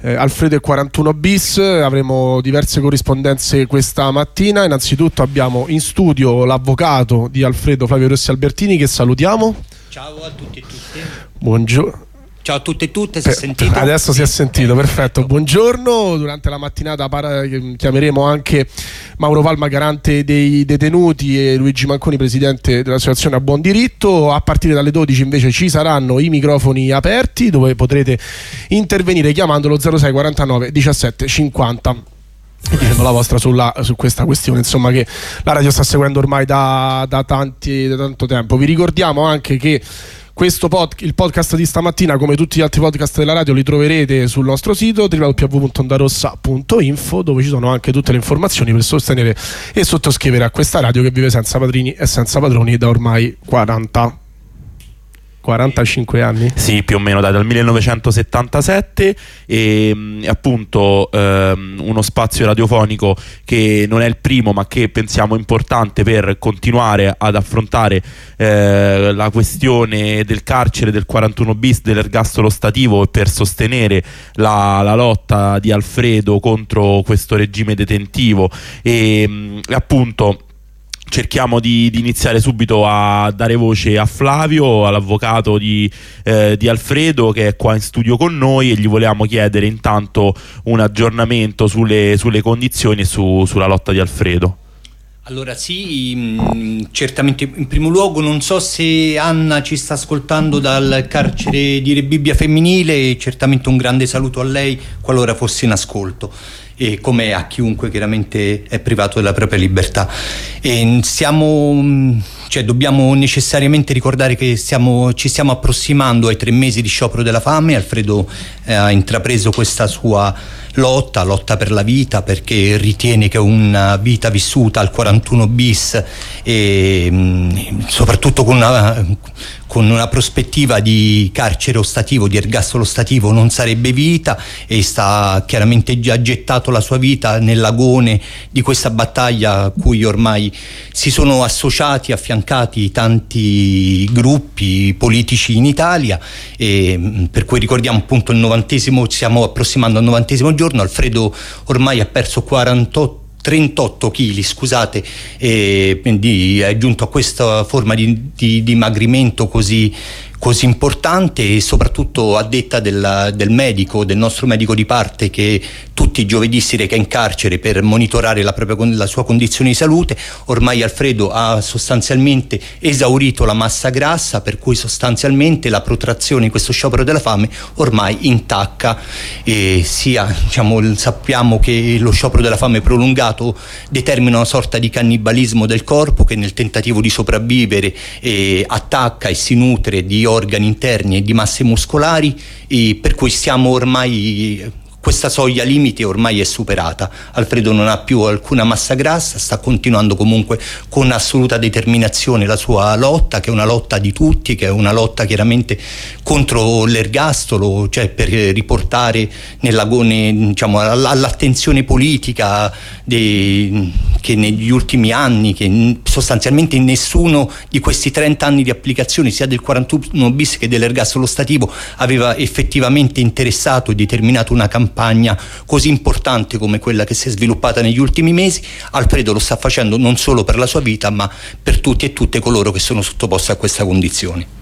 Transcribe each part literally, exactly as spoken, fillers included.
eh, Alfredo e quarantuno bis. Avremo diverse corrispondenze questa mattina. Innanzitutto abbiamo in studio l'avvocato di Alfredo, Flavio Rossi Albertini, che salutiamo. Ciao a tutti e tutte. Buongiorno. Ciao a tutte e tutte, si è sentito? Adesso si è sentito, perfetto. Buongiorno. Durante la mattinata para- chiameremo anche Mauro Palma, garante dei detenuti, e Luigi Manconi, presidente dell'associazione A Buon Diritto. A partire dalle dodici invece ci saranno i microfoni aperti, dove potrete intervenire chiamandolo zero sei quarantanove diciassette cinquanta e dicendo la vostra sulla, su questa questione, insomma, che la radio sta seguendo ormai da, da, tanti, da tanto tempo. Vi ricordiamo anche che questo pod, il podcast di stamattina, come tutti gli altri podcast della radio, li troverete sul nostro sito w w w punto ondarossa punto info, dove ci sono anche tutte le informazioni per sostenere e sottoscrivere a questa radio che vive senza padrini e senza padroni da ormai quaranta quarantacinque anni? Sì, più o meno, dai, dal millenovecentosettantasette, e appunto ehm, uno spazio radiofonico che non è il primo, ma che pensiamo importante per continuare ad affrontare eh, la questione del carcere, del quarantuno bis, dell'ergastolo stativo, e per sostenere la, la lotta di Alfredo contro questo regime detentivo. E appunto cerchiamo di, di iniziare subito a dare voce a Flavio, all'avvocato di, eh, di Alfredo, che è qua in studio con noi, e gli volevamo chiedere intanto un aggiornamento sulle, sulle condizioni e su, sulla lotta di Alfredo. Allora sì, mh, certamente in primo luogo non so se Anna ci sta ascoltando dal carcere di Rebibbia femminile, certamente un grande saluto a lei qualora fosse in ascolto, e come a chiunque chiaramente è privato della propria libertà. E stiamo, cioè dobbiamo necessariamente ricordare che stiamo, ci stiamo approssimando ai tre mesi di sciopero della fame. Alfredo eh, ha intrapreso questa sua lotta, lotta per la vita, perché ritiene che una vita vissuta al quarantuno bis e mh, soprattutto con una, con una prospettiva di carcere ostativo, di ergastolo ostativo, non sarebbe vita, e sta chiaramente già gettato la sua vita nell'agone di questa battaglia a cui ormai si sono associati, affiancati tanti gruppi politici in Italia, e per cui ricordiamo appunto il novantesimo, stiamo approssimando al novantesimo giorno. Alfredo ormai ha perso quarantotto trentotto chili, scusate, e quindi è giunto a questa forma di, di dimagrimento così, così importante, e soprattutto a detta del, del medico, del nostro medico di parte, che tutti i giovedì si reca in carcere per monitorare la, propria, la sua condizione di salute. Ormai Alfredo ha sostanzialmente esaurito la massa grassa, per cui sostanzialmente la protrazione di questo sciopero della fame ormai intacca, e sia, diciamo, sappiamo che lo sciopero della fame prolungato determina una sorta di cannibalismo del corpo, che nel tentativo di sopravvivere eh, attacca e si nutre di organi interni e di masse muscolari, e per cui stiamo ormai, questa soglia limite ormai è superata. Alfredo non ha più alcuna massa grassa, sta continuando comunque con assoluta determinazione la sua lotta, che è una lotta di tutti, che è una lotta chiaramente contro l'ergastolo, cioè per riportare nell'agone, diciamo, all'attenzione politica dei, che negli ultimi anni, che sostanzialmente in nessuno di questi trenta anni di applicazione sia del quarantuno bis che dell'ergastolo stativo aveva effettivamente interessato e determinato una campagna così importante come quella che si è sviluppata negli ultimi mesi. Alfredo lo sta facendo non solo per la sua vita, ma per tutti e tutte coloro che sono sottoposti a questa condizione.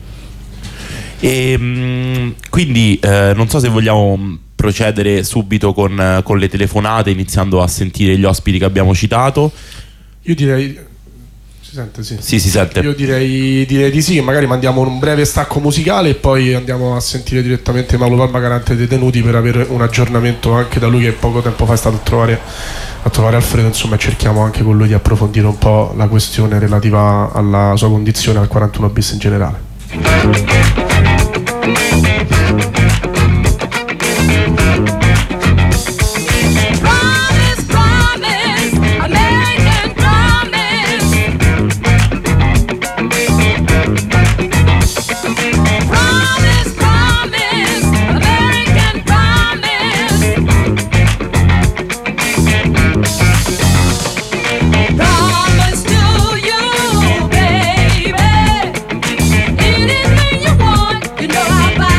E mh, quindi eh, non so se vogliamo procedere subito con, con le telefonate, iniziando a sentire gli ospiti che abbiamo citato. Io direi... Si sente, sì. Sì, si sente. Io direi, direi di sì, magari mandiamo un breve stacco musicale e poi andiamo a sentire direttamente Mauro Palma, garante dei detenuti, per avere un aggiornamento anche da lui, che poco tempo fa è stato a trovare, a trovare Alfredo, insomma, e cerchiamo anche con lui di approfondire un po' la questione relativa alla sua condizione, al quarantuno bis in generale. Baby, anything you want, you know I'll buy.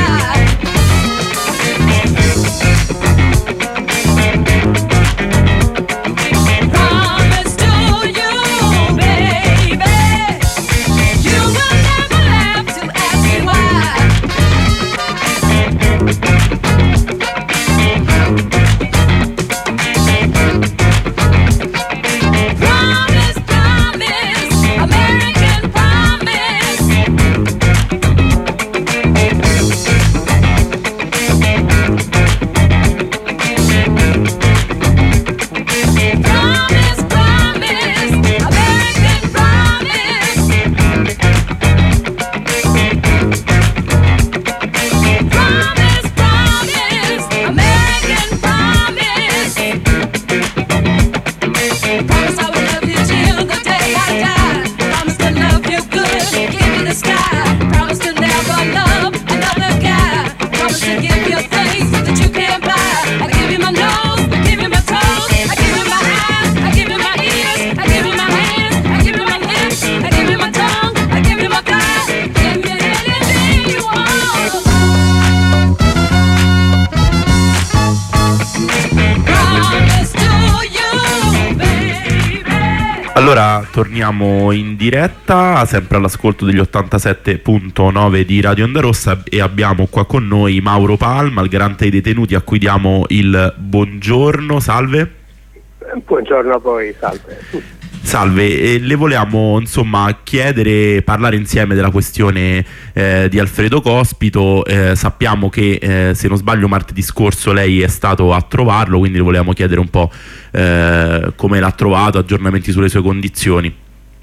Allora torniamo in diretta, sempre all'ascolto degli ottantasette punto nove di Radio Onda Rossa, e abbiamo qua con noi Mauro Palma, il garante dei detenuti, a cui diamo il buongiorno. Salve. Buongiorno a voi, salve. Salve, e le volevamo insomma chiedere, parlare insieme della questione eh, di Alfredo Cospito. Eh, sappiamo che eh, se non sbaglio martedì scorso lei è stato a trovarlo, quindi le volevamo chiedere un po' eh, come l'ha trovato, aggiornamenti sulle sue condizioni.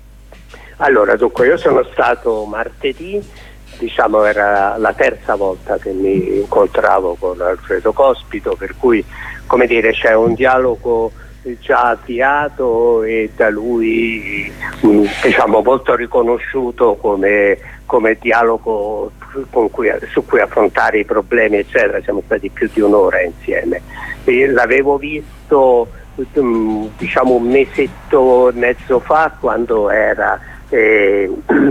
Allora, dunque, io sono stato martedì, diciamo era la terza volta che mi incontravo con Alfredo Cospito, per cui, come dire, c'è un dialogo già avviato e da lui diciamo molto riconosciuto come, come dialogo con cui, su cui affrontare i problemi eccetera. Siamo stati più di un'ora insieme e l'avevo visto diciamo un mesetto e mezzo fa, quando era eh,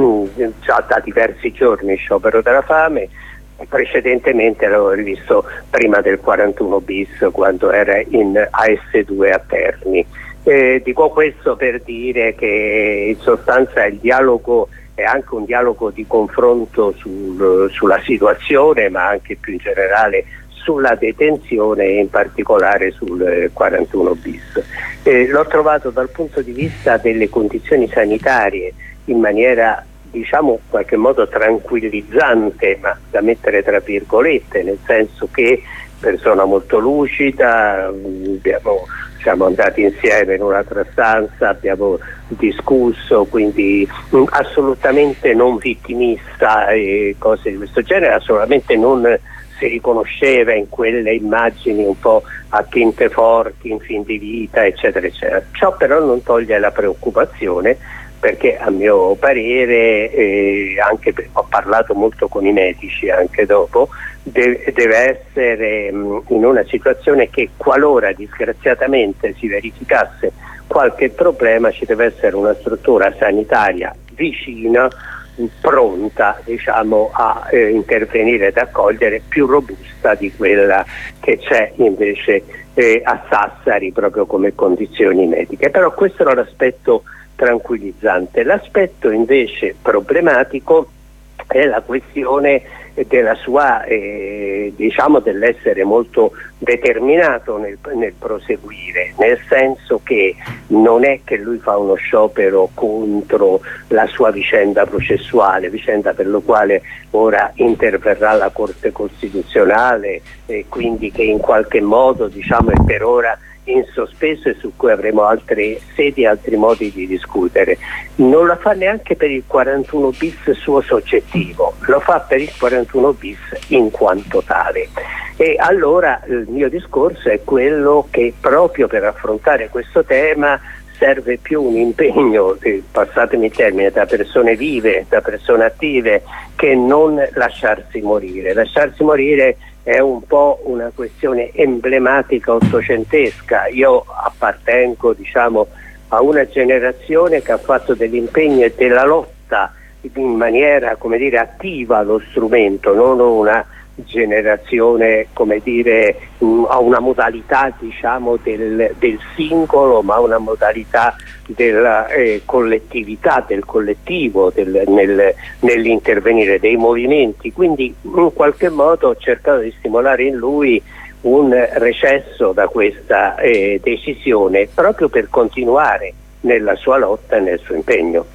già da diversi giorni in sciopero della fame. Precedentemente l'avevo rivisto prima del quarantuno bis, quando era in A S due a Terni. Eh, dico questo per dire che in sostanza il dialogo è anche un dialogo di confronto sul, sulla situazione, ma anche più in generale sulla detenzione e in particolare sul quarantuno bis. Eh, l'ho trovato dal punto di vista delle condizioni sanitarie in maniera, diciamo, in qualche modo tranquillizzante, ma da mettere tra virgolette, nel senso che persona molto lucida, abbiamo, siamo andati insieme in un'altra stanza, abbiamo discusso, quindi mh, assolutamente non vittimista e cose di questo genere, assolutamente non si riconosceva in quelle immagini un po' a tinte forti, in fin di vita, eccetera, eccetera. Ciò però non toglie la preoccupazione, perché a mio parere, eh, anche per, ho parlato molto con i medici anche dopo, de- deve essere mh, in una situazione che, qualora disgraziatamente si verificasse qualche problema, ci deve essere una struttura sanitaria vicina, pronta, diciamo, a eh, intervenire ed accogliere, più robusta di quella che c'è invece eh, a Sassari, proprio come condizioni mediche. Però questo era l'aspetto tranquillizzante. L'aspetto invece problematico è la questione della sua, eh, diciamo, dell'essere molto determinato nel, nel proseguire, nel senso che non è che lui fa uno sciopero contro la sua vicenda processuale, vicenda per la quale ora interverrà la Corte Costituzionale, e quindi che in qualche modo, diciamo, è per ora in sospeso e su cui avremo altre sedi e altri modi di discutere. Non la fa neanche per il quarantuno bis suo soggettivo, lo fa per il quarantuno bis in quanto tale. E allora il mio discorso è quello che proprio per affrontare questo tema serve più un impegno, eh, passatemi il termine, da persone vive, da persone attive, che non lasciarsi morire. Lasciarsi morire è un po' una questione emblematica ottocentesca. Io appartengo, diciamo, a una generazione che ha fatto dell'impegno e della lotta in maniera, come dire, attiva allo strumento, non una generazione, come dire, mh, a una modalità, diciamo, del, del singolo, ma una modalità della eh, collettività, del collettivo, del, nel, nell'intervenire dei movimenti. Quindi in qualche modo ho cercato di stimolare in lui un recesso da questa eh, decisione, proprio per continuare nella sua lotta e nel suo impegno.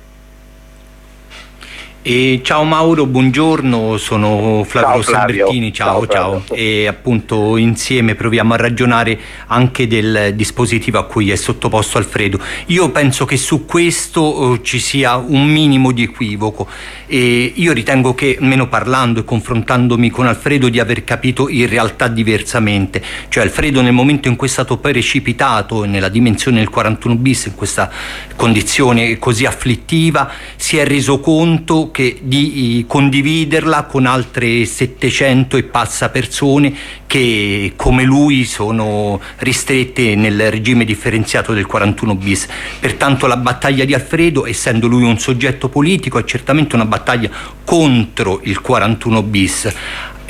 E ciao Mauro, buongiorno, sono Flavio Sambertini, ciao ciao, ciao. E appunto insieme proviamo a ragionare anche del dispositivo a cui è sottoposto Alfredo. Io penso che su questo eh, ci sia un minimo di equivoco, e io ritengo che, almeno parlando e confrontandomi con Alfredo, di aver capito in realtà diversamente. Cioè Alfredo, nel momento in cui è stato precipitato nella dimensione del quarantuno bis, in questa condizione così afflittiva, si è reso conto che di condividerla con altre settecento e passa persone che, come lui, sono ristrette nel regime differenziato del quarantuno bis. Pertanto la battaglia di Alfredo, essendo lui un soggetto politico, è certamente una battaglia contro il quarantuno bis.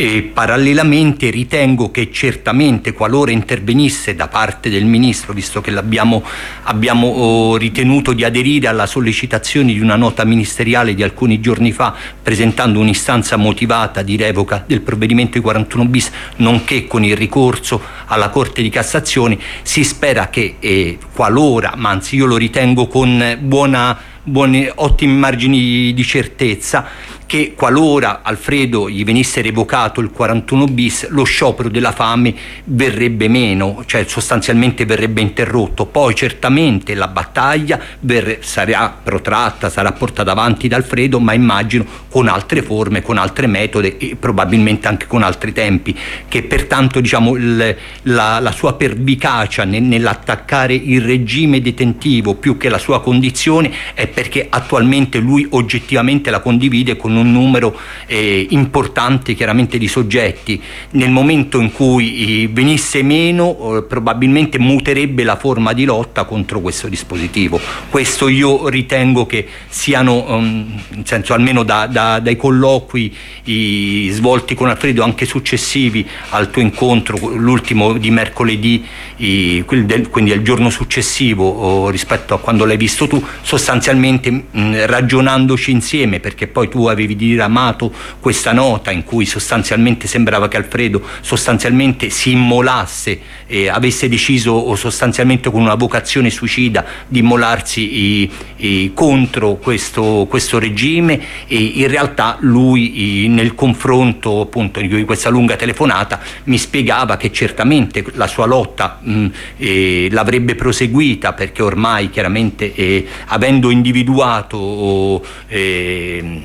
E parallelamente ritengo che certamente, qualora intervenisse da parte del Ministro, visto che l'abbiamo abbiamo oh, ritenuto di aderire alla sollecitazione di una nota ministeriale di alcuni giorni fa, presentando un'istanza motivata di revoca del provvedimento di quarantuno bis, nonché con il ricorso alla Corte di Cassazione, si spera che eh, qualora, ma anzi io lo ritengo con buona, buone, ottimi margini di certezza, che qualora Alfredo gli venisse revocato il quarantuno bis, lo sciopero della fame verrebbe meno, cioè sostanzialmente verrebbe interrotto. Poi certamente la battaglia ver- sarà protratta, sarà portata avanti da Alfredo, ma immagino con altre forme, con altre metode e probabilmente anche con altri tempi, che pertanto diciamo il, la, la sua pervicacia nel, nell'attaccare il regime detentivo più che la sua condizione è perché attualmente lui oggettivamente la condivide con un un numero eh, importante chiaramente di soggetti. Nel momento in cui eh, venisse meno eh, probabilmente muterebbe la forma di lotta contro questo dispositivo. Questo io ritengo che siano um, in senso almeno da, da, dai colloqui i, svolti con Alfredo, anche successivi al tuo incontro, l'ultimo di mercoledì, i, del, quindi il giorno successivo oh, rispetto a quando l'hai visto tu, sostanzialmente mh, ragionandoci insieme, perché poi tu avevi diramato questa nota in cui sostanzialmente sembrava che Alfredo sostanzialmente si immolasse, eh, avesse deciso o sostanzialmente con una vocazione suicida di immolarsi i, i, contro questo, questo regime, e in realtà lui i, nel confronto appunto di questa lunga telefonata mi spiegava che certamente la sua lotta mh, eh, l'avrebbe proseguita, perché ormai chiaramente eh, avendo individuato eh,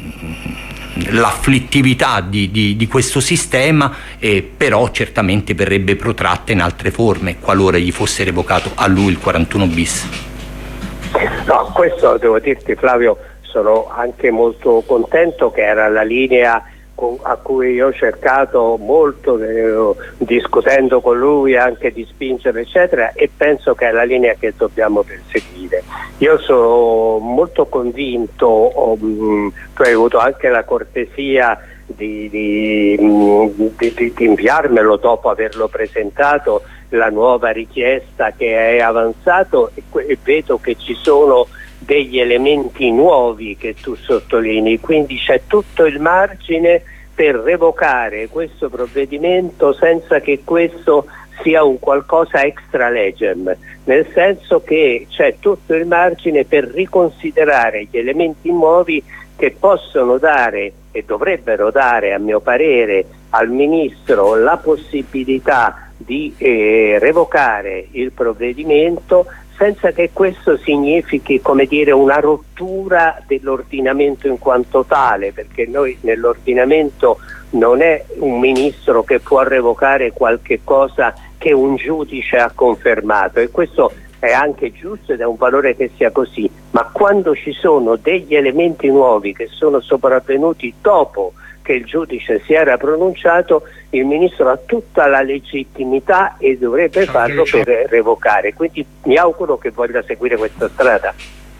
l'afflittività di, di, di questo sistema, eh, però certamente verrebbe protratta in altre forme qualora gli fosse revocato a lui il quarantuno bis. No, questo devo dirti, Flavio, sono anche molto contento, che era la linea a cui io ho cercato molto, eh, discutendo con lui, anche di spingere eccetera, e penso che è la linea che dobbiamo perseguire. Io sono molto convinto, ho, mh, tu hai avuto anche la cortesia di, di, mh, di, di, di inviarmelo dopo averlo presentato, la nuova richiesta che hai avanzato, e, e vedo che ci sono degli elementi nuovi che tu sottolinei, quindi c'è tutto il margine per revocare questo provvedimento senza che questo sia un qualcosa extra legem, nel senso che c'è tutto il margine per riconsiderare gli elementi nuovi che possono dare e dovrebbero dare, a mio parere, al Ministro la possibilità di eh, revocare il provvedimento senza che questo significhi, come dire, una rottura dell'ordinamento in quanto tale, perché noi nell'ordinamento non è un ministro che può revocare qualche cosa che un giudice ha confermato, e questo è anche giusto ed è un valore che sia così, ma quando ci sono degli elementi nuovi che sono sopravvenuti dopo che il giudice si era pronunciato, il ministro ha tutta la legittimità e dovrebbe farlo per revocare, quindi mi auguro che voglia seguire questa strada.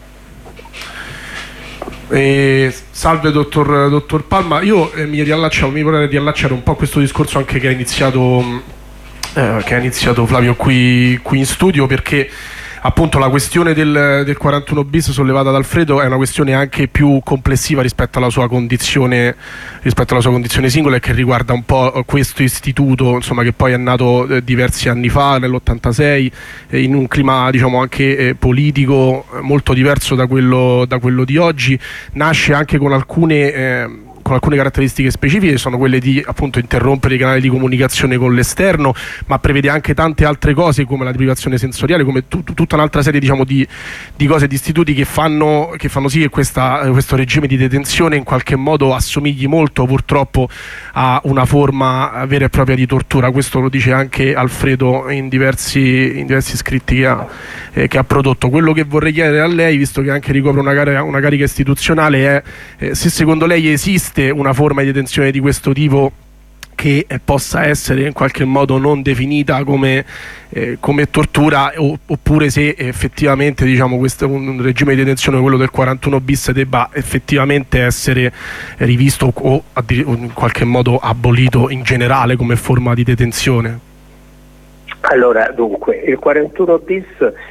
Eh, salve dottor, dottor Palma, io eh, mi riallaccio, mi vorrei riallacciare un po' a questo discorso anche che ha iniziato, eh, che ha iniziato Flavio qui, qui in studio, perché appunto la questione del, del quarantuno bis sollevata da Alfredo è una questione anche più complessiva rispetto alla sua condizione rispetto alla sua condizione singola, e che riguarda un po' questo istituto, insomma, che poi è nato eh, diversi anni fa, nell'ottantasei, eh, in un clima diciamo anche eh, politico eh, molto diverso da quello, da quello di oggi. Nasce anche con alcune eh, con alcune caratteristiche specifiche, sono quelle di appunto interrompere i canali di comunicazione con l'esterno, ma prevede anche tante altre cose come la deprivazione sensoriale, come tu, tutta un'altra serie diciamo di, di cose, di istituti che fanno, che fanno sì che questa, questo regime di detenzione in qualche modo assomigli molto purtroppo a una forma vera e propria di tortura. Questo lo dice anche Alfredo in diversi, in diversi scritti che ha, eh, che ha prodotto. Quello che vorrei chiedere a lei, visto che anche ricopre una, carica, una carica istituzionale, è eh, se secondo lei esiste una forma di detenzione di questo tipo che eh, possa essere in qualche modo non definita come, eh, come tortura, o, oppure se effettivamente, diciamo, questo un regime di detenzione, quello del quarantuno bis, debba effettivamente essere rivisto o, o in qualche modo abolito in generale come forma di detenzione. Allora, dunque, il quarantuno bis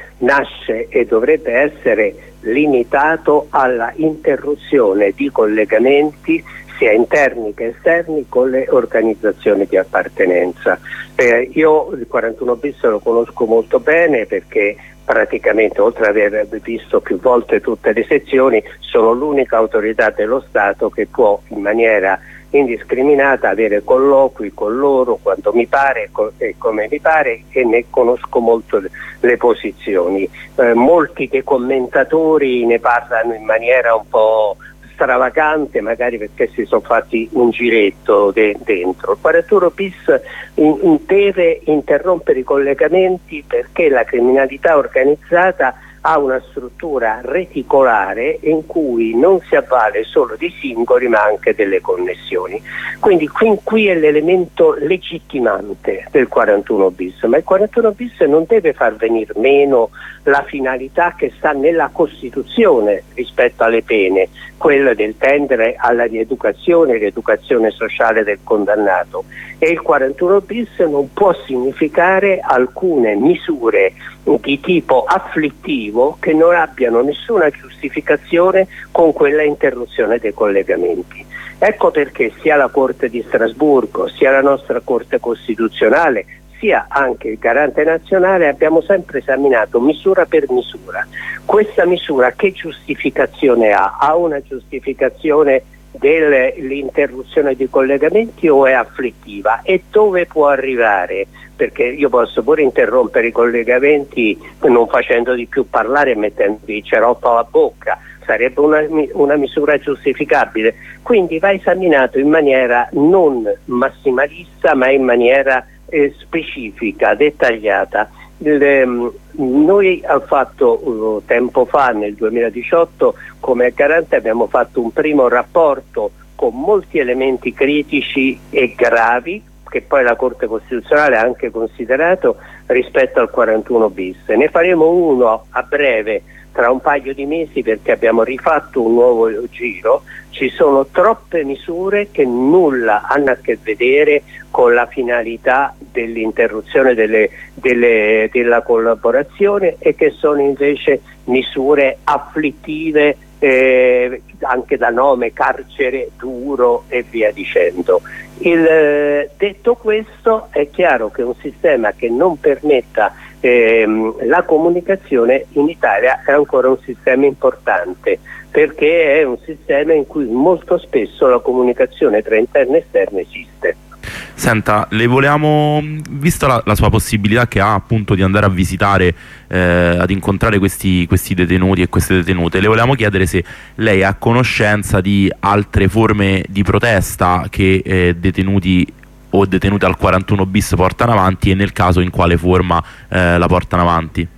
nasce e dovrebbe essere limitato alla interruzione di collegamenti sia interni che esterni con le organizzazioni di appartenenza. Eh, io il quarantuno bis lo conosco molto bene perché praticamente, oltre ad aver visto più volte tutte le sezioni, sono l'unica autorità dello Stato che può in maniera indiscriminata avere colloqui con loro quando mi pare e come mi pare, e ne conosco molto le, le posizioni. Eh, molti dei commentatori ne parlano in maniera un po' stravagante, magari perché si sono fatti un giretto de dentro. Il quarantuno bis in, in deve interrompere i collegamenti perché la criminalità organizzata ha una struttura reticolare in cui non si avvale solo di singoli ma anche delle connessioni. Quindi qui, qui è l'elemento legittimante del quarantuno bis, ma il quarantuno bis non deve far venir meno la finalità che sta nella Costituzione rispetto alle pene, quella del tendere alla rieducazione, l'educazione sociale del condannato, e il quarantuno bis non può significare alcune misure di tipo afflittivo che non abbiano nessuna giustificazione con quella interruzione dei collegamenti. Ecco perché sia la Corte di Strasburgo, sia la nostra Corte Costituzionale, sia anche il Garante Nazionale abbiamo sempre esaminato misura per misura. Questa misura che giustificazione ha? Ha una giustificazione dell'interruzione di collegamenti o è afflittiva? E dove può arrivare? Perché io posso pure interrompere i collegamenti non facendo di più parlare e mettendo il cerotto alla bocca, sarebbe una, una misura giustificabile. Quindi va esaminato in maniera non massimalista ma in maniera eh, specifica, dettagliata. Il, ehm, noi abbiamo fatto uh, tempo fa, nel duemiladiciotto, come Garante abbiamo fatto un primo rapporto con molti elementi critici e gravi che poi la Corte Costituzionale ha anche considerato rispetto al quarantuno bis. Ne faremo uno a breve tra un paio di mesi perché abbiamo rifatto un nuovo giro. Ci sono troppe misure che nulla hanno a che vedere con la finalità dell'interruzione delle, delle, della collaborazione e che sono invece misure afflittive, eh, anche da nome carcere duro e via dicendo. Il, eh, detto questo, è chiaro che un sistema che non permetta ehm, la comunicazione in Italia è ancora un sistema importante, perché è un sistema in cui molto spesso la comunicazione tra interno e esterno esiste. Senta, le volevamo, vista la, la sua possibilità che ha appunto di andare a visitare, eh, ad incontrare questi, questi detenuti e queste detenute, le volevamo chiedere se lei è a conoscenza di altre forme di protesta che eh, detenuti o detenute al quarantuno bis portano avanti, e nel caso in quale forma eh, la portano avanti.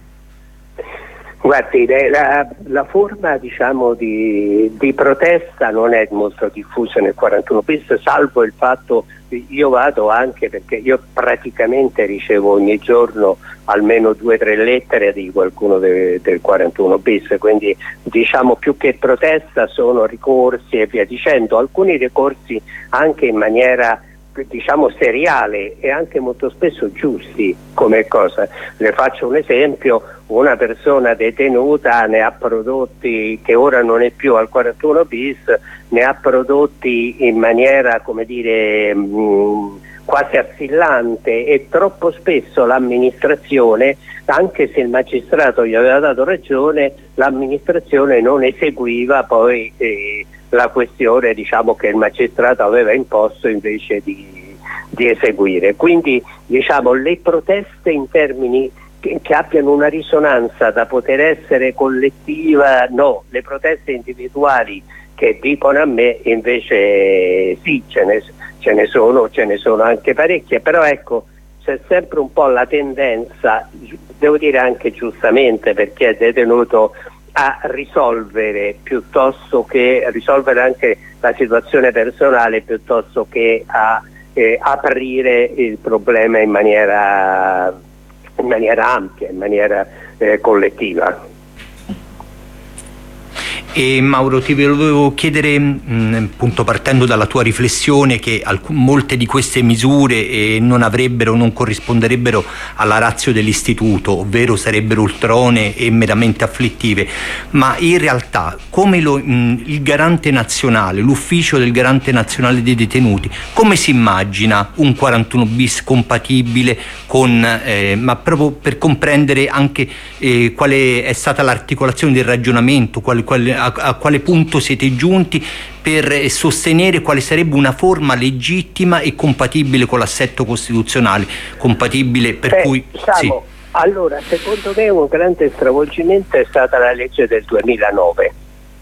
Guardi, la, la forma diciamo di, di protesta non è molto diffusa nel quarantuno bis, salvo il fatto, io vado anche perché io praticamente ricevo ogni giorno almeno due o tre lettere di qualcuno de, del quarantuno bis, quindi diciamo più che protesta sono ricorsi e via dicendo, alcuni ricorsi anche in maniera diciamo seriale e anche molto spesso giusti come cosa. Le faccio un esempio: una persona detenuta ne ha prodotti, che ora non è più al quarantuno bis, ne ha prodotti in maniera, come dire, mh, quasi assillante, e troppo spesso l'amministrazione, anche se il magistrato gli aveva dato ragione, l'amministrazione non eseguiva poi eh, la questione diciamo che il magistrato aveva imposto invece di, di eseguire. Quindi diciamo le proteste in termini che, che abbiano una risonanza da poter essere collettiva, no, le proteste individuali che dicono a me invece sì, ce ne, ce ne sono, ce ne sono anche parecchie, però ecco c'è sempre un po' la tendenza, devo dire anche giustamente, perché è detenuto, a risolvere piuttosto che risolvere anche la situazione personale piuttosto che a eh, aprire il problema in maniera, in maniera ampia, in maniera eh, collettiva. E Mauro, ti volevo chiedere, mh, appunto partendo dalla tua riflessione, che alc- molte di queste misure eh, non avrebbero, non corrisponderebbero alla ratio dell'istituto, ovvero sarebbero ultronee e meramente afflittive, ma in realtà come lo, mh, il garante nazionale, l'ufficio del garante nazionale dei detenuti, come si immagina un quarantuno bis compatibile con, eh, ma proprio per comprendere anche eh, quale è stata l'articolazione del ragionamento, quale, quale A, a quale punto siete giunti per sostenere quale sarebbe una forma legittima e compatibile con l'assetto costituzionale, compatibile per Beh, cui diciamo, sì. Allora, secondo me un grande stravolgimento è stata la legge del duemilanove,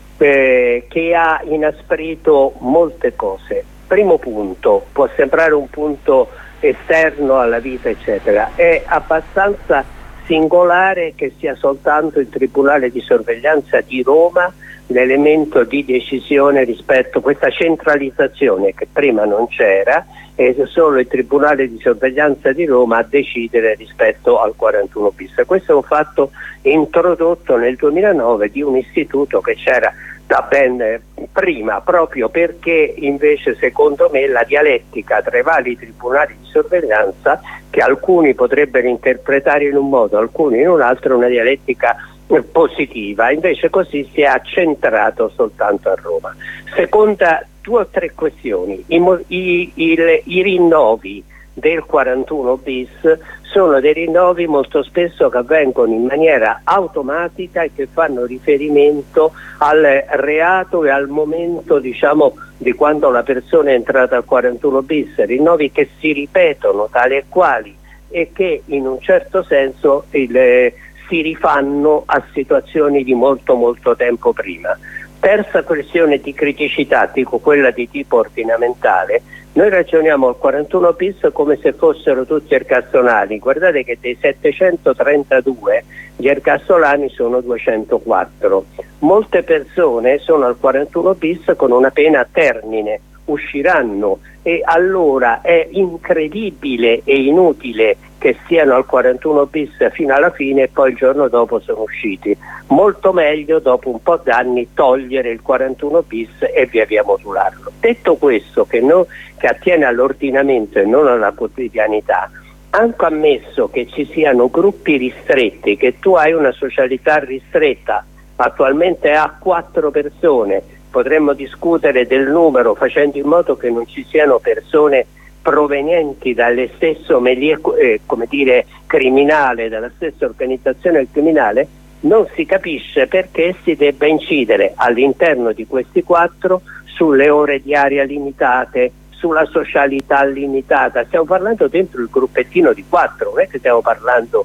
eh, che ha inasprito molte cose. Primo punto, può sembrare un punto esterno alla vita eccetera, è abbastanza singolare che sia soltanto il Tribunale di Sorveglianza di Roma l'elemento di decisione rispetto a questa centralizzazione che prima non c'era, e solo il Tribunale di Sorveglianza di Roma a decidere rispetto al quarantuno bis. Questo è un fatto introdotto nel duemilanove di un istituto che c'era da ben prima, proprio perché invece secondo me la dialettica tra i vari tribunali di sorveglianza, che alcuni potrebbero interpretare in un modo, alcuni in un altro, è una dialettica positiva, invece così si è accentrato soltanto a Roma. Seconda, due o tre questioni. I, i, il, i rinnovi del quarantuno bis sono dei rinnovi molto spesso che avvengono in maniera automatica e che fanno riferimento al reato e al momento, diciamo, di quando la persona è entrata al quarantuno bis, rinnovi che si ripetono tali e quali e che in un certo senso il, si rifanno a situazioni di molto molto tempo prima. Terza questione di criticità, dico quella di tipo ordinamentale, noi ragioniamo al quarantuno bis come se fossero tutti ergastolani. Guardate che dei settecentotrentadue gli ergastolani sono duecentoquattro. Molte persone sono al quarantuno bis con una pena a termine, usciranno, e allora è incredibile e inutile che siano al quarantuno bis fino alla fine e poi il giorno dopo sono usciti. Molto meglio dopo un po' d'anni togliere il quarantuno bis e via via modularlo. Detto questo, che, no, che attiene all'ordinamento e non alla quotidianità, anche ammesso che ci siano gruppi ristretti, che tu hai una socialità ristretta, attualmente ha quattro persone, potremmo discutere del numero facendo in modo che non ci siano persone provenienti dalle stesse melie, eh, come dire, criminale, dalla stessa organizzazione criminale, non si capisce perché si debba incidere all'interno di questi quattro sulle ore diarie limitate, sulla socialità limitata. Stiamo parlando dentro il gruppettino di quattro, non è che stiamo parlando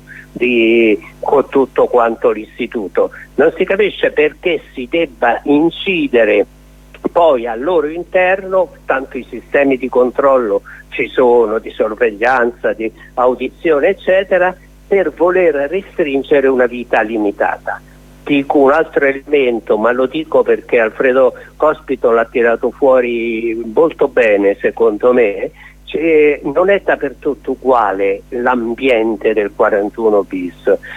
di con tutto quanto l'istituto. Non si capisce perché si debba incidere poi al loro interno, tanto i sistemi di controllo ci sono, di sorveglianza, di audizione eccetera, per voler restringere una vita limitata. Dico un altro elemento, ma lo dico perché Alfredo Cospito l'ha tirato fuori molto bene secondo me, cioè, non è dappertutto uguale l'ambiente del quarantuno bis.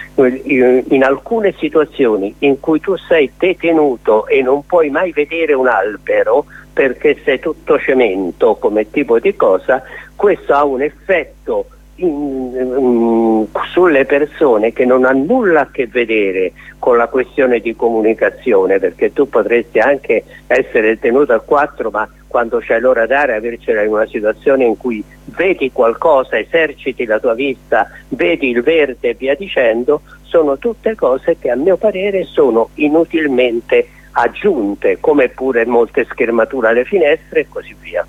In alcune situazioni in cui tu sei detenuto e non puoi mai vedere un albero perché sei tutto cemento come tipo di cosa, questo ha un effetto In, in, sulle persone che non ha nulla a che vedere con la questione di comunicazione, perché tu potresti anche essere tenuto a quattro, ma quando c'è l'ora d'area avercela in una situazione in cui vedi qualcosa, eserciti la tua vista, vedi il verde e via dicendo, sono tutte cose che a mio parere sono inutilmente aggiunte, come pure molte schermature alle finestre e così via.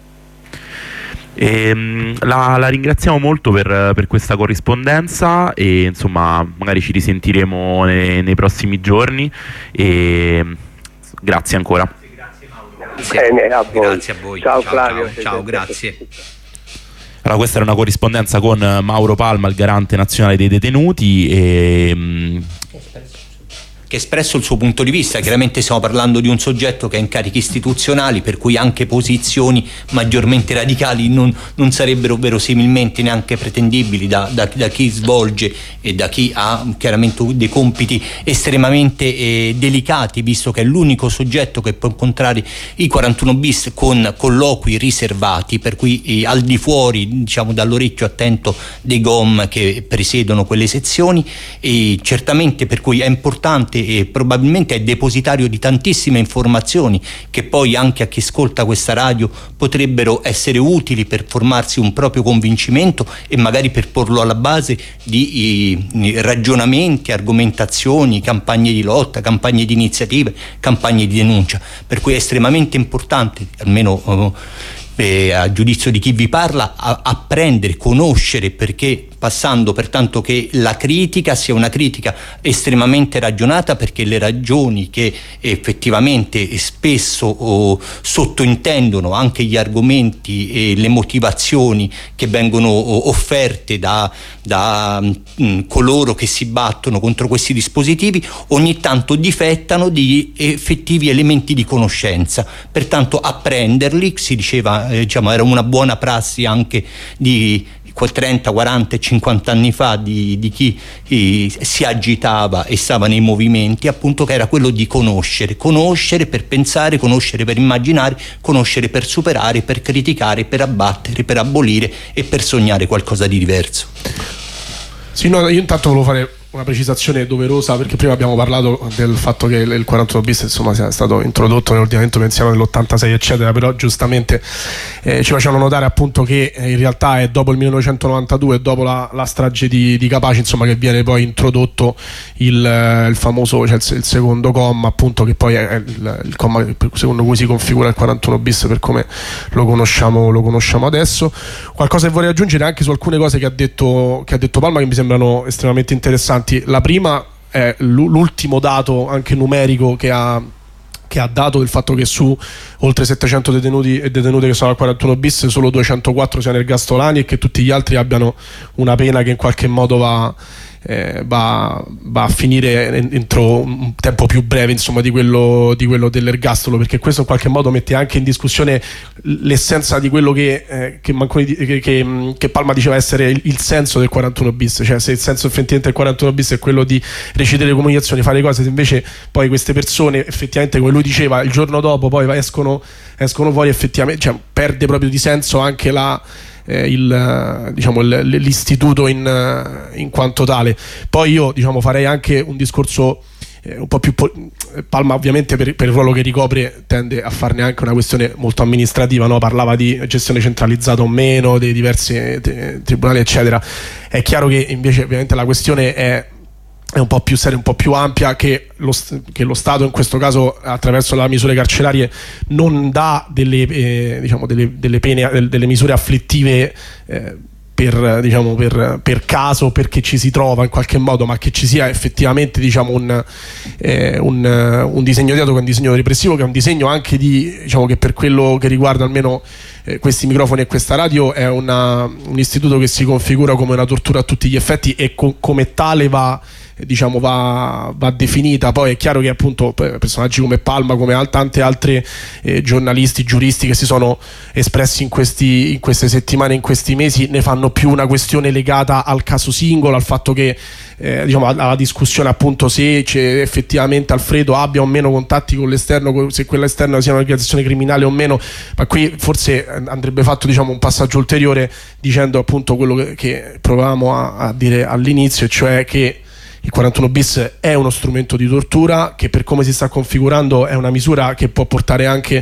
E, la, la ringraziamo molto per, per questa corrispondenza e insomma magari ci risentiremo nei, nei prossimi giorni e grazie ancora. Grazie Mauro. Bene, a voi. Grazie a voi. Ciao, ciao Flavio. Ciao, ciao, grazie. Allora, questa era una corrispondenza con Mauro Palma, il garante nazionale dei detenuti e che ha espresso il suo punto di vista. Chiaramente stiamo parlando di un soggetto che ha incarichi istituzionali, per cui anche posizioni maggiormente radicali non, non sarebbero verosimilmente neanche pretendibili da, da, da chi svolge e da chi ha chiaramente dei compiti estremamente eh, delicati, visto che è l'unico soggetto che può incontrare i quarantuno bis con colloqui riservati, per cui eh, al di fuori, diciamo, dall'orecchio attento dei G O M che presiedono quelle sezioni, e certamente per cui è importante e probabilmente è depositario di tantissime informazioni che poi anche a chi ascolta questa radio potrebbero essere utili per formarsi un proprio convincimento e magari per porlo alla base di i, ragionamenti, argomentazioni, campagne di lotta, campagne di iniziative, campagne di denuncia, per cui è estremamente importante, almeno uh, eh, a giudizio di chi vi parla, a, apprendere, conoscere, perché passando pertanto che la critica sia una critica estremamente ragionata, perché le ragioni che effettivamente spesso oh, sottointendono anche gli argomenti e le motivazioni che vengono oh, offerte da, da mh, coloro che si battono contro questi dispositivi, ogni tanto difettano di effettivi elementi di conoscenza. Pertanto apprenderli, si diceva, eh, diciamo, era una buona prassi anche di trenta, quaranta e cinquanta anni fa di, di chi eh, si agitava e stava nei movimenti, appunto, che era quello di conoscere, conoscere per pensare, conoscere per immaginare, conoscere per superare, per criticare, per abbattere, per abolire e per sognare qualcosa di diverso. Sì, no, io intanto volevo fare una precisazione doverosa, perché prima abbiamo parlato del fatto che il quarantuno bis insomma sia stato introdotto nell'ordinamento pensiero nell'ottantasei eccetera, però giustamente eh, ci facevano notare appunto che eh, in realtà è dopo il millenovecentonovantadue, dopo la, la strage di, di Capaci, insomma, che viene poi introdotto il, eh, il famoso, cioè il, il secondo comma, appunto, che poi è il, il comma secondo cui si configura il quarantuno bis per come lo conosciamo, lo conosciamo adesso. Qualcosa che vorrei aggiungere anche su alcune cose che ha detto, che ha detto Palma, che mi sembrano estremamente interessanti. La prima è l'ultimo dato anche numerico che ha, che ha dato, del fatto che su oltre settecento detenuti e detenute che sono al quarantuno bis solo duecentoquattro siano ergastolani e che tutti gli altri abbiano una pena che in qualche modo va, eh, va, va a finire entro un tempo più breve, insomma, di quello, di quello dell'ergastolo, perché questo in qualche modo mette anche in discussione l'essenza di quello che, eh, che, Manconi, che, che, che Palma diceva essere il, il senso del quarantuno bis, cioè se il senso effettivamente del quarantuno bis è quello di recidere le comunicazioni, fare cose, se invece poi queste persone effettivamente, come lui diceva, il giorno dopo poi escono, escono fuori, effettivamente, cioè, perde proprio di senso anche la Eh, il, diciamo, l'istituto in, in quanto tale. Poi io, diciamo, farei anche un discorso eh, un po' più po- Palma ovviamente per, per il ruolo che ricopre tende a farne anche una questione molto amministrativa, no? Parlava di gestione centralizzata o meno dei diversi te, tribunali eccetera. È chiaro che invece ovviamente la questione è è un po' più seria, un po' più ampia, che lo, che lo Stato in questo caso attraverso le misure carcerarie non dà delle, eh, diciamo delle, delle pene, delle misure afflittive eh, per, diciamo, per, per caso, perché ci si trova in qualche modo, ma che ci sia effettivamente, diciamo, un, eh, un, un disegno dietro, che è un disegno repressivo, che è un disegno anche di, diciamo, che per quello che riguarda almeno eh, questi microfoni e questa radio è una, un istituto che si configura come una tortura a tutti gli effetti e co- come tale va, diciamo, va, va definita. Poi è chiaro che appunto personaggi come Palma, come al- tante altre eh, giornalisti, giuristi che si sono espressi in, questi, in queste settimane, in questi mesi, ne fanno più una questione legata al caso singolo, al fatto che eh, diciamo, alla discussione appunto se c'è effettivamente Alfredo abbia o meno contatti con l'esterno, se quella esterna sia un'organizzazione criminale o meno. Ma qui forse andrebbe fatto, diciamo, un passaggio ulteriore, dicendo appunto quello che, che provavamo a, a dire all'inizio, cioè che il quarantuno bis è uno strumento di tortura, che per come si sta configurando è una misura che può portare anche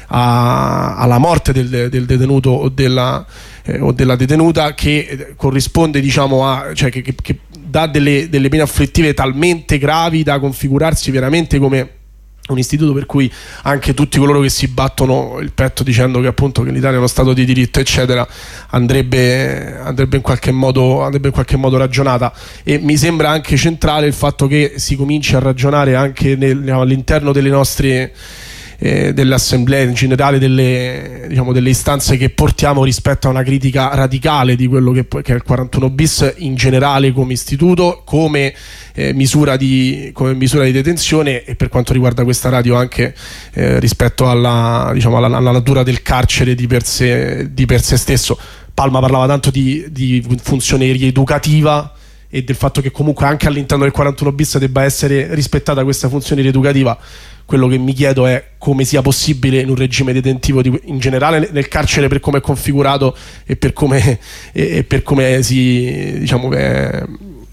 a, alla morte del, del detenuto o della, eh, o della detenuta, che corrisponde, diciamo, a, cioè che, che, che dà delle, delle pene afflittive talmente gravi da configurarsi veramente come un istituto per cui anche tutti coloro che si battono il petto dicendo che appunto che l'Italia è uno stato di diritto eccetera andrebbe, andrebbe in qualche modo andrebbe in qualche modo ragionata. E mi sembra anche centrale il fatto che si cominci a ragionare anche nel, all'interno delle nostre eh, delle assemblee, in generale delle, diciamo, delle istanze che portiamo rispetto a una critica radicale di quello che, che è il quarantuno bis in generale come istituto, come, eh, misura di, come misura di detenzione, e per quanto riguarda questa radio anche eh, rispetto alla, diciamo, alla, alla natura del carcere di per sé, di per sé stesso. Palma parlava tanto di, di funzione rieducativa e del fatto che comunque anche all'interno del quarantuno bis debba essere rispettata questa funzione rieducativa. Quello che mi chiedo è come sia possibile in un regime detentivo di, in generale nel carcere, per come è configurato e per come, e, e per come si, diciamo, è,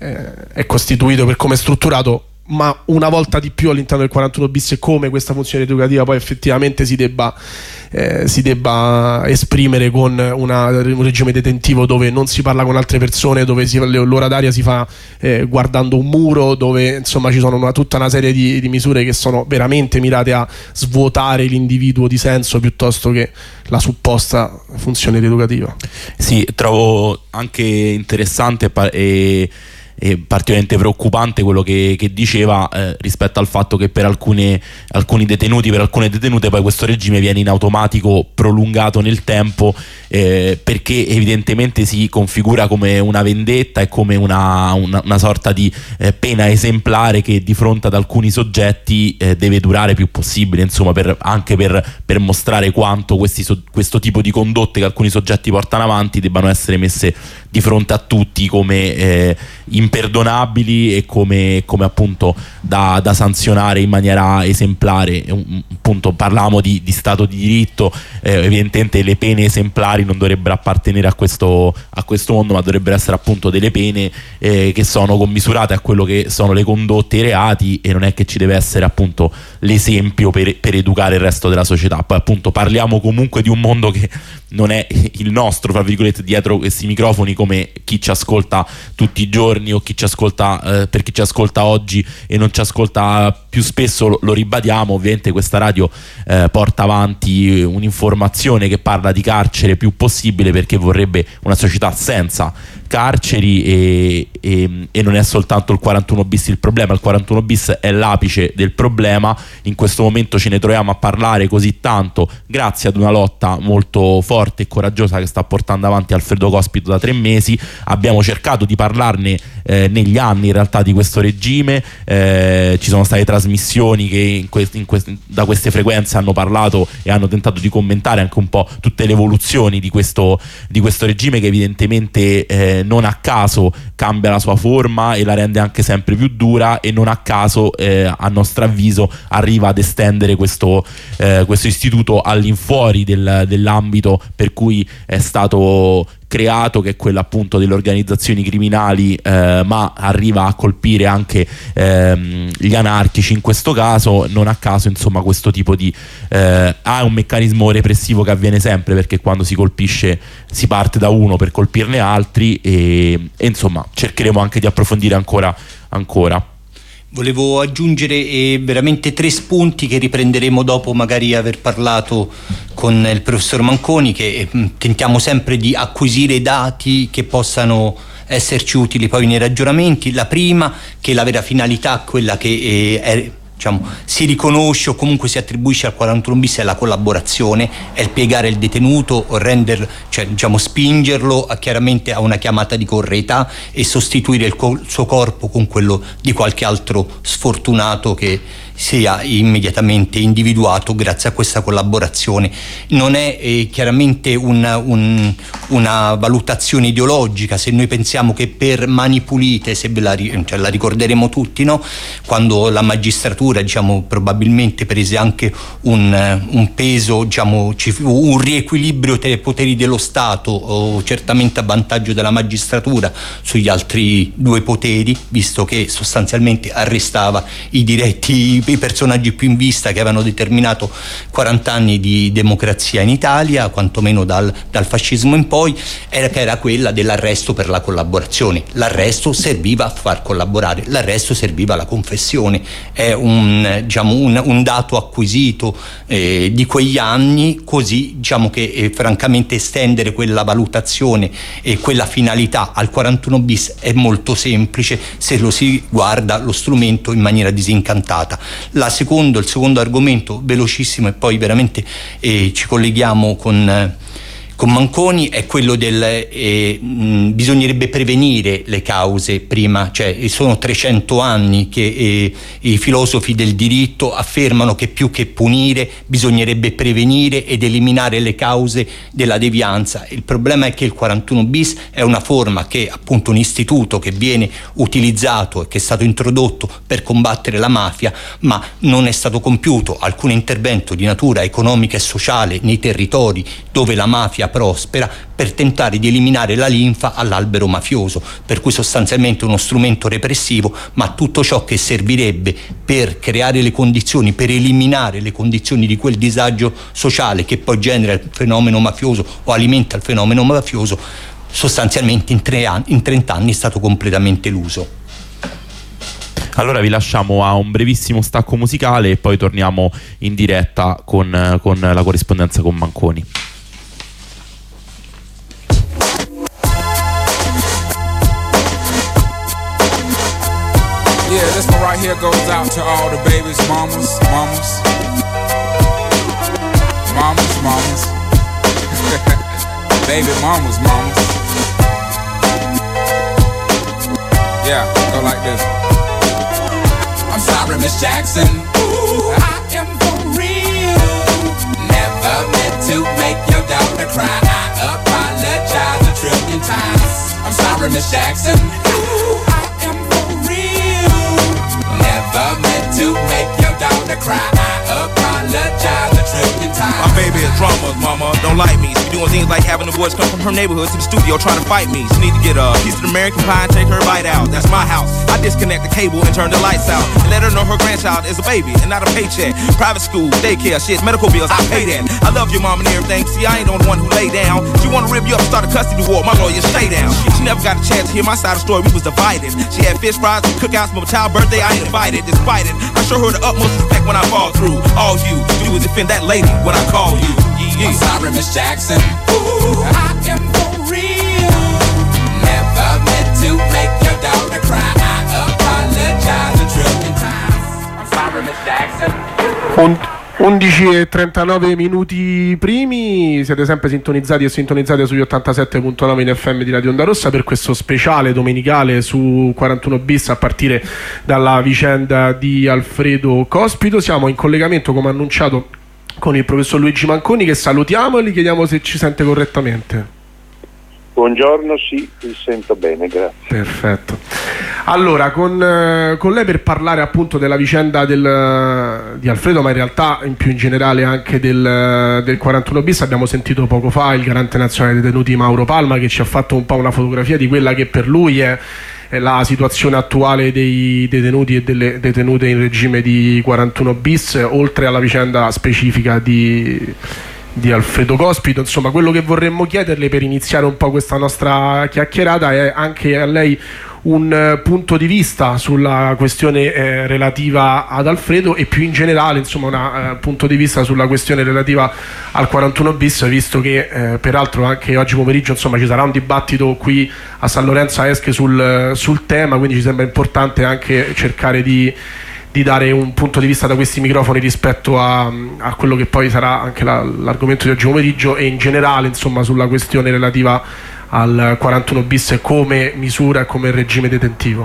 è costituito, per come è strutturato, ma una volta di più all'interno del quarantuno bis, come questa funzione educativa poi effettivamente si debba, eh, si debba esprimere con una, un regime detentivo dove non si parla con altre persone, dove si, l'ora d'aria si fa eh, guardando un muro, dove insomma ci sono una, tutta una serie di, di misure che sono veramente mirate a svuotare l'individuo di senso piuttosto che la supposta funzione rieducativa. Sì, trovo anche interessante e è particolarmente preoccupante quello che, che diceva eh, rispetto al fatto che per alcune, alcuni detenuti, per alcune detenute poi questo regime viene in automatico prolungato nel tempo, eh, perché evidentemente si configura come una vendetta e come una, una, una sorta di eh, pena esemplare che di fronte ad alcuni soggetti eh, deve durare più possibile, insomma, per, anche per, per mostrare quanto questi, so, questo tipo di condotte che alcuni soggetti portano avanti debbano essere messe di fronte a tutti come eh, imperdonabili e come, come appunto da, da sanzionare in maniera esemplare. Appunto parlavamo di, di Stato di diritto, eh, evidentemente le pene esemplari non dovrebbero appartenere a questo, a questo mondo, ma dovrebbero essere appunto delle pene eh, che sono commisurate a quello che sono le condotte e i reati, e non è che ci deve essere appunto l'esempio per, per educare il resto della società. Poi appunto parliamo comunque di un mondo che non è il nostro, fra virgolette, dietro questi microfoni, come chi ci ascolta tutti i giorni o chi ci ascolta, eh, per chi ci ascolta oggi e non ci ascolta più spesso, lo, lo ribadiamo, ovviamente questa radio eh, porta avanti un'informazione che parla di carcere più possibile, perché vorrebbe una società senza carceri e, e, e non è soltanto il quarantuno bis il problema. Il quarantuno bis è l'apice del problema. In questo momento ce ne troviamo a parlare così tanto grazie ad una lotta molto forte e coraggiosa che sta portando avanti Alfredo Cospito da tre mesi. Abbiamo cercato di parlarne eh, negli anni in realtà di questo regime, eh, ci sono state trasmissioni che in quest- in quest- da queste frequenze hanno parlato e hanno tentato di commentare anche un po' tutte le evoluzioni di questo, di questo regime, che evidentemente eh, non a caso cambia la sua forma e la rende anche sempre più dura, e non a caso eh, a nostro avviso arriva ad estendere questo, eh, questo istituto all'infuori del, dell'ambito per cui è stato creato, che è quello appunto delle organizzazioni criminali, eh, ma arriva a colpire anche ehm, gli anarchici in questo caso. Non a caso insomma questo tipo di eh, ha un meccanismo repressivo che avviene sempre, perché quando si colpisce si parte da uno per colpirne altri, e, e insomma cercheremo anche di approfondire ancora ancora. Volevo aggiungere eh, veramente tre spunti che riprenderemo dopo magari aver parlato con il professor Manconi, che eh, tentiamo sempre di acquisire dati che possano esserci utili poi nei ragionamenti. La prima, che la vera finalità, quella che eh, è, diciamo, si riconosce o comunque si attribuisce al quarantuno bis, è la collaborazione, è il piegare il detenuto o render, cioè diciamo spingerlo a, chiaramente a una chiamata di correità e sostituire il, co- il suo corpo con quello di qualche altro sfortunato che sia immediatamente individuato grazie a questa collaborazione. Non è eh, chiaramente una, un, una valutazione ideologica. Se noi pensiamo che per Mani Pulite, se ve la, cioè la ricorderemo tutti, no? Quando la magistratura, diciamo, probabilmente prese anche un, un peso, diciamo, ci fu un riequilibrio tra i poteri dello Stato, o certamente a vantaggio della magistratura sugli altri due poteri, visto che sostanzialmente arrestava i diretti, i personaggi più in vista che avevano determinato quaranta anni di democrazia in Italia, quantomeno dal, dal fascismo in poi, era, che era quella dell'arresto per la collaborazione. L'arresto serviva a far collaborare, l'arresto serviva alla confessione. È un un, diciamo, un, un dato acquisito eh, di quegli anni, così diciamo che eh, francamente estendere quella valutazione e quella finalità al quarantuno bis è molto semplice se lo si guarda lo strumento in maniera disincantata. La secondo, il secondo argomento velocissimo e poi veramente eh, ci colleghiamo con eh, con Manconi è quello del eh, mh, bisognerebbe prevenire le cause prima, cioè sono trecento anni che eh, i filosofi del diritto affermano che più che punire bisognerebbe prevenire ed eliminare le cause della devianza. Il problema è che il quarantuno bis è una forma che, appunto, un istituto che viene utilizzato e che è stato introdotto per combattere la mafia, ma non è stato compiuto alcun intervento di natura economica e sociale nei territori dove la mafia prospera per tentare di eliminare la linfa all'albero mafioso, per cui sostanzialmente uno strumento repressivo, ma tutto ciò che servirebbe per creare le condizioni, per eliminare le condizioni di quel disagio sociale che poi genera il fenomeno mafioso o alimenta il fenomeno mafioso, sostanzialmente in, tre anni, in trenta anni è stato completamente eluso. Allora vi lasciamo a un brevissimo stacco musicale e poi torniamo in diretta con, con la corrispondenza con Manconi. Yeah, this one right here goes out to all the babies, mamas, mamas, mamas, mamas, baby mamas, mamas. Yeah, go like this. I'm sorry, Miss Jackson. Ooh, I am for real. Never meant to make your daughter cry. I apologize a trillion times. I'm sorry, Miss Jackson. Ooh, I am for real. Never meant to make your daughter cry. I apologize a trillion times. My baby is drama, mama, don't like me. She doing things like having the boys come from her neighborhood to the studio trying to fight me. She need to get a piece of American pie and take her bite out. That's my house. I disconnect the cable and turn the lights out and let her know her grandchild is a baby and not a paycheck. Private school, daycare, shit, medical bills, I pay that. I love your mom and everything. See, I ain't the only one who lay down. She wanna rip you up, start a custody war. My lawyer, stay down. She never got a chance to hear my side of the story. We was divided. She had fish fries and cookouts for my child's birthday. I ain't invited. Despite it, I show her the utmost respect when I fall through. All you do is defend that lady when I call you. Yeah. I'm sorry, Miss Jackson. Ooh, I am for real. Never meant to make your daughter cry. I apologize a trillion times. I'm sorry, Miss Jackson. undici e trentanove minuti primi, siete sempre sintonizzati e sintonizzate sugli ottantasette virgola nove in F M di Radio Onda Rossa per questo speciale domenicale su quarantuno bis a partire dalla vicenda di Alfredo Cospito. Siamo in collegamento, come annunciato, con il professor Luigi Manconi, che salutiamo e gli chiediamo se ci sente correttamente. Buongiorno, sì, vi sento bene, grazie. Perfetto. Allora, con, eh, con lei per parlare appunto della vicenda del, di Alfredo, ma in realtà in più in generale anche del, del quarantuno bis, abbiamo sentito poco fa il garante nazionale dei detenuti Mauro Palma, che ci ha fatto un po' una fotografia di quella che per lui è, è la situazione attuale dei detenuti e delle detenute in regime di quarantuno bis, oltre alla vicenda specifica di... di Alfredo Cospito. Insomma, quello che vorremmo chiederle per iniziare un po' questa nostra chiacchierata è anche a lei un uh, punto di vista sulla questione eh, relativa ad Alfredo e più in generale, insomma, un uh, punto di vista sulla questione relativa al quarantuno bis, visto che eh, peraltro anche oggi pomeriggio, insomma, ci sarà un dibattito qui a San Lorenzo a Esche sul, sul tema, quindi ci sembra importante anche cercare di di dare un punto di vista da questi microfoni rispetto a, a quello che poi sarà anche la, l'argomento di oggi pomeriggio e in generale, insomma, sulla questione relativa al quarantuno bis come misura e come regime detentivo.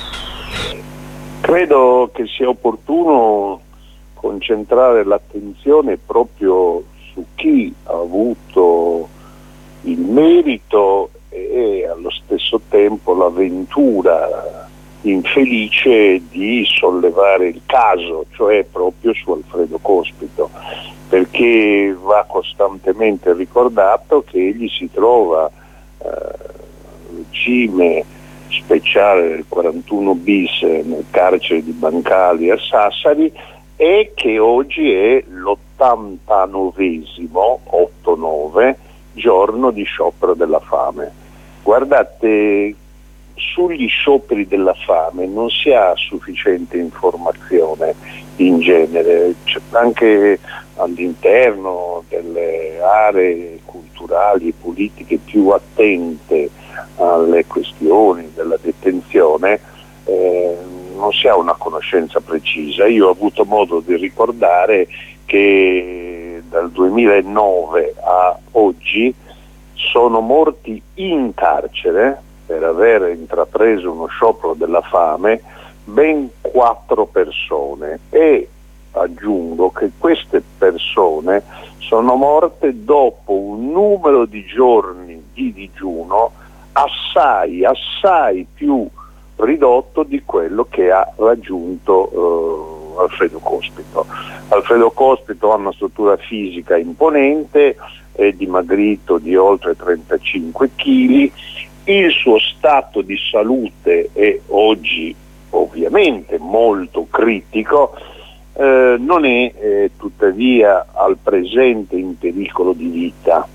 Credo che sia opportuno concentrare l'attenzione proprio su chi ha avuto il merito e allo stesso tempo l'avventura infelice di sollevare il caso, cioè proprio su Alfredo Cospito, perché va costantemente ricordato che egli si trova eh, regime speciale del quarantuno bis nel carcere di Bancali a Sassari e che oggi è l'ottantanovesimo otto nove giorno di sciopero della fame. Guardate, sugli scioperi della fame non si ha sufficiente informazione in genere, cioè, anche all'interno delle aree culturali e politiche più attente alle questioni della detenzione, eh, non si ha una conoscenza precisa. Io ho avuto modo di ricordare che dal duemilanove a oggi sono morti in carcere per aver intrapreso uno sciopero della fame ben quattro persone, e aggiungo che queste persone sono morte dopo un numero di giorni di digiuno assai, assai più ridotto di quello che ha raggiunto eh, Alfredo Cospito. Alfredo Cospito ha una struttura fisica imponente, è dimagrito di oltre trentacinque chili, il suo stato di salute è oggi ovviamente molto critico, eh, non è eh, tuttavia al presente in pericolo di vita.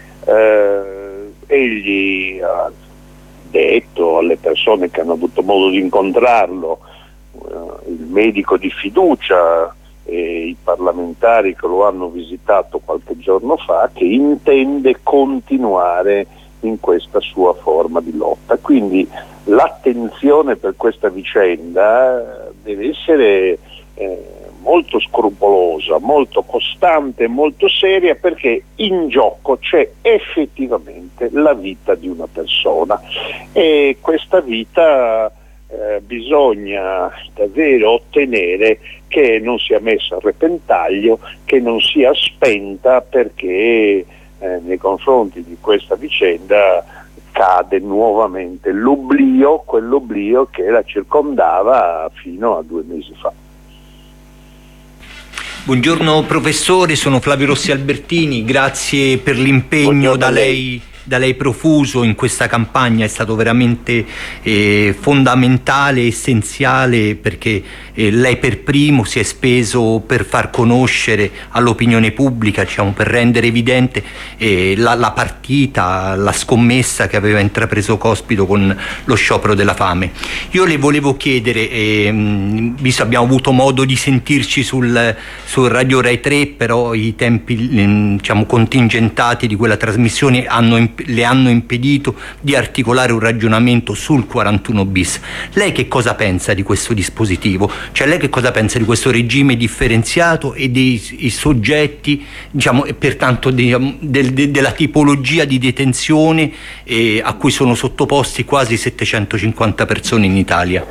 Eh, egli ha detto alle persone che hanno avuto modo di incontrarlo, eh, il medico di fiducia e i parlamentari che lo hanno visitato qualche giorno fa, che intende continuare in questa sua forma di lotta. Quindi l'attenzione per questa vicenda deve essere eh, molto scrupolosa, molto costante, molto seria, perché in gioco c'è effettivamente la vita di una persona, e questa vita eh, bisogna davvero ottenere che non sia messa a repentaglio, che non sia spenta, perché eh, nei confronti di questa vicenda cade nuovamente l'oblio, quell'oblio che la circondava fino a due mesi fa. Buongiorno professore, sono Flavio Rossi Albertini, grazie per l'impegno da lei, da lei profuso in questa campagna. È stato veramente eh, fondamentale, essenziale, perché eh, lei per primo si è speso per far conoscere all'opinione pubblica, diciamo, per rendere evidente eh, la, la partita, la scommessa che aveva intrapreso Cospito con lo sciopero della fame. Io le volevo chiedere, eh, visto abbiamo avuto modo di sentirci sul, sul Radio Rai tre, però i tempi eh, diciamo contingentati di quella trasmissione hanno le hanno impedito di articolare un ragionamento sul quarantuno bis. Lei che cosa pensa di questo dispositivo? Cioè, lei che cosa pensa di questo regime differenziato e dei i soggetti, diciamo, e pertanto di, del, de, della tipologia di detenzione eh, a cui sono sottoposti quasi settecentocinquanta persone in Italia?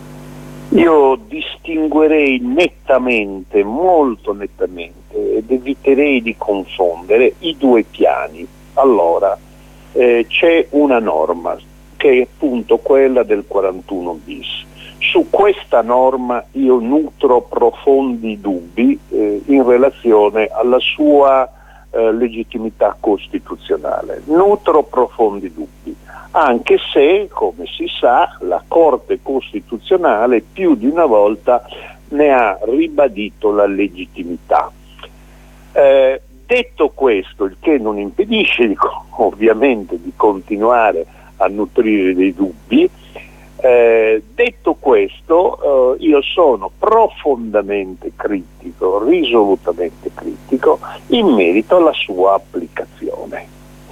Io distinguerei nettamente, molto nettamente, ed eviterei di confondere i due piani. Allora, Eh, c'è una norma che è appunto quella del quarantuno bis. Su questa norma io nutro profondi dubbi eh, in relazione alla sua eh, legittimità costituzionale. Nutro profondi dubbi, anche se, come si sa, la Corte Costituzionale più di una volta ne ha ribadito la legittimità. Eh, Detto questo, il che non impedisce di, ovviamente di continuare a nutrire dei dubbi, eh, detto questo eh, io sono profondamente critico, risolutamente critico in merito alla sua applicazione.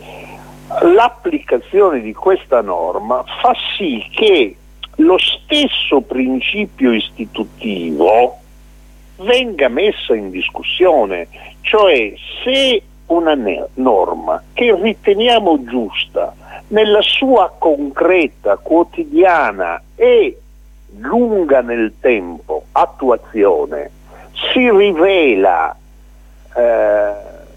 L'applicazione di questa norma fa sì che lo stesso principio istitutivo venga messa in discussione, cioè se una norma che riteniamo giusta nella sua concreta, quotidiana e lunga nel tempo attuazione si rivela eh,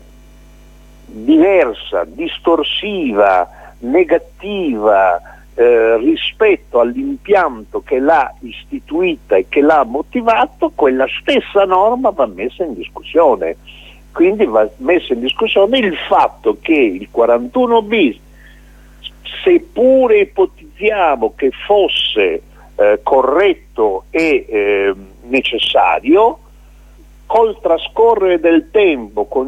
diversa, distorsiva, negativa Eh, rispetto all'impianto che l'ha istituita e che l'ha motivato, quella stessa norma va messa in discussione. Quindi va messo in discussione il fatto che il quarantuno bis, seppure ipotizziamo che fosse eh, corretto e eh, necessario, col trascorrere del tempo, con i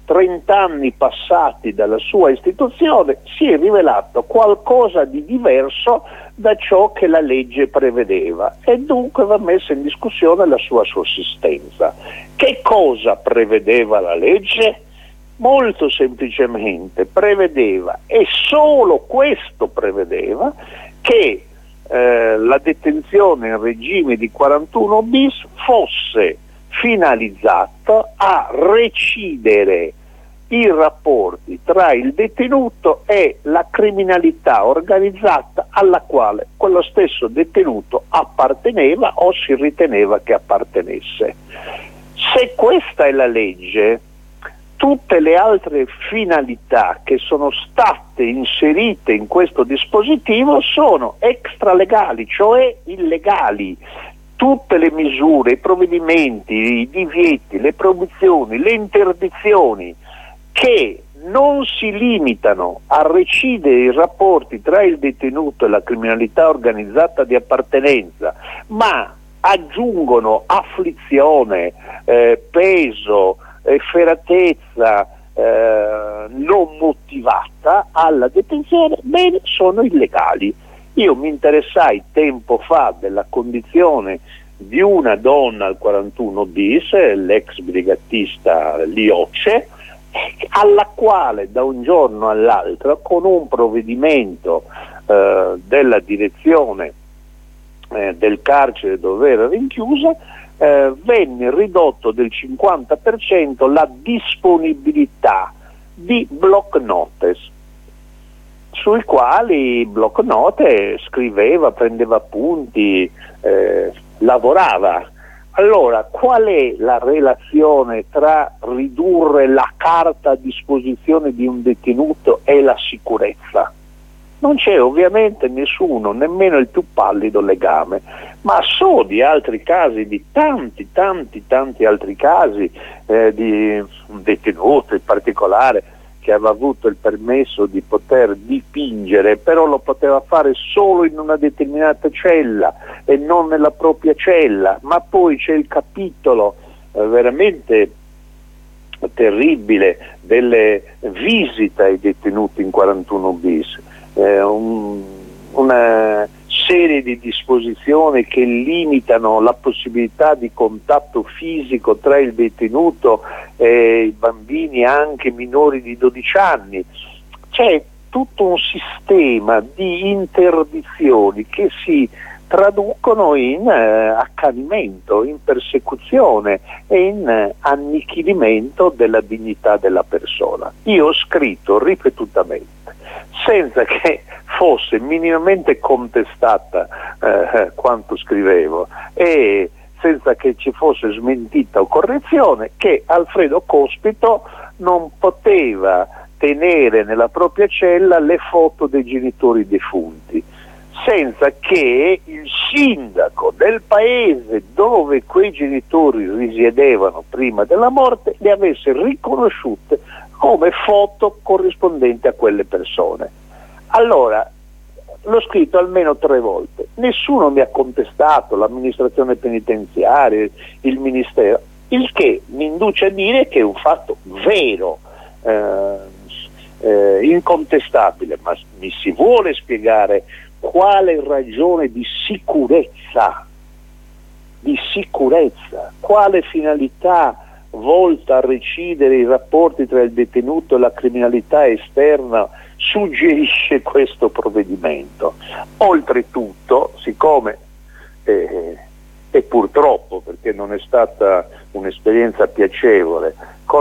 trenta anni passati dalla sua istituzione, si è rivelato qualcosa di diverso da ciò che la legge prevedeva e dunque va messa in discussione la sua sussistenza. Che cosa prevedeva la legge? Molto semplicemente prevedeva, e solo questo prevedeva, che eh, la detenzione in regime di quarantuno bis fosse finalizzata a recidere i rapporti tra il detenuto e la criminalità organizzata alla quale quello stesso detenuto apparteneva o si riteneva che appartenesse. Se questa è la legge, tutte le altre finalità che sono state inserite in questo dispositivo sono extralegali, cioè illegali. Tutte le misure, i provvedimenti, i divieti, le proibizioni, le interdizioni che non si limitano a recidere i rapporti tra il detenuto e la criminalità organizzata di appartenenza, ma aggiungono afflizione, eh, peso, efferatezza eh, non motivata alla detenzione, bene, sono illegali. Io mi interessai tempo fa della condizione di una donna al quarantuno bis, l'ex brigatista Liocce, alla quale da un giorno all'altro, con un provvedimento eh, della direzione eh, del carcere dove era rinchiusa, eh, venne ridotto del cinquanta per cento la disponibilità di block notes, sui quali block note scriveva, prendeva appunti, eh, lavorava. Allora, qual è la relazione tra ridurre la carta a disposizione di un detenuto e la sicurezza? Non c'è ovviamente nessuno, nemmeno il più pallido legame, ma so di altri casi, di tanti, tanti, tanti altri casi, eh, di un detenuto in particolare che aveva avuto il permesso di poter dipingere, però lo poteva fare solo in una determinata cella e non nella propria cella, ma poi c'è il capitolo eh, veramente terribile delle visite ai detenuti in quarantuno bis, eh, un, una serie di disposizioni che limitano la possibilità di contatto fisico tra il detenuto e i bambini anche minori di dodici anni. C'è tutto un sistema di interdizioni che si traducono in eh, accanimento, in persecuzione e in eh, annichilimento della dignità della persona. Io ho scritto ripetutamente, senza che fosse minimamente contestata eh, quanto scrivevo e senza che ci fosse smentita o correzione, che Alfredo Cospito non poteva tenere nella propria cella le foto dei genitori defunti, senza che il sindaco del paese dove quei genitori risiedevano prima della morte le avesse riconosciute come foto corrispondenti a quelle persone. Allora, l'ho scritto almeno tre volte, nessuno mi ha contestato, l'amministrazione penitenziaria, il ministero, il che mi induce a dire che è un fatto vero, eh, eh, incontestabile, ma mi si vuole spiegare quale ragione di sicurezza, di sicurezza, quale finalità volta a recidere i rapporti tra il detenuto e la criminalità esterna suggerisce questo provvedimento. Oltretutto, siccome eh, e purtroppo, perché non è stata un'esperienza piacevole,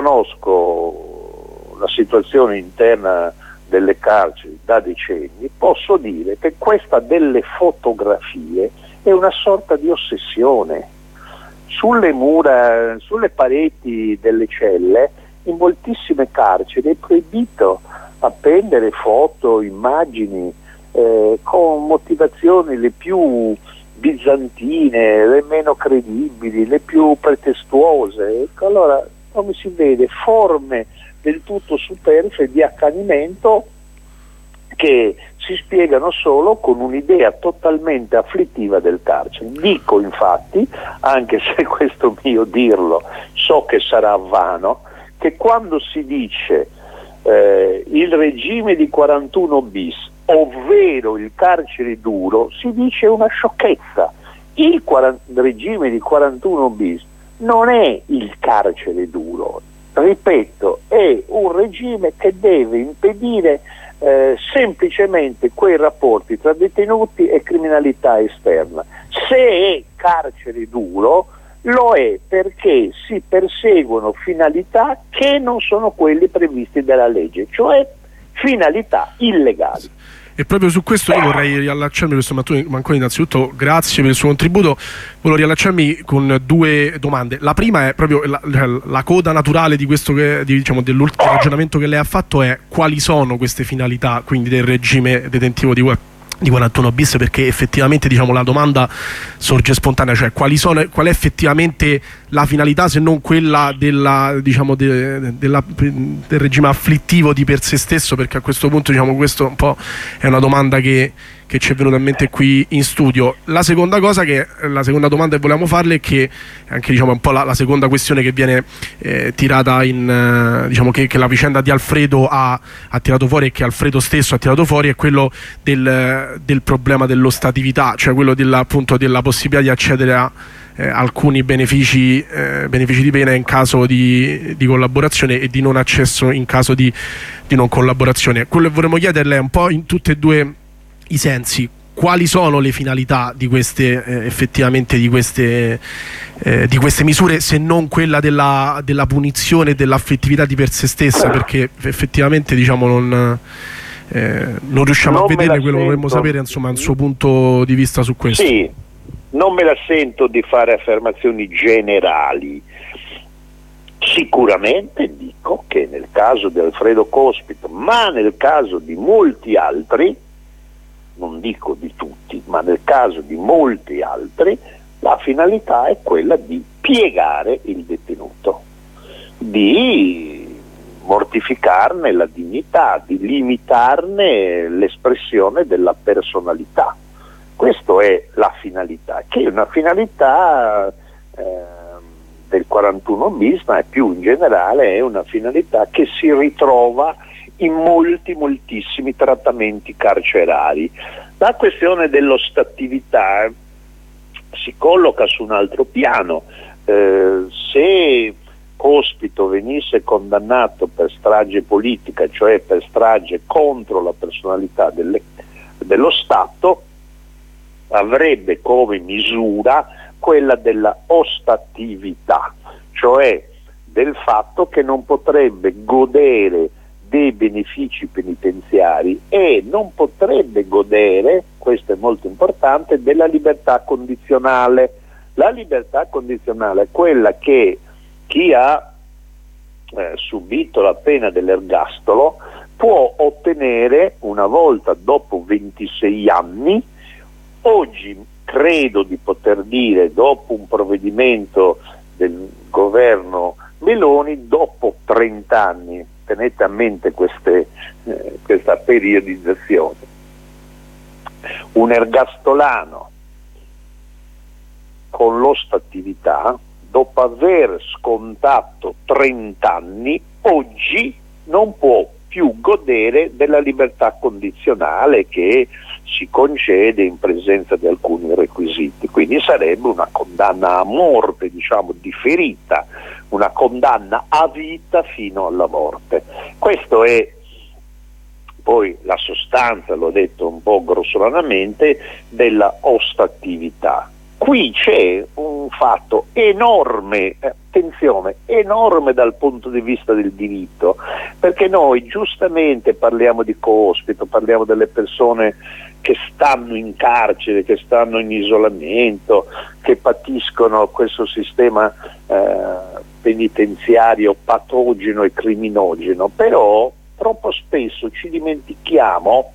conosco la situazione interna delle carceri da decenni, posso dire che questa delle fotografie è una sorta di ossessione. Sulle mura, sulle pareti delle celle, in moltissime carceri è proibito appendere foto, immagini eh, con motivazioni le più bizantine, le meno credibili, le più pretestuose. Ecco, allora come si vede forme del tutto superflue di accanimento che si spiegano solo con un'idea totalmente afflittiva del carcere. Dico infatti, anche se questo mio dirlo so che sarà vano, che quando si dice eh, il regime di quarantuno bis, ovvero il carcere duro, si dice una sciocchezza. Il regime di quarantuno bis non è il carcere duro, ripeto, è un regime che deve impedire eh, semplicemente quei rapporti tra detenuti e criminalità esterna. Se è carcere duro, lo è perché si perseguono finalità che non sono quelle previste dalla legge, cioè finalità illegali. E proprio su questo io vorrei riallacciarmi, questo Manconi, innanzitutto grazie per il suo contributo. Volevo riallacciarmi con due domande. La prima è proprio la, la coda naturale di questo che, di, diciamo, dell'ultimo ragionamento che lei ha fatto, è quali sono queste finalità quindi del regime detentivo di di quarantuno bis, perché effettivamente, diciamo, la domanda sorge spontanea, cioè quali sono, qual è effettivamente la finalità se non quella della, diciamo, de, della, del regime afflittivo di per sé stesso, perché a questo punto, diciamo, questo un po' è una domanda che, che ci è venuta in mente qui in studio. La seconda cosa che la seconda domanda che volevamo farle, è che anche, diciamo, un po' la, la seconda questione che viene eh, tirata in eh, diciamo che, che la vicenda di Alfredo ha, ha tirato fuori, e che Alfredo stesso ha tirato fuori, è quello del, del problema dell'ostatività, cioè quello della, appunto, della possibilità di accedere a eh, alcuni benefici, eh, benefici di pena in caso di, di collaborazione e di non accesso in caso di, di non collaborazione. Quello che vorremmo chiederle è un po' in tutte e due i sensi: quali sono le finalità di queste eh, effettivamente di queste, eh, di queste misure, se non quella della, della punizione e dell'afflittività di per sé stessa, perché effettivamente, diciamo, non, eh, non riusciamo non a vedere quello che vorremmo sapere, insomma, il suo punto di vista su questo. Sì, non me la sento di fare affermazioni generali. Sicuramente dico che nel caso di Alfredo Cospito, ma nel caso di molti altri, non dico di tutti, ma nel caso di molti altri, la finalità è quella di piegare il detenuto, di mortificarne la dignità, di limitarne l'espressione della personalità. Questa è la finalità, che è una finalità eh, del quarantuno bis, ma è più in generale è una finalità che si ritrova in molti, moltissimi trattamenti carcerari. La questione dell'ostattività si colloca su un altro piano. Eh, se Cospito venisse condannato per strage politica, cioè per strage contro la personalità delle, dello Stato, avrebbe come misura quella della ostattività, cioè del fatto che non potrebbe godere dei benefici penitenziari e non potrebbe godere, questo è molto importante, della libertà condizionale. La libertà condizionale è quella che chi ha eh, subito la pena dell'ergastolo può ottenere una volta dopo ventisei anni. Oggi credo di poter dire, dopo un provvedimento del governo Meloni, dopo trenta anni. Tenete a mente queste, eh, questa periodizzazione. Un ergastolano con l'ostattività, dopo aver scontato trenta anni, oggi non può più godere della libertà condizionale che si concede in presenza di alcuni requisiti. Quindi sarebbe una condanna a morte, diciamo, differita, una condanna a vita fino alla morte. Questo è poi la sostanza, l'ho detto un po' grossolanamente, della ostattività. Qui c'è un fatto enorme, attenzione, enorme dal punto di vista del diritto, perché noi giustamente parliamo di Cospito, parliamo delle persone che stanno in carcere, che stanno in isolamento, che patiscono questo sistema eh, penitenziario patogeno e criminogeno, però troppo spesso ci dimentichiamo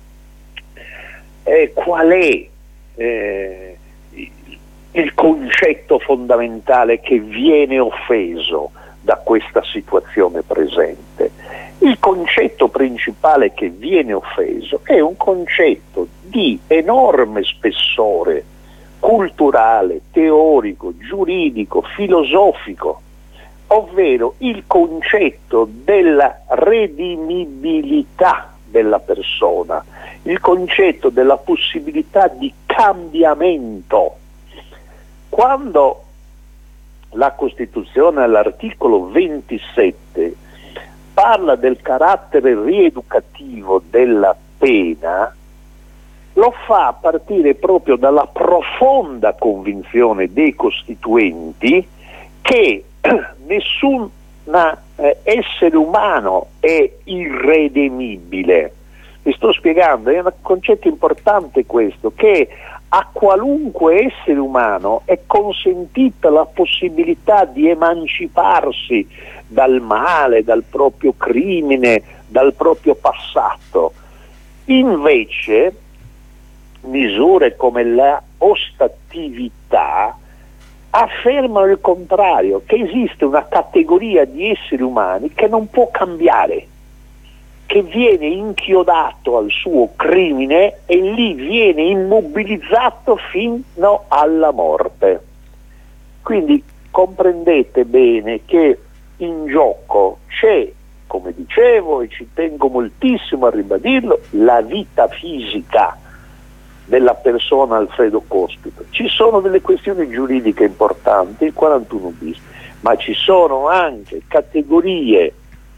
eh, qual è eh, il concetto fondamentale che viene offeso da questa situazione presente. Il concetto principale che viene offeso è un concetto di enorme spessore culturale, teorico, giuridico, filosofico. ovvero il concetto della redimibilità della persona, il concetto della possibilità di cambiamento. Quando la Costituzione all'articolo ventisette parla del carattere rieducativo della pena, lo fa a partire proprio dalla profonda convinzione dei costituenti che nessun eh, essere umano è irredimibile. Vi sto spiegando, è un concetto importante questo, che a qualunque essere umano è consentita la possibilità di emanciparsi dal male, dal proprio crimine, dal proprio passato. Invece misure come la ostatività affermano il contrario, che esiste una categoria di esseri umani che non può cambiare, che viene inchiodato al suo crimine e lì viene immobilizzato fino alla morte. Quindi comprendete bene che in gioco c'è, come dicevo e ci tengo moltissimo a ribadirlo, la vita fisica della persona Alfredo Cospito. Ci sono delle questioni giuridiche importanti, il quarantuno bis, ma ci sono anche categorie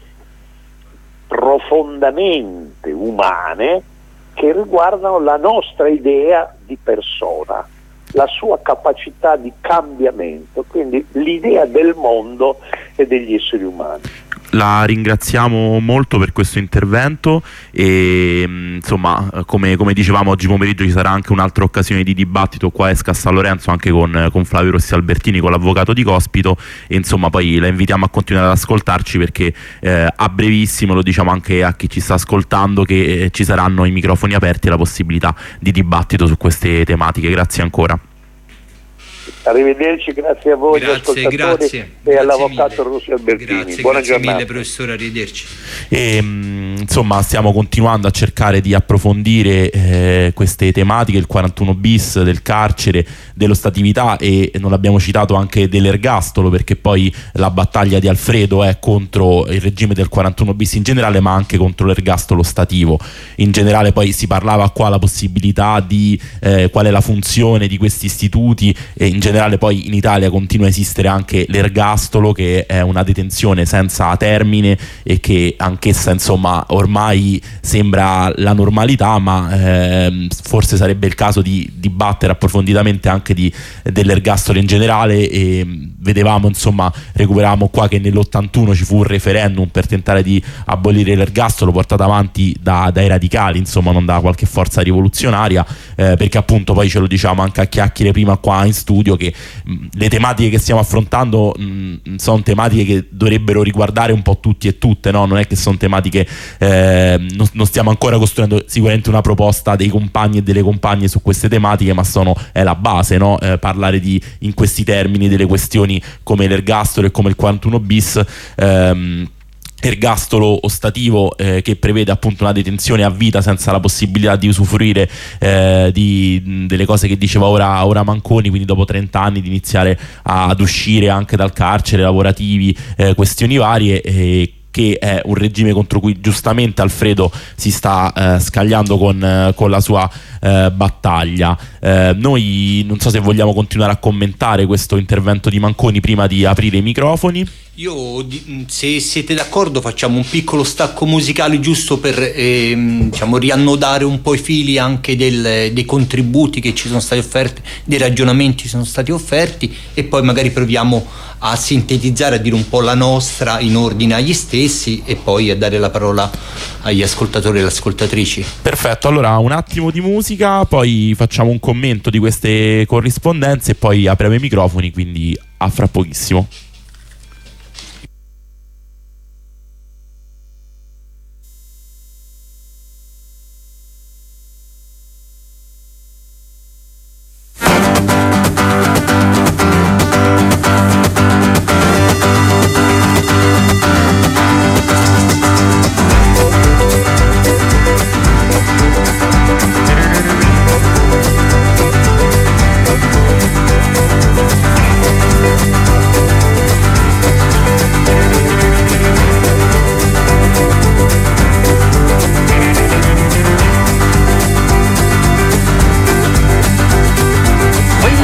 profondamente umane che riguardano la nostra idea di persona, la sua capacità di cambiamento, quindi l'idea del mondo e degli esseri umani. La ringraziamo molto per questo intervento e insomma, come, come dicevamo, oggi pomeriggio ci sarà anche un'altra occasione di dibattito qua a Esca a San Lorenzo, anche con, con Flavio Rossi Albertini, con l'avvocato di Cospito, e insomma poi la invitiamo a continuare ad ascoltarci perché eh, a brevissimo, lo diciamo anche a chi ci sta ascoltando, che eh, ci saranno i microfoni aperti e la possibilità di dibattito su queste tematiche. Grazie ancora. Arrivederci, grazie a voi, grazie, ascoltatori, grazie, e grazie all'avvocato mille. Rossi Albertini. Grazie, Buona grazie giornata. mille professore, arrivederci. E, mh, insomma stiamo continuando a cercare di approfondire eh, queste tematiche, il quarantuno bis, del carcere, dell'ostatività, e non l'abbiamo citato anche dell'ergastolo, perché poi la battaglia di Alfredo è contro il regime del quarantuno bis in generale, ma anche contro l'ergastolo ostativo in generale. Poi si parlava qua la possibilità di eh, qual è la funzione di questi istituti, e in generale poi in Italia continua a esistere anche l'ergastolo, che è una detenzione senza termine e che anch'essa insomma ormai sembra la normalità, ma ehm, forse sarebbe il caso di dibattere approfonditamente anche di, dell'ergastolo in generale. E vedevamo, insomma, recuperavamo qua che nell'ottantuno ci fu un referendum per tentare di abolire l'ergastolo, portato avanti da, dai radicali, insomma non da qualche forza rivoluzionaria, eh, perché appunto poi ce lo diciamo anche a chiacchiere prima qua in studio, che mh, le tematiche che stiamo affrontando mh, sono tematiche che dovrebbero riguardare un po' tutti e tutte, no? Non è che sono tematiche, eh, non, non stiamo ancora costruendo sicuramente una proposta dei compagni e delle compagne su queste tematiche, ma sono, è la base, no? Eh, parlare di, in questi termini delle questioni come l'ergastolo e come il quarantuno bis. ehm, Ergastolo ostativo eh, che prevede appunto una detenzione a vita senza la possibilità di usufruire eh, di, delle cose che diceva ora, ora Manconi, quindi dopo trenta anni di iniziare a, ad uscire anche dal carcere, lavorativi, eh, questioni varie, eh, che è un regime contro cui giustamente Alfredo si sta eh, scagliando con, eh, con la sua eh, battaglia. Eh, noi non so se vogliamo continuare a commentare questo intervento di Manconi prima di aprire i microfoni. Io, se siete d'accordo, facciamo un piccolo stacco musicale giusto per ehm, diciamo, riannodare un po' i fili anche del, dei contributi che ci sono stati offerti, dei ragionamenti che sono stati offerti, e poi magari proviamo a sintetizzare, a dire un po' la nostra in ordine agli stessi, e poi a dare la parola agli ascoltatori e alle ascoltatrici. Perfetto, allora un attimo di musica, poi facciamo un commento di queste corrispondenze e poi apriamo i microfoni, quindi a fra pochissimo. We'll be right back.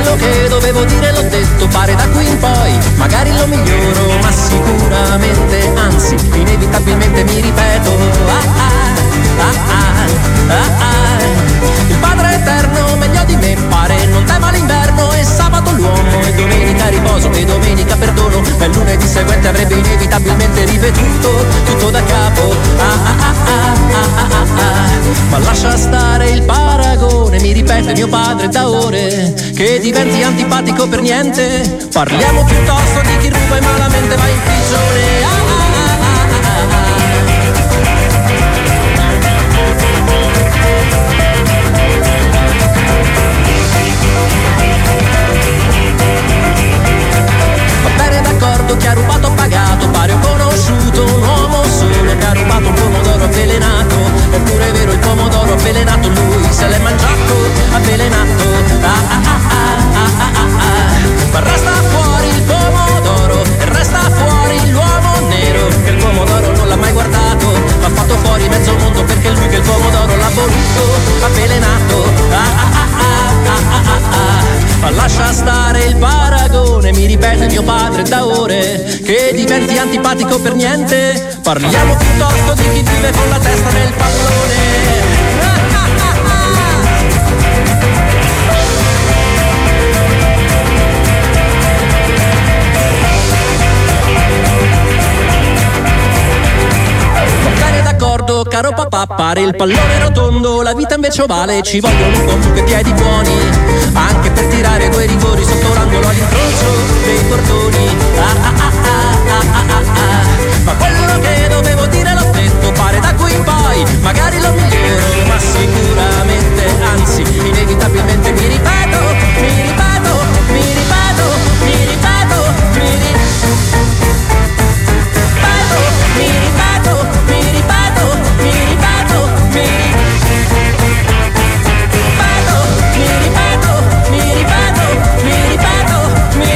quello che dovevo dire l'ho detto, pare da qui in poi magari lo miglioro, ma sicuramente, anzi inevitabilmente mi ripeto. Ah ah, ah ah, ah ah. Il Padre Eterno meglio di me pare non tema l'inverno, e sabato l'uomo e domenica riposo e domenica perdono, ma il lunedì seguente avrebbe inevitabilmente ripetuto tutto da capo. Ah ah ah ah ah ah ah. Ma lascia stare il paragone, mi ripete mio padre da ore, che diventi antipatico per niente. Parliamo piuttosto di chi ruba e malamente va in prigione. Ah ah ah ah ah ah. Va bene, d'accordo, chi ha rubato ha pagato, pare ho conosciuto un uomo solo che ha rubato un pomodoro avvelenato. Eppure è vero, il pomodoro avvelenato lui se l'è mangiato avvelenato. Ah ah ah ah ah ah ah ah. Ma resta fuori il pomodoro e resta fuori l'uomo nero, che il pomodoro non l'ha mai guardato, ma ha fatto fuori mezzo mondo perché lui che il pomodoro l'ha voluto avvelenato. Ah ah ah ah ah ah ah ah. Ma lascia stare il paragone, mi ripete mio padre da ore, che diventi antipatico per niente. Parliamo piuttosto di chi vive con la testa nel pallone. D'accordo, caro papà, pare il pallone rotondo, la vita invece ovale, ci vogliono un po' più che piedi buoni, anche per tirare due rigori sotto l'angolo all'incrocio dei portoni. Ah ah ah ah ah ah ah ah. Ma quello che dovevo dire l'ho detto, pare da qui in poi magari lo miglioro, ma sicuramente, anzi inevitabilmente mi ripeto, mi ripeto, mi ripeto, mi ripeto, mi ripeto, mi ripeto, mi ripeto, mi ripeto, mi ripeto, mi ripeto, mi ripeto, mi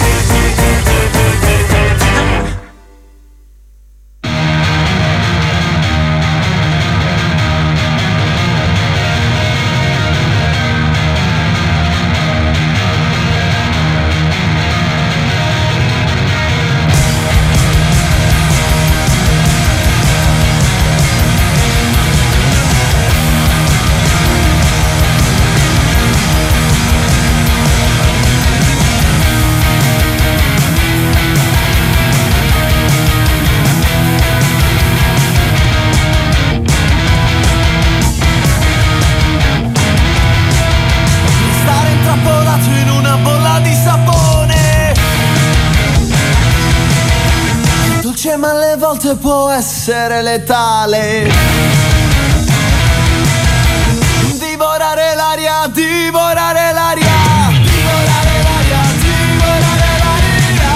ma alle volte può essere letale. Divorare l'aria, divorare l'aria, divorare l'aria, divorare l'aria.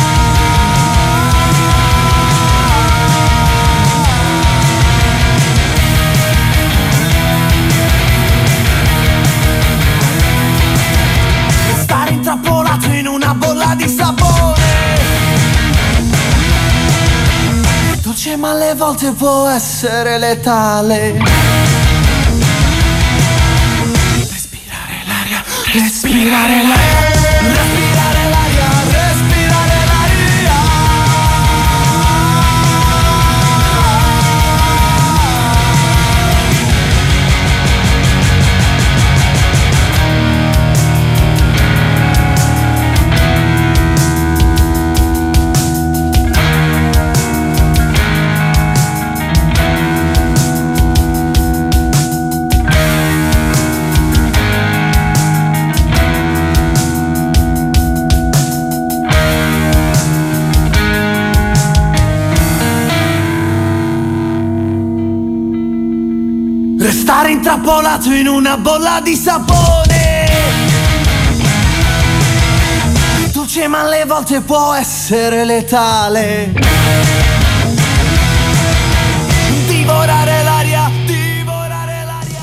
Stare intrappolato in una bolla di sapone. Dolce ma alle volte può essere letale. Respirare l'aria, respirare l'aria, respirare l'aria, respirare l'aria. Restare intrappolato in una bolla di sapone. Dolce ma alle volte può essere letale. Divorare l'aria, divorare l'aria.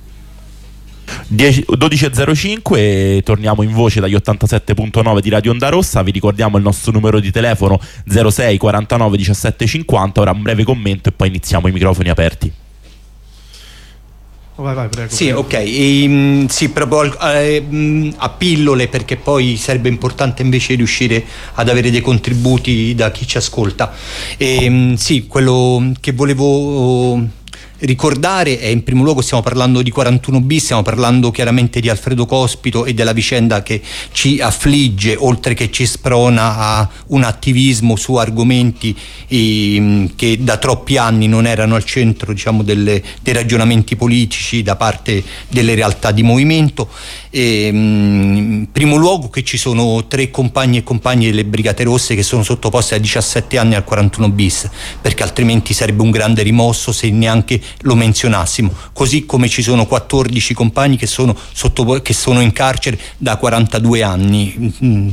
dodici e zero cinque, torniamo in voce dagli ottantasette virgola nove di Radio Onda Rossa. Vi ricordiamo il nostro numero di telefono zero sei quarantanove diciassette cinquanta. Ora un breve commento e poi iniziamo i microfoni aperti. Oh, vai, vai, prego. Sì, prego. ok, e, sì, proprio eh, a pillole, perché poi sarebbe importante invece riuscire ad avere dei contributi da chi ci ascolta. E, sì, quello che volevo ricordare è, in primo luogo, stiamo parlando di quarantuno bis, stiamo parlando chiaramente di Alfredo Cospito e della vicenda che ci affligge, oltre che ci sprona a un attivismo su argomenti eh, che da troppi anni non erano al centro, diciamo, delle, dei ragionamenti politici da parte delle realtà di movimento. E, in primo luogo che ci sono tre compagni e compagni delle Brigate Rosse che sono sottoposti a diciassette anni al quarantuno bis, perché altrimenti sarebbe un grande rimosso se neanche lo menzionassimo, così come ci sono quattordici compagni che sono, sotto, che sono in carcere da quarantadue anni,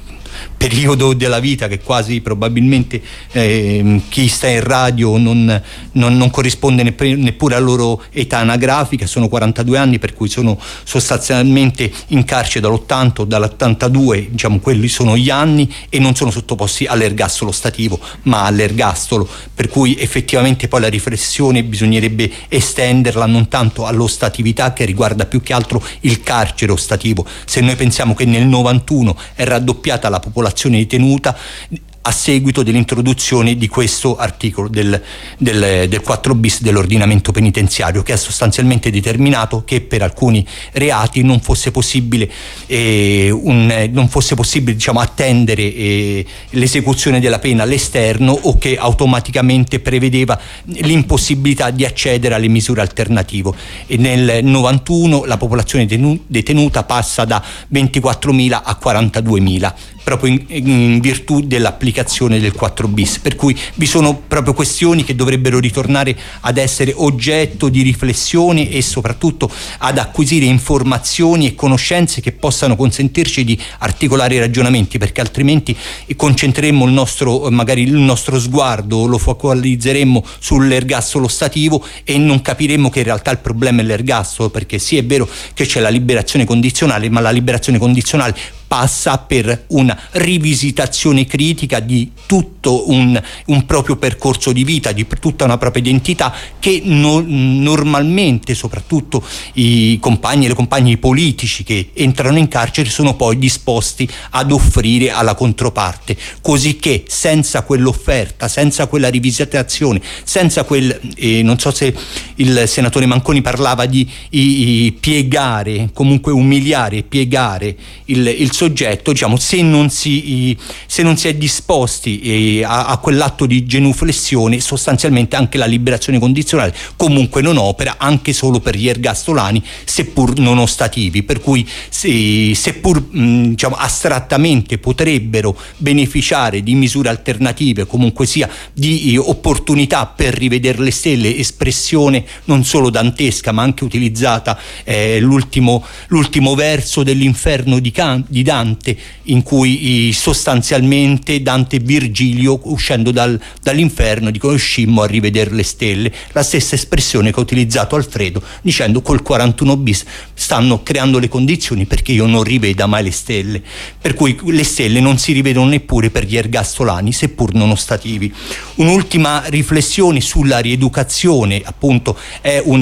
periodo della vita che quasi probabilmente eh, chi sta in radio non, non, non corrisponde neppure, neppure alla loro età anagrafica. Sono quarantadue anni, per cui sono sostanzialmente in carcere dall'ottanta o dall'ottantadue, diciamo, quelli sono gli anni, e non sono sottoposti all'ergastolo stativo ma all'ergastolo, per cui effettivamente poi la riflessione bisognerebbe estenderla non tanto all'ostatività, che riguarda più che altro il carcere ostativo. Se noi pensiamo che nel novantuno è raddoppiata la popolazione detenuta a seguito dell'introduzione di questo articolo del, del, del quattro bis dell'ordinamento penitenziario, che ha sostanzialmente determinato che per alcuni reati non fosse possibile eh, un, non fosse possibile diciamo attendere eh, l'esecuzione della pena all'esterno, o che automaticamente prevedeva l'impossibilità di accedere alle misure alternative. E nel novantuno la popolazione detenuta passa da ventiquattromila a quarantaduemila, proprio in, in virtù dell'applicazione del quattro bis, per cui vi sono proprio questioni che dovrebbero ritornare ad essere oggetto di riflessione e soprattutto ad acquisire informazioni e conoscenze che possano consentirci di articolare i ragionamenti, perché altrimenti concentreremmo il nostro, magari il nostro sguardo, lo focalizzeremmo sull'ergastolo stativo e non capiremmo che in realtà il problema è l'ergastolo, perché sì, è vero che c'è la liberazione condizionale, ma la liberazione condizionale passa per una rivisitazione critica di tutto un, un proprio percorso di vita, di tutta una propria identità, che no, normalmente soprattutto i compagni e le compagne politici che entrano in carcere sono poi disposti ad offrire alla controparte, così che senza quell'offerta, senza quella rivisitazione, senza quel eh, non so se il senatore Manconi parlava di i, i piegare, comunque umiliare, piegare il, il soggetto, diciamo, se non si, se non si è disposti eh, a, a quell'atto di genuflessione, sostanzialmente anche la liberazione condizionale comunque non opera, anche solo per gli ergastolani, seppur non ostativi, per cui se, seppur mh, diciamo astrattamente potrebbero beneficiare di misure alternative, comunque sia di eh, opportunità per rivedere le stelle, espressione non solo dantesca ma anche utilizzata eh, l'ultimo, l'ultimo verso dell'Inferno di, Can- di Dante, in cui sostanzialmente Dante e Virgilio, uscendo dal, dall'inferno, dicono: uscimmo a rivedere le stelle, la stessa espressione che ha utilizzato Alfredo dicendo col quarantuno bis stanno creando le condizioni perché io non riveda mai le stelle, per cui le stelle non si rivedono neppure per gli ergastolani, seppur non ostativi. Un'ultima riflessione sulla rieducazione, appunto, è, un,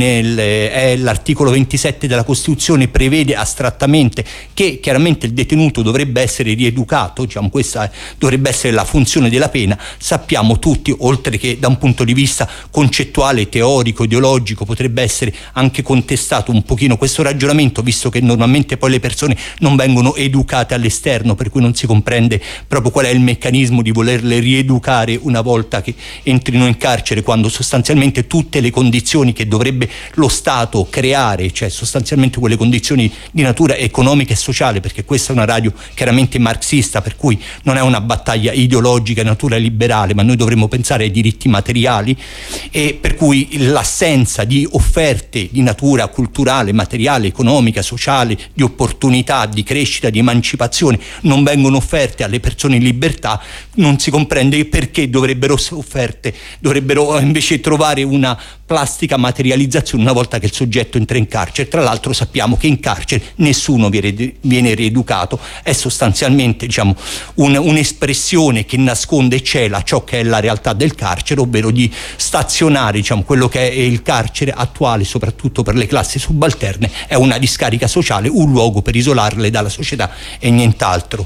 è l'articolo ventisette della Costituzione, prevede astrattamente che chiaramente il detenuto dovrebbe essere rieducato, diciamo, questa dovrebbe essere la funzione della pena. Sappiamo tutti, oltre che da un punto di vista concettuale, teorico, ideologico, potrebbe essere anche contestato un pochino questo ragionamento, visto che normalmente poi le persone non vengono educate all'esterno, per cui non si comprende proprio qual è il meccanismo di volerle rieducare una volta che entrino in carcere, quando sostanzialmente tutte le condizioni che dovrebbe lo Stato creare, cioè sostanzialmente quelle condizioni di natura economica e sociale, perché questa è una radio chiaramente marxista, per cui non è una battaglia ideologica di natura liberale, ma noi dovremmo pensare ai diritti materiali, e per cui l'assenza di offerte di natura culturale, materiale, economica, sociale, di opportunità, di crescita, di emancipazione non vengono offerte alle persone in libertà, non si comprende perché dovrebbero offerte, dovrebbero invece trovare una plastica materializzazione una volta che il soggetto entra in carcere. Tra l'altro sappiamo che in carcere nessuno viene, viene rieducato, è sostanzialmente, diciamo, un, un'espressione che nasconde e cela ciò che è la realtà del carcere, ovvero di stazionare, diciamo, quello che è il carcere attuale, soprattutto per le classi subalterne, è una discarica sociale, un luogo per isolarle dalla società e nient'altro.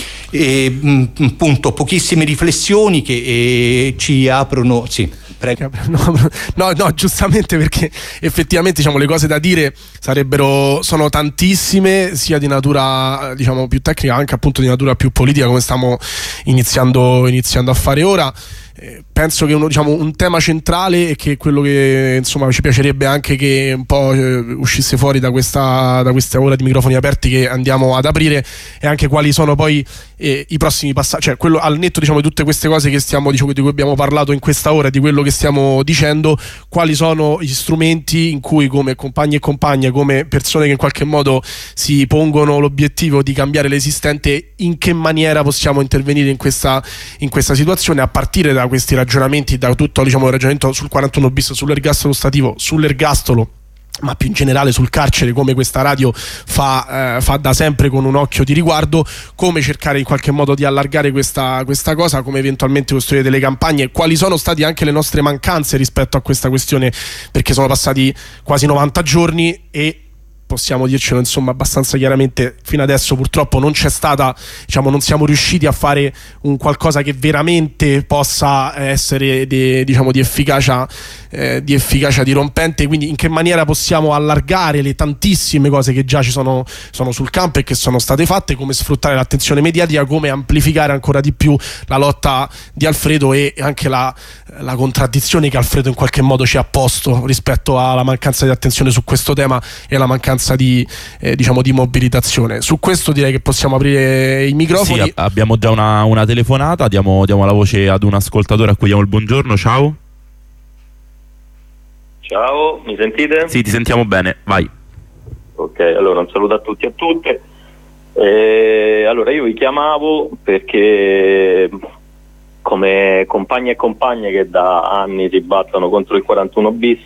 E, mh, appunto, pochissime riflessioni che eh, ci aprono. Sì. Prego. No, no, no, giustamente, perché effettivamente, diciamo, le cose da dire sarebbero, sono tantissime, sia di natura, diciamo, più tecnica, anche appunto di natura più politica, come stiamo iniziando, iniziando a fare ora. Eh, penso che uno, diciamo, un tema centrale e che quello che, insomma, ci piacerebbe anche che un po' eh, uscisse fuori da questa, da questa ora di microfoni aperti che andiamo ad aprire, è anche quali sono poi eh, i prossimi passaggi, cioè quello, al netto, diciamo, di tutte queste cose che stiamo, diciamo, di cui abbiamo parlato in questa ora, di quello che stiamo dicendo, quali sono gli strumenti in cui, come compagni e compagne, come persone che in qualche modo si pongono l'obiettivo di cambiare l'esistente, in che maniera possiamo intervenire in questa, in questa situazione, a partire da questi ragionamenti, da tutto, diciamo, il ragionamento sul quarantuno bis, sull'ergastolo stativo, sull'ergastolo, ma più in generale sul carcere, come questa radio fa, eh, fa da sempre con un occhio di riguardo, come cercare in qualche modo di allargare questa, questa cosa, come eventualmente costruire delle campagne, quali sono state anche le nostre mancanze rispetto a questa questione, perché sono passati quasi novanta giorni e possiamo dircelo, insomma, abbastanza chiaramente, fino adesso purtroppo non c'è stata, diciamo, non siamo riusciti a fare un qualcosa che veramente possa essere de, diciamo, di efficacia eh, di efficacia dirompente. Quindi in che maniera possiamo allargare le tantissime cose che già ci sono, sono sul campo e che sono state fatte, come sfruttare l'attenzione mediatica, come amplificare ancora di più la lotta di Alfredo e anche la, la contraddizione che Alfredo in qualche modo ci ha posto rispetto alla mancanza di attenzione su questo tema e alla mancanza di, eh, diciamo, di mobilitazione. Su questo direi che possiamo aprire i microfoni. Sì, abbiamo già una, una telefonata, diamo, diamo la voce ad un ascoltatore a cui diamo il buongiorno. Ciao. Ciao, mi sentite? Sì, ti sentiamo bene, vai. Ok, allora un saluto a tutti e a tutte. Eh, allora io vi chiamavo perché, come compagni e compagne che da anni si battono contro il quarantuno bis,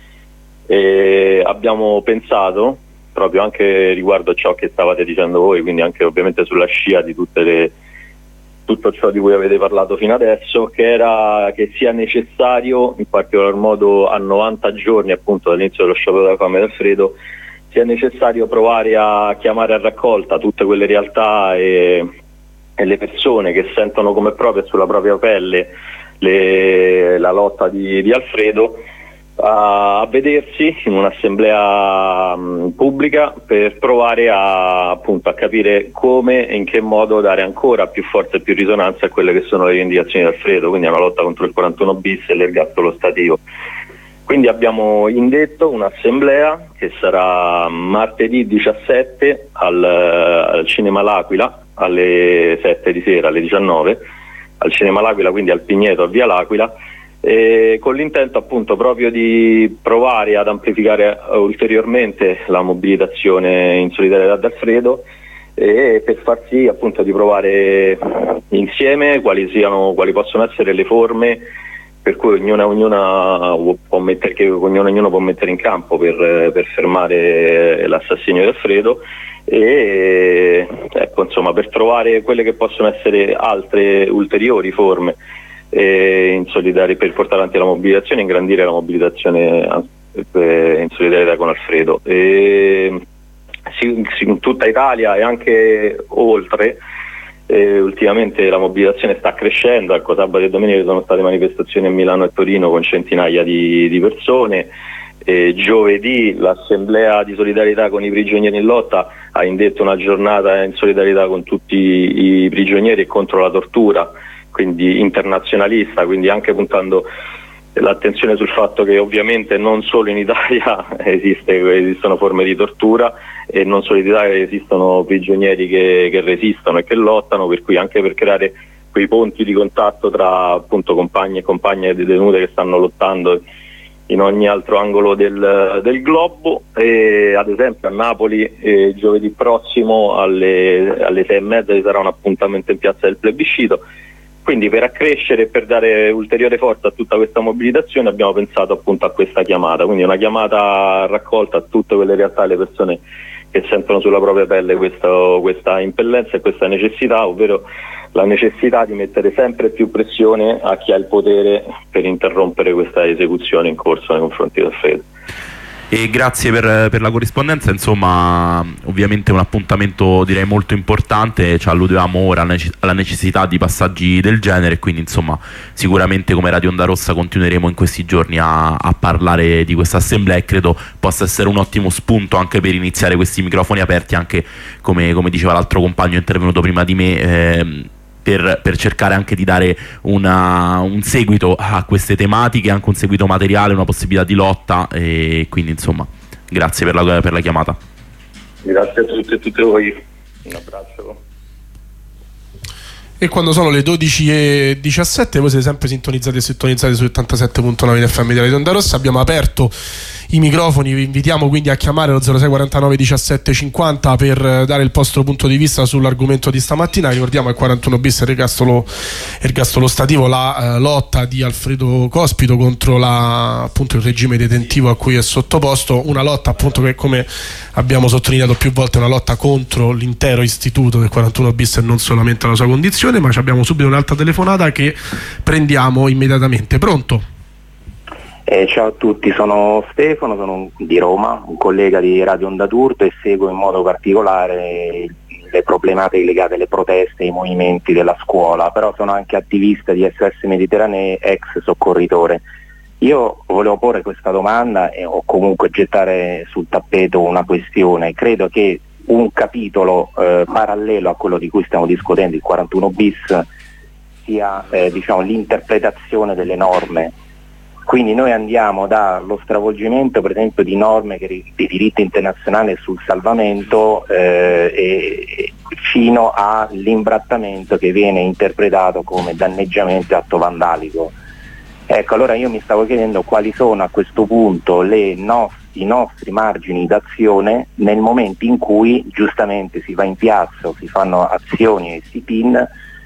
eh, abbiamo pensato, proprio anche riguardo a ciò che stavate dicendo voi, quindi anche ovviamente sulla scia di tutte le, tutto ciò di cui avete parlato fino adesso, che era che sia necessario, in particolar modo a novanta giorni appunto dall'inizio dello sciopero della fame di Alfredo, sia necessario provare a chiamare a raccolta tutte quelle realtà e, e le persone che sentono come propria sulla propria pelle le, la lotta di, di Alfredo, a, a vedersi in un'assemblea mh, pubblica per provare a, appunto, a capire come e in che modo dare ancora più forza e più risonanza a quelle che sono le rivendicazioni di Alfredo, quindi è una lotta contro il quarantuno bis e l'ergastolo stativo. Quindi abbiamo indetto un'assemblea che sarà martedì diciassette al, al Cinema L'Aquila alle sette di sera, alle diciannove, al Cinema L'Aquila, quindi al Pigneto, a Via L'Aquila, e con l'intento appunto proprio di provare ad amplificare ulteriormente la mobilitazione in solidarietà ad Alfredo e per far sì appunto di provare insieme quali siano, quali possono essere le forme per cui ognuna, ognuna può mettere, che ognuno, ognuno può mettere in campo per, per fermare l'assassinio di Alfredo e ecco, insomma, per trovare quelle che possono essere altre ulteriori forme eh, in solidarietà, per portare avanti la mobilitazione e ingrandire la mobilitazione eh, in solidarietà con Alfredo. E, sì, sì, in tutta Italia e anche oltre. Eh, ultimamente la mobilitazione sta crescendo, ecco, sabato e domenica sono state manifestazioni a Milano e Torino con centinaia di, di persone. Eh, giovedì l'assemblea di solidarietà con i prigionieri in lotta ha indetto una giornata in solidarietà con tutti i prigionieri e contro la tortura, quindi internazionalista, quindi anche puntando l'attenzione sul fatto che ovviamente non solo in Italia esiste, esistono forme di tortura e non solo in Italia esistono prigionieri che, che resistono e che lottano, per cui anche per creare quei ponti di contatto tra appunto compagni e compagne detenute che stanno lottando in ogni altro angolo del, del globo. E ad esempio a Napoli eh, giovedì prossimo alle, alle sei e mezza ci sarà un appuntamento in piazza del Plebiscito. quindi per accrescere e per dare ulteriore forza a tutta questa mobilitazione abbiamo pensato appunto a questa chiamata, quindi una chiamata raccolta a tutte quelle realtà, le persone che sentono sulla propria pelle questo, questa impellenza e questa necessità, ovvero la necessità di mettere sempre più pressione a chi ha il potere per interrompere questa esecuzione in corso nei confronti del Fede. E grazie per, per la corrispondenza, insomma ovviamente un appuntamento direi molto importante, ci alludevamo ora alla necessità di passaggi del genere, quindi insomma sicuramente come Radio Onda Rossa continueremo in questi giorni a, a parlare di questa assemblea e credo possa essere un ottimo spunto anche per iniziare questi microfoni aperti, anche come, come diceva l'altro compagno intervenuto prima di me, eh, Per, per cercare anche di dare una, un seguito a queste tematiche, anche un seguito materiale, una possibilità di lotta, e quindi insomma grazie per la, per la chiamata. Grazie a tutti e a tutte voi, un abbraccio. E quando sono le dodici e diciassette voi siete sempre sintonizzati e sintonizzati su settantasette virgola nove F M di Radio Onda Rossa. Abbiamo aperto i microfoni, vi invitiamo quindi a chiamare lo zero sei quarantanove diciassette cinquanta per dare il vostro punto di vista sull'argomento di stamattina. Ricordiamo il quarantuno bis ergastolo, ergastolo stativo, la eh, lotta di Alfredo Cospito contro la, appunto, il regime detentivo a cui è sottoposto, una lotta appunto che, come abbiamo sottolineato più volte, è una lotta contro l'intero istituto del quarantuno bis e non solamente la sua condizione. Ma abbiamo subito un'altra telefonata che prendiamo immediatamente. Pronto? Eh, ciao a tutti, sono Stefano, sono di Roma, un collega di Radio Onda d'Urto e seguo in modo particolare le problematiche legate alle proteste e ai movimenti della scuola, però sono anche attivista di S O S Mediterranee, ex soccorritore. Io volevo porre questa domanda e, o comunque gettare sul tappeto una questione. Credo che un capitolo eh, parallelo a quello di cui stiamo discutendo, il quarantuno bis, sia eh, diciamo, l'interpretazione delle norme. Quindi noi andiamo dallo stravolgimento per esempio di norme che, di diritto internazionale sul salvamento eh, e, fino all'imbrattamento che viene interpretato come danneggiamento e atto vandalico. Ecco, allora io mi stavo chiedendo quali sono a questo punto le no- i nostri margini d'azione nel momento in cui giustamente si va in piazza o si fanno azioni e sit-in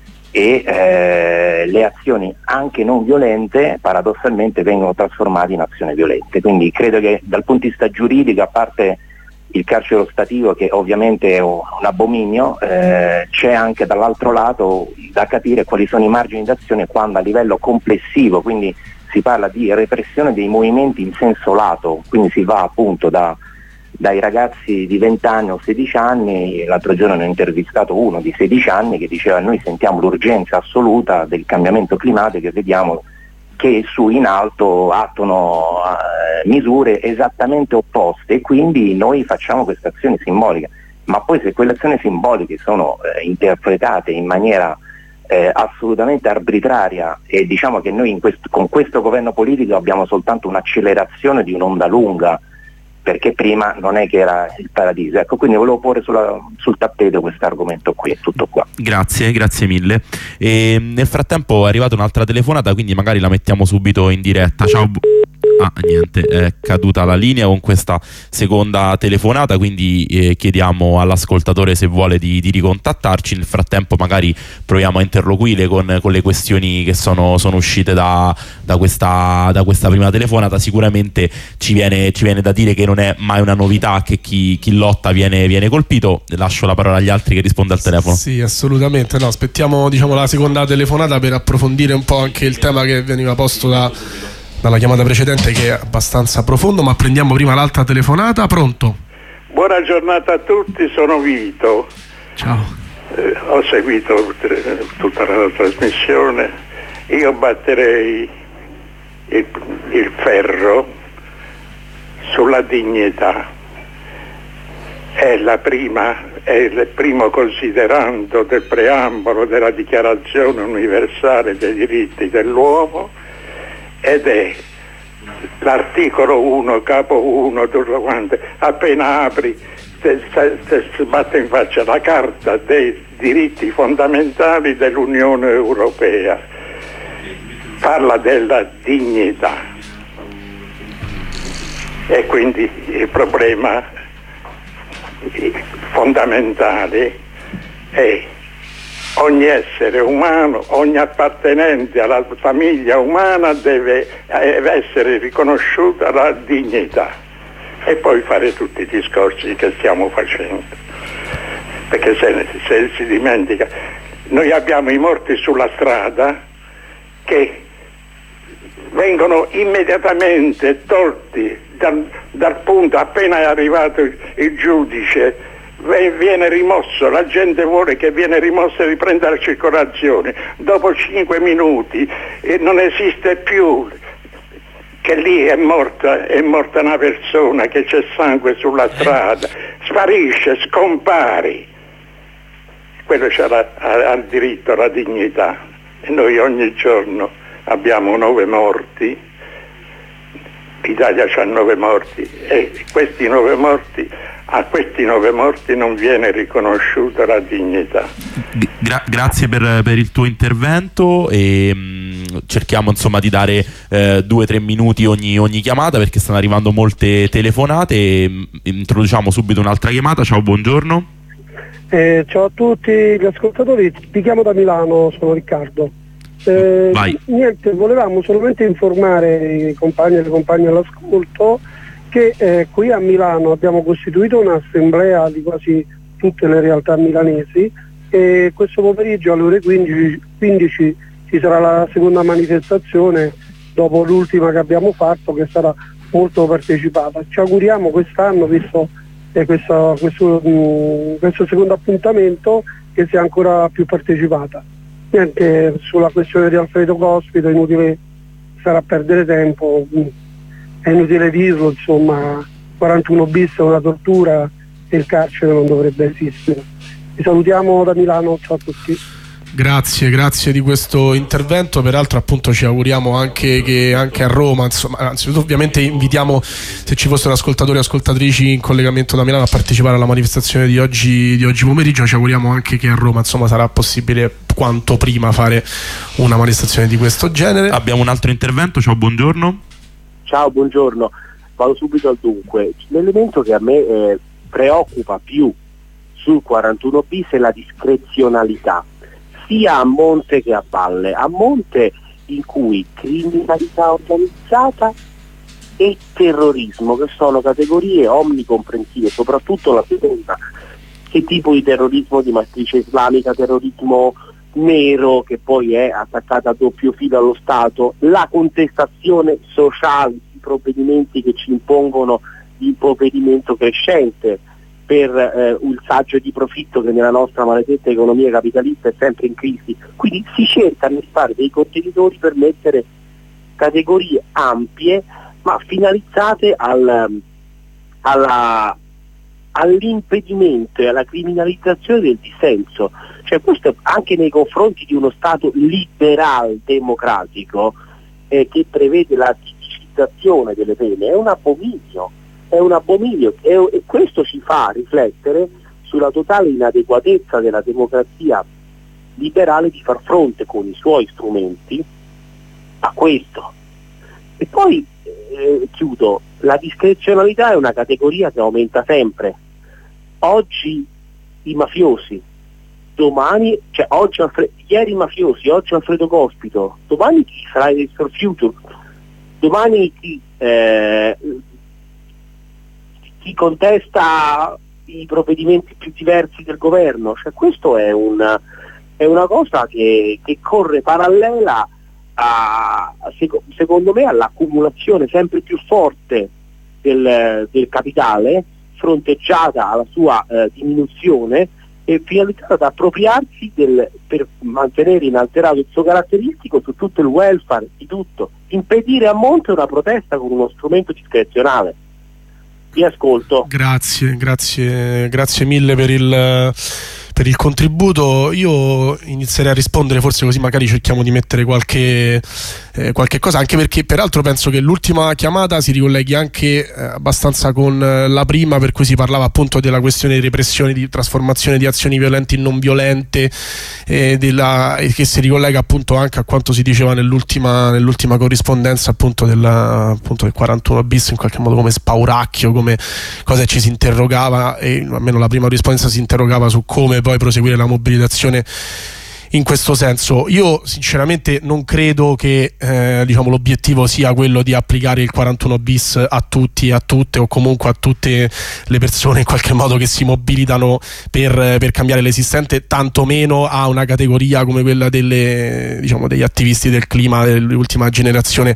e eh, le azioni anche non violente paradossalmente vengono trasformate in azioni violente. Quindi credo che dal punto di vista giuridico, a parte il carcere ostativo che ovviamente è un abominio, eh, c'è anche dall'altro lato da capire quali sono i margini d'azione quando a livello complessivo, quindi si parla di repressione dei movimenti in senso lato, quindi si va appunto da dai ragazzi di venti anni o sedici anni. L'altro giorno ne ho intervistato uno di sedici anni che diceva: noi sentiamo l'urgenza assoluta del cambiamento climatico e vediamo che su in alto attuano eh, misure esattamente opposte, e quindi noi facciamo queste azioni simboliche. Ma poi se quelle azioni simboliche sono eh, interpretate in maniera eh, assolutamente arbitraria, e diciamo che noi in questo, con questo governo politico abbiamo soltanto un'accelerazione di un'onda lunga, perché prima non è che era il paradiso. Ecco, quindi volevo porre sulla, sul tappeto questo argomento qui, è tutto qua. Grazie, grazie mille. E nel frattempo è arrivata un'altra telefonata, quindi magari la mettiamo subito in diretta. Ciao. Ah, niente, è caduta la linea con questa seconda telefonata, quindi eh, chiediamo all'ascoltatore se vuole di, di ricontattarci. Nel frattempo magari proviamo a interloquire con, con le questioni che sono, sono uscite da, da, questa, da questa prima telefonata. Sicuramente ci viene, ci viene da dire che non è mai una novità che chi, chi lotta viene, viene colpito. Lascio la parola agli altri che risponde al telefono. Sì, assolutamente. No, aspettiamo diciamo, la seconda telefonata per approfondire un po' anche il tema che veniva posto da dalla chiamata precedente, che è abbastanza profondo, ma prendiamo prima l'altra telefonata. Pronto? Buona giornata a tutti, sono Vito. Ciao. Eh, ho seguito tutta la trasmissione. Io batterei il, il ferro sulla dignità. È la prima, è il primo considerando del preambolo della Dichiarazione Universale dei Diritti dell'Uomo, ed è l'articolo uno, capo uno, tutto quanto. Appena apri si batte in faccia la Carta dei diritti fondamentali dell'Unione Europea, parla della dignità, e quindi il problema fondamentale è ogni essere umano, ogni appartenente alla famiglia umana deve essere riconosciuta la dignità, e poi fare tutti i discorsi che stiamo facendo, perché se, se si dimentica, noi abbiamo i morti sulla strada che vengono immediatamente tolti dal, dal punto appena è arrivato il, il giudice, viene rimosso, la gente vuole che viene rimossa e riprenda la circolazione, dopo cinque minuti e non esiste più, che lì è morta, è morta una persona, che c'è sangue sulla strada, sparisce, scompari, quello c'ha la, ha, ha il diritto alla dignità, e noi ogni giorno abbiamo nove morti, l'Italia c'ha nove morti, e questi nove morti, a questi nove morti non viene riconosciuta la dignità. Gra- grazie per, per il tuo intervento, e mh, cerchiamo insomma di dare eh, due o tre minuti ogni, ogni chiamata, perché stanno arrivando molte telefonate, e, mh, introduciamo subito un'altra chiamata. Ciao, buongiorno. Eh, ciao a tutti gli ascoltatori, ti chiamo da Milano, sono Riccardo. Eh, Vai. Niente, volevamo solamente informare i compagni e le compagne all'ascolto che eh, qui a Milano abbiamo costituito un'assemblea di quasi tutte le realtà milanesi, e questo pomeriggio alle ore quindici, quindici ci sarà la seconda manifestazione dopo l'ultima che abbiamo fatto, che sarà molto partecipata. Ci auguriamo quest'anno, visto eh, questo, questo, mh, questo secondo appuntamento, che sia ancora più partecipata. Niente, sulla questione di Alfredo Cospito è inutile stare a perdere tempo, è inutile dirlo, insomma, quarantuno bis è una tortura e il carcere non dovrebbe esistere. Vi salutiamo da Milano, ciao a tutti. Grazie, grazie di questo intervento. Peraltro appunto ci auguriamo anche che anche a Roma, insomma, anzitutto ovviamente invitiamo, se ci fossero ascoltatori e ascoltatrici in collegamento da Milano, a partecipare alla manifestazione di oggi, di oggi pomeriggio. Ci auguriamo anche che a Roma, insomma, sarà possibile quanto prima fare una manifestazione di questo genere. Abbiamo un altro intervento. Ciao, buongiorno. Ciao, buongiorno. Vado subito al dunque. L'elemento che a me eh, preoccupa più sul quarantuno bis è la discrezionalità, sia a monte che a valle. A monte, in cui criminalità organizzata e terrorismo, che sono categorie omnicomprensive, soprattutto la seconda, che tipo di terrorismo di matrice islamica, terrorismo nero, che poi è attaccata a doppio filo allo Stato, la contestazione sociale, i provvedimenti che ci impongono l'impoverimento crescente per eh, un saggio di profitto che nella nostra maledetta economia capitalista è sempre in crisi. Quindi si cerca di fare dei contenitori per mettere categorie ampie, ma finalizzate al, alla, all'impedimento e alla criminalizzazione del dissenso. Cioè, questo anche nei confronti di uno Stato liberal democratico eh, che prevede la tipicizzazione delle pene è un abominio, è un abominio e, e questo ci fa riflettere sulla totale inadeguatezza della democrazia liberale di far fronte con i suoi strumenti a questo. E poi eh, chiudo, la discrezionalità è una categoria che aumenta sempre. Oggi i mafiosi, domani, cioè oggi Alfre- ieri i mafiosi, oggi Alfredo Cospito, domani chi sarà il for Future, domani chi, eh, chi contesta i provvedimenti più diversi del governo. Cioè, questo è una, è una cosa che, che corre parallela a, secondo me, all'accumulazione sempre più forte del, del capitale, fronteggiata alla sua eh, diminuzione e finalizzata ad appropriarsi del, per mantenere inalterato il suo caratteristico su tutto il welfare, di tutto, impedire a monte una protesta con uno strumento discrezionale. Vi ascolto. Grazie, grazie, grazie mille per il, per il contributo. Io inizierei a rispondere, forse così magari cerchiamo di mettere qualche, eh, qualche cosa, anche perché peraltro penso che l'ultima chiamata si ricolleghi anche eh, abbastanza con eh, la prima, per cui si parlava appunto della questione di repressione, di trasformazione di azioni violente in non violente, eh, della, e che si ricollega appunto anche a quanto si diceva nell'ultima, nell'ultima corrispondenza appunto, della, appunto del quarantuno bis, in qualche modo come spauracchio, come cosa ci si interrogava, e almeno la prima corrispondenza si interrogava su come poi proseguire la mobilitazione in questo senso. Io sinceramente non credo che eh, diciamo, l'obiettivo sia quello di applicare il quarantuno bis a tutti e a tutte, o comunque a tutte le persone in qualche modo che si mobilitano per, per cambiare l'esistente, tantomeno a una categoria come quella delle, diciamo, degli attivisti del clima dell'ultima generazione,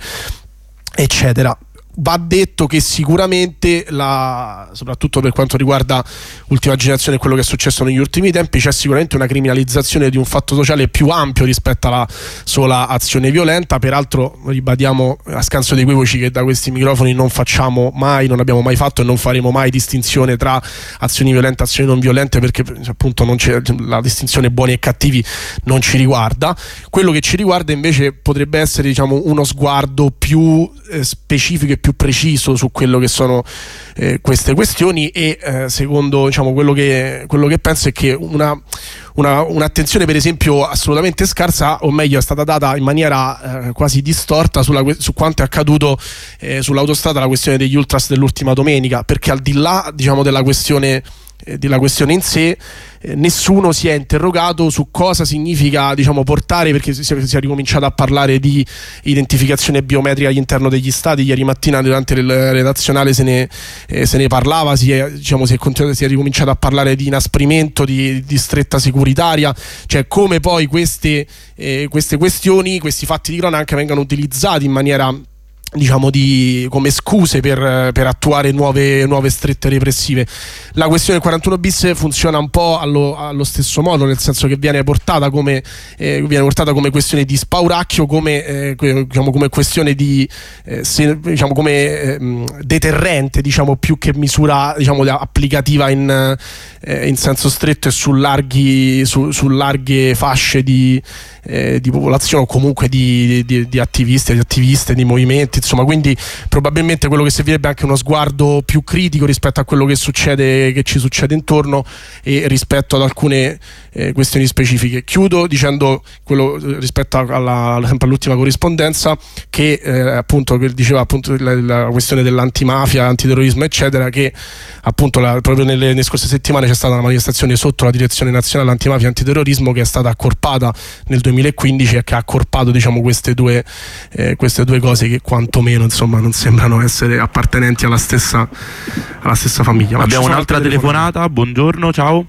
eccetera. Va detto che sicuramente, la, soprattutto per quanto riguarda l'ultima generazione e quello che è successo negli ultimi tempi, c'è sicuramente una criminalizzazione di un fatto sociale più ampio rispetto alla sola azione violenta. Peraltro ribadiamo a scanso di equivoci che da questi microfoni non facciamo mai, non abbiamo mai fatto e non faremo mai distinzione tra azioni violente e azioni non violente, perché appunto non c'è, la distinzione buoni e cattivi non ci riguarda. Quello che ci riguarda invece potrebbe essere, diciamo, uno sguardo più eh, specifico e più preciso su quello che sono eh, queste questioni, e eh, secondo, diciamo, quello che, quello che penso è che una, una, un'attenzione per esempio assolutamente scarsa, o meglio è stata data in maniera eh, quasi distorta sulla, su quanto è accaduto eh, sull'autostrada, la questione degli ultras dell'ultima domenica, perché al di là, diciamo, della questione della questione in sé, eh, nessuno si è interrogato su cosa significa, diciamo, portare, perché si è, si è ricominciato a parlare di identificazione biometrica all'interno degli stati. Ieri mattina durante il redazionale se ne, eh, se ne parlava, si è, diciamo, si, è si è ricominciato a parlare di inasprimento, di, di stretta securitaria, cioè come poi queste, eh, queste questioni, questi fatti di cronaca vengano utilizzati in maniera, diciamo, di, come scuse per, per attuare nuove, nuove strette repressive. La questione del quarantuno bis funziona un po' allo, allo stesso modo, nel senso che viene portata come, eh, viene portata come questione di spauracchio, come, eh, diciamo, come questione di eh, se, diciamo, come eh, deterrente, diciamo, più che misura, diciamo, applicativa in, eh, in senso stretto e su larghi, su, su larghe fasce di, eh, di popolazione, o comunque di, di, di attivisti, di attiviste, di movimenti, insomma. Quindi probabilmente quello che servirebbe è anche uno sguardo più critico rispetto a quello che succede, che ci succede intorno, e rispetto ad alcune eh, questioni specifiche. Chiudo dicendo quello rispetto alla, all'ultima corrispondenza, che eh, appunto, che diceva appunto la, la questione dell'antimafia, antiterrorismo eccetera, che appunto la, proprio nelle, nelle scorse settimane c'è stata una manifestazione sotto la direzione nazionale antimafia e antiterrorismo, che è stata accorpata nel duemilaquindici e che ha accorpato, diciamo, queste due, eh, queste due cose che quantomeno, insomma, non sembrano essere appartenenti alla stessa, alla stessa famiglia. Ma abbiamo un'altra telefonata. Buongiorno, ciao.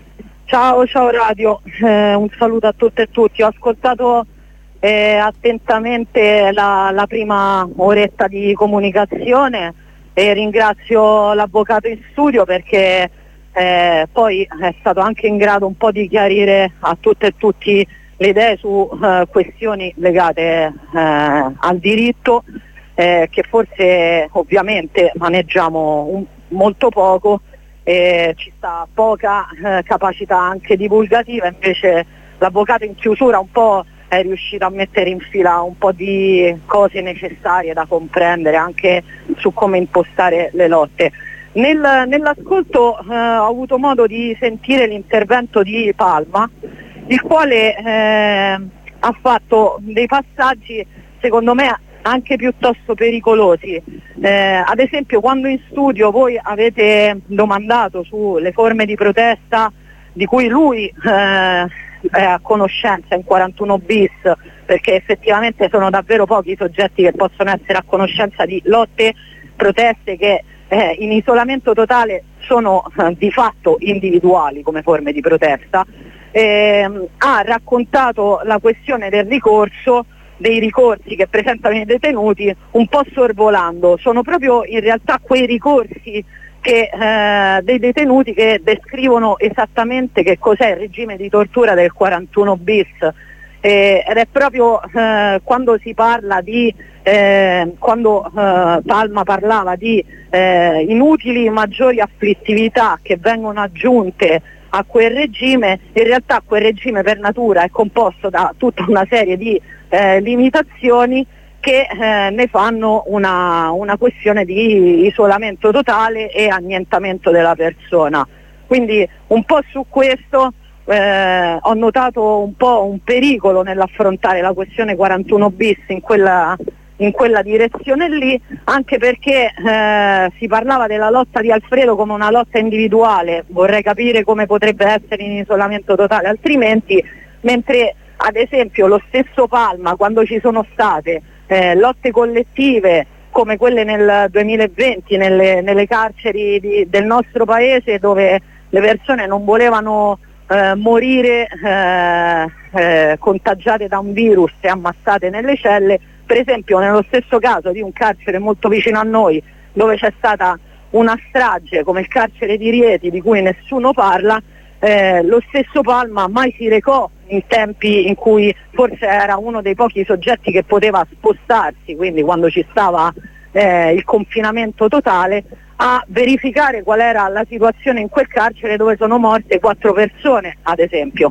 Ciao, ciao radio, eh, un saluto a tutte e tutti. Ho ascoltato eh, attentamente la, la prima oretta di comunicazione e ringrazio l'avvocato in studio, perché eh, poi è stato anche in grado un po' di chiarire a tutte e tutti le idee su eh, questioni legate eh, al diritto, eh, che forse ovviamente maneggiamo un, molto poco, e ci sta poca eh, capacità anche divulgativa. Invece l'avvocato in chiusura un po' è riuscito a mettere in fila un po' di cose necessarie da comprendere anche su come impostare le lotte. Nel, nell'ascolto eh, ho avuto modo di sentire l'intervento di Palma, il quale eh, ha fatto dei passaggi secondo me anche piuttosto pericolosi. Eh, ad esempio, quando in studio voi avete domandato sulle forme di protesta di cui lui eh, è a conoscenza in quarantuno bis, perché effettivamente sono davvero pochi i soggetti che possono essere a conoscenza di lotte, proteste che eh, in isolamento totale sono eh, di fatto individuali come forme di protesta, eh, ha raccontato la questione del ricorso, dei ricorsi che presentano i detenuti, un po' sorvolando. Sono proprio in realtà quei ricorsi che, eh, dei detenuti che descrivono esattamente che cos'è il regime di tortura del quarantuno bis, eh, ed è proprio eh, quando si parla di eh, quando eh, Palma parlava di eh, inutili maggiori afflittività che vengono aggiunte a quel regime. In realtà quel regime per natura è composto da tutta una serie di eh, limitazioni che eh, ne fanno una, una questione di isolamento totale e annientamento della persona. Quindi un po' su questo eh, ho notato un po' un pericolo nell'affrontare la questione quarantuno bis in quella, in quella direzione lì, anche perché eh, si parlava della lotta di Alfredo come una lotta individuale. Vorrei capire come potrebbe essere in isolamento totale altrimenti, mentre ad esempio lo stesso Palma, quando ci sono state eh, lotte collettive come quelle nel duemilaventi nelle, nelle carceri di, del nostro paese, dove le persone non volevano eh, morire eh, eh, contagiate da un virus e ammassate nelle celle, per esempio nello stesso caso di un carcere molto vicino a noi dove c'è stata una strage come il carcere di Rieti di cui nessuno parla, eh, lo stesso Palma mai si recò in tempi in cui forse era uno dei pochi soggetti che poteva spostarsi, quindi quando ci stava eh, il confinamento totale, a verificare qual era la situazione in quel carcere dove sono morte quattro persone, ad esempio.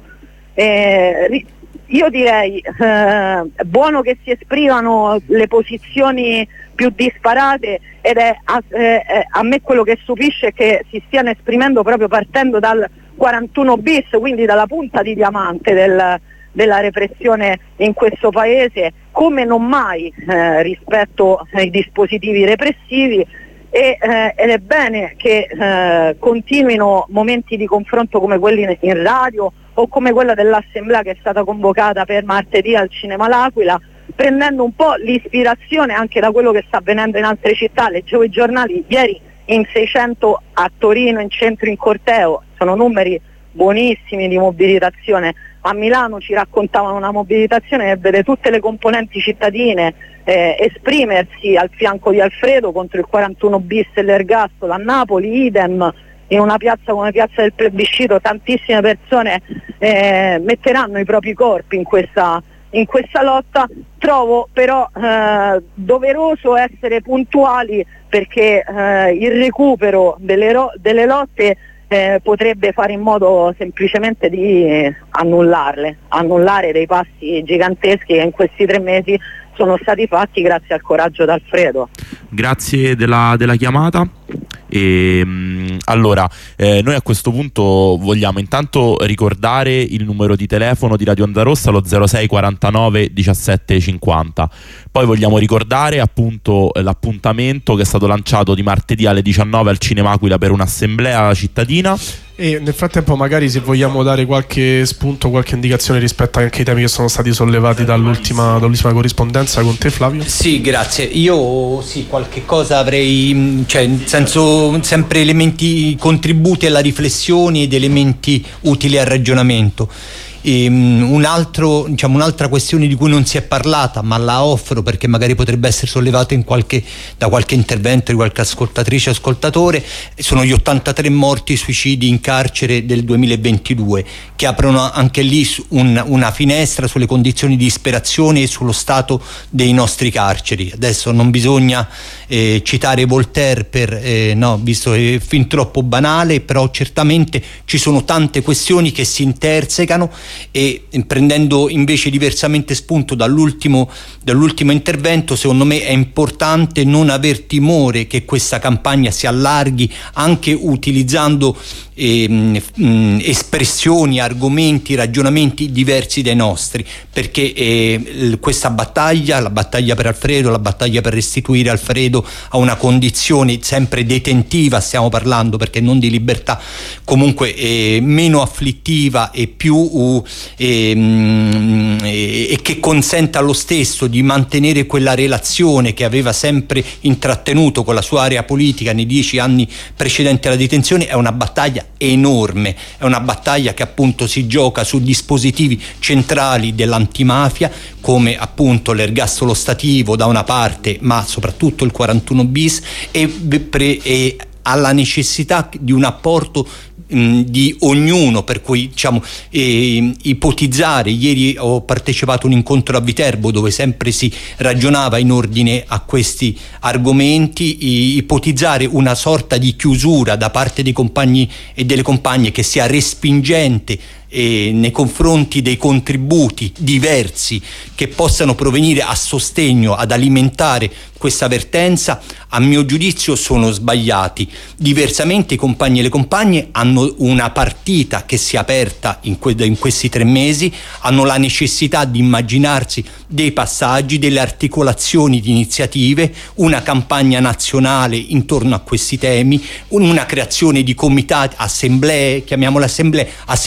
Eh, io direi eh, buono che si esprimano le posizioni più disparate, ed è a, eh, a me quello che stupisce è che si stiano esprimendo proprio partendo dal quarantuno bis, quindi dalla punta di diamante del, della repressione in questo paese, come non mai eh, rispetto ai dispositivi repressivi, e, eh, ed è bene che eh, continuino momenti di confronto come quelli in radio o come quella dell'assemblea che è stata convocata per martedì al Cinema L'Aquila, prendendo un po' l'ispirazione anche da quello che sta avvenendo in altre città. Leggevo i giornali ieri in seicento a Torino, in centro, in corteo, sono numeri buonissimi di mobilitazione. A Milano ci raccontavano una mobilitazione che vede tutte le componenti cittadine eh, esprimersi al fianco di Alfredo contro il quarantuno bis e l'ergastolo. A Napoli idem, in una piazza come Piazza del Plebiscito tantissime persone eh, metteranno i propri corpi in questa in questa lotta. Trovo però eh, doveroso essere puntuali, perché eh, il recupero delle, ro- delle lotte eh, potrebbe fare in modo semplicemente di eh, annullarle, annullare dei passi giganteschi che in questi tre mesi sono stati fatti grazie al coraggio d'Alfredo. Grazie della, della chiamata. E, mh, allora eh, noi a questo punto vogliamo intanto ricordare il numero di telefono di Radio Onda Rossa, lo zero sei quarantanove diciassette cinquanta. Poi vogliamo ricordare appunto l'appuntamento che è stato lanciato di martedì alle diciannove al Cinema Aquila per un'assemblea cittadina. E nel frattempo magari, se vogliamo dare qualche spunto, qualche indicazione rispetto anche ai temi che sono stati sollevati dall'ultima, dall'ultima corrispondenza con te, Flavio. Sì, grazie. Io sì, qualche cosa avrei, cioè nel senso, sempre elementi, contributi alla riflessione ed elementi utili al ragionamento. E, um, un altro, diciamo, un'altra questione di cui non si è parlata, ma la offro perché magari potrebbe essere sollevata in qualche, da qualche intervento di qualche ascoltatrice o ascoltatore, sono gli ottantatré morti suicidi in carcere del duemilaventidue, che aprono anche lì un, una finestra sulle condizioni di disperazione e sullo stato dei nostri carceri. Adesso non bisogna eh, citare Voltaire per, eh, no, visto che è fin troppo banale, però certamente ci sono tante questioni che si intersecano, e prendendo invece diversamente spunto dall'ultimo, dall'ultimo intervento, secondo me è importante non aver timore che questa campagna si allarghi anche utilizzando eh, mh, espressioni, argomenti, ragionamenti diversi dai nostri, perché eh, questa battaglia, la battaglia per Alfredo, la battaglia per restituire Alfredo a una condizione sempre detentiva, stiamo parlando, perché non di libertà, comunque eh, meno afflittiva e più uh, E, e, e che consenta allo stesso di mantenere quella relazione che aveva sempre intrattenuto con la sua area politica nei dieci anni precedenti alla detenzione, è una battaglia enorme, è una battaglia che appunto si gioca su dispositivi centrali dell'antimafia, come appunto l'ergastolo stativo da una parte, ma soprattutto il quarantuno bis, e, pre, e alla necessità di un apporto di ognuno, per cui diciamo eh, ipotizzare. Ieri ho partecipato a un incontro a Viterbo dove sempre si ragionava in ordine a questi argomenti, ipotizzare una sorta di chiusura da parte dei compagni e delle compagne che sia respingente eh, nei confronti dei contributi diversi che possano provenire a sostegno, ad alimentare questa vertenza, a mio giudizio sono sbagliati. Diversamente i compagni e le compagne hanno una partita che si è aperta in, que- in questi tre mesi, hanno la necessità di immaginarsi dei passaggi, delle articolazioni di iniziative, una campagna nazionale intorno a questi temi, una creazione di comitati, assemblee, chiamiamole assemblee, assemblee cittadine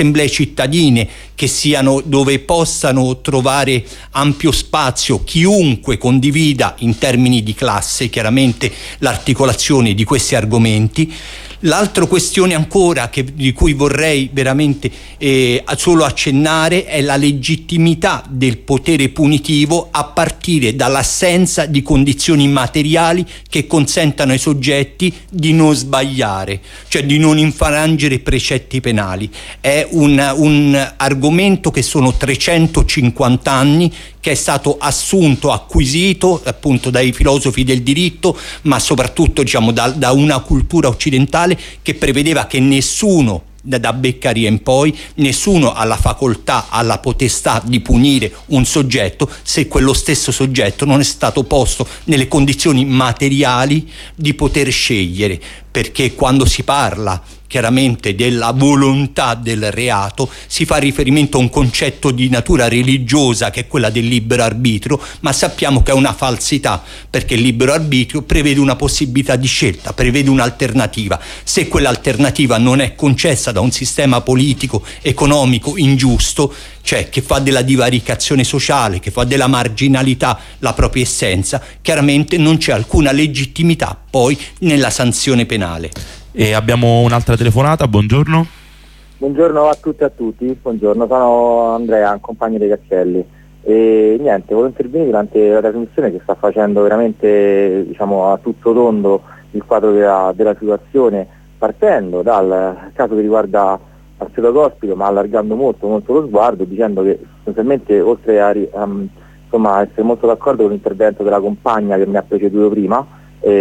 cittadine che siano dove possano trovare ampio spazio chiunque condivida in termini di classe chiaramente l'articolazione di questi argomenti. L'altra questione ancora che, di cui vorrei veramente eh, solo accennare è la legittimità del potere punitivo a partire dall'assenza di condizioni materiali che consentano ai soggetti di non sbagliare, cioè di non infrangere precetti penali. È un, un argomento che sono trecentocinquanta anni, che è stato assunto, acquisito appunto dai filosofi del diritto, ma soprattutto diciamo da, da una cultura occidentale che prevedeva che nessuno, da, da Beccaria in poi, nessuno ha la facoltà, ha la potestà di punire un soggetto se quello stesso soggetto non è stato posto nelle condizioni materiali di poter scegliere, perché quando si parla chiaramente della volontà del reato si fa riferimento a un concetto di natura religiosa che è quella del libero arbitrio, ma sappiamo che è una falsità, perché il libero arbitrio prevede una possibilità di scelta, prevede un'alternativa. Se quell'alternativa non è concessa da un sistema politico economico ingiusto, cioè che fa della divaricazione sociale, che fa della marginalità la propria essenza, chiaramente non c'è alcuna legittimità poi nella sanzione penale. E abbiamo un'altra telefonata, buongiorno. Buongiorno a tutti e a tutti, buongiorno, sono Andrea, compagno dei Caccelli. E niente, volevo intervenire durante la trasmissione che sta facendo veramente, diciamo, a tutto tondo il quadro della, della situazione, partendo dal caso che riguarda Alfredo Cospito, ma allargando molto molto lo sguardo, dicendo che sostanzialmente, oltre a um, insomma, essere molto d'accordo con l'intervento della compagna che mi ha preceduto prima,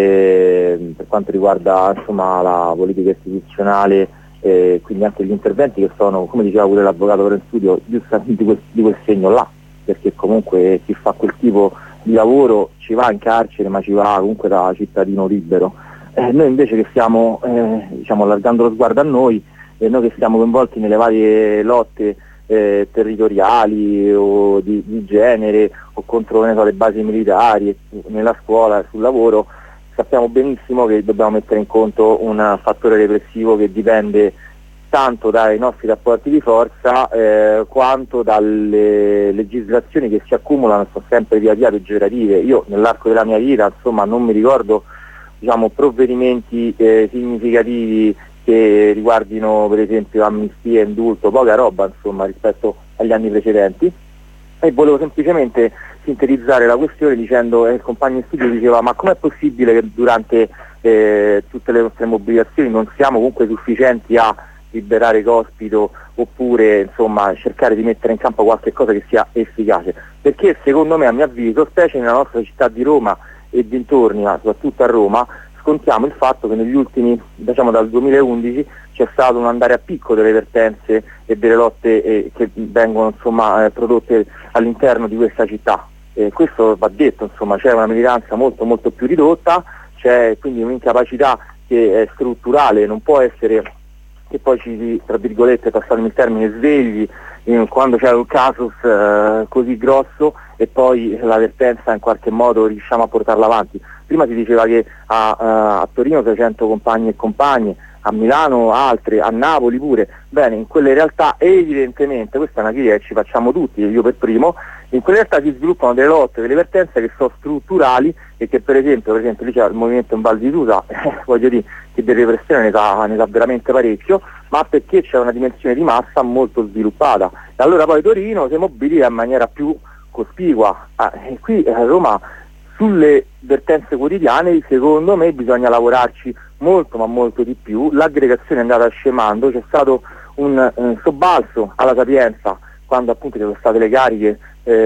eh, per quanto riguarda insomma la politica istituzionale, eh, quindi anche gli interventi che sono, come diceva pure l'avvocato per in studio, giustamente di quel, di quel segno là, perché comunque chi fa quel tipo di lavoro ci va in carcere, ma ci va comunque da cittadino libero. Eh, noi invece che stiamo eh, diciamo, allargando lo sguardo a noi, eh, noi che siamo coinvolti nelle varie lotte eh, territoriali o di, di genere o contro ne so, le basi militari, nella scuola, sul lavoro, sappiamo benissimo che dobbiamo mettere in conto un fattore repressivo che dipende tanto dai nostri rapporti di forza eh, quanto dalle legislazioni che si accumulano e sono sempre via via peggiorative. Io nell'arco della mia vita insomma non mi ricordo diciamo, provvedimenti eh, significativi che riguardino per esempio amnistia, indulto, poca roba insomma rispetto agli anni precedenti, e volevo semplicemente sintetizzare la questione dicendo, eh, il compagno in studio diceva ma com'è possibile che durante eh, tutte le nostre mobilitazioni non siamo comunque sufficienti a liberare Cospito oppure insomma cercare di mettere in campo qualche cosa che sia efficace, perché secondo me, a mio avviso, specie nella nostra città di Roma e dintorni, ma soprattutto a Roma, scontiamo il fatto che negli ultimi, diciamo dal duemilaundici, c'è stato un andare a picco delle vertenze e delle lotte eh, che vengono insomma eh, prodotte all'interno di questa città. Eh, questo va detto, insomma, c'è una militanza molto molto più ridotta, c'è quindi un'incapacità che è strutturale, non può essere che poi ci, tra virgolette, passatemi il termine, svegli in, quando c'è un casus eh, così grosso e poi la vertenza in qualche modo riusciamo a portarla avanti. Prima si diceva che a, a, a Torino seicento compagni e compagne, a Milano altre, a Napoli pure. Bene, in quelle realtà evidentemente, questa è una critica che ci facciamo tutti, io per primo, in quelle realtà si sviluppano delle lotte, delle vertenze che sono strutturali e che per esempio, per esempio lì c'è il movimento in Val di Susa, eh, voglio dire che di repressione ne sa, ne sa veramente parecchio, ma perché c'è una dimensione di massa molto sviluppata. E allora poi Torino si mobilita in maniera più cospicua. Ah, e qui a Roma sulle vertenze quotidiane secondo me bisogna lavorarci molto ma molto di più. L'aggregazione è andata scemando, c'è stato un eh, sobbalzo alla Sapienza quando appunto ci sono state le cariche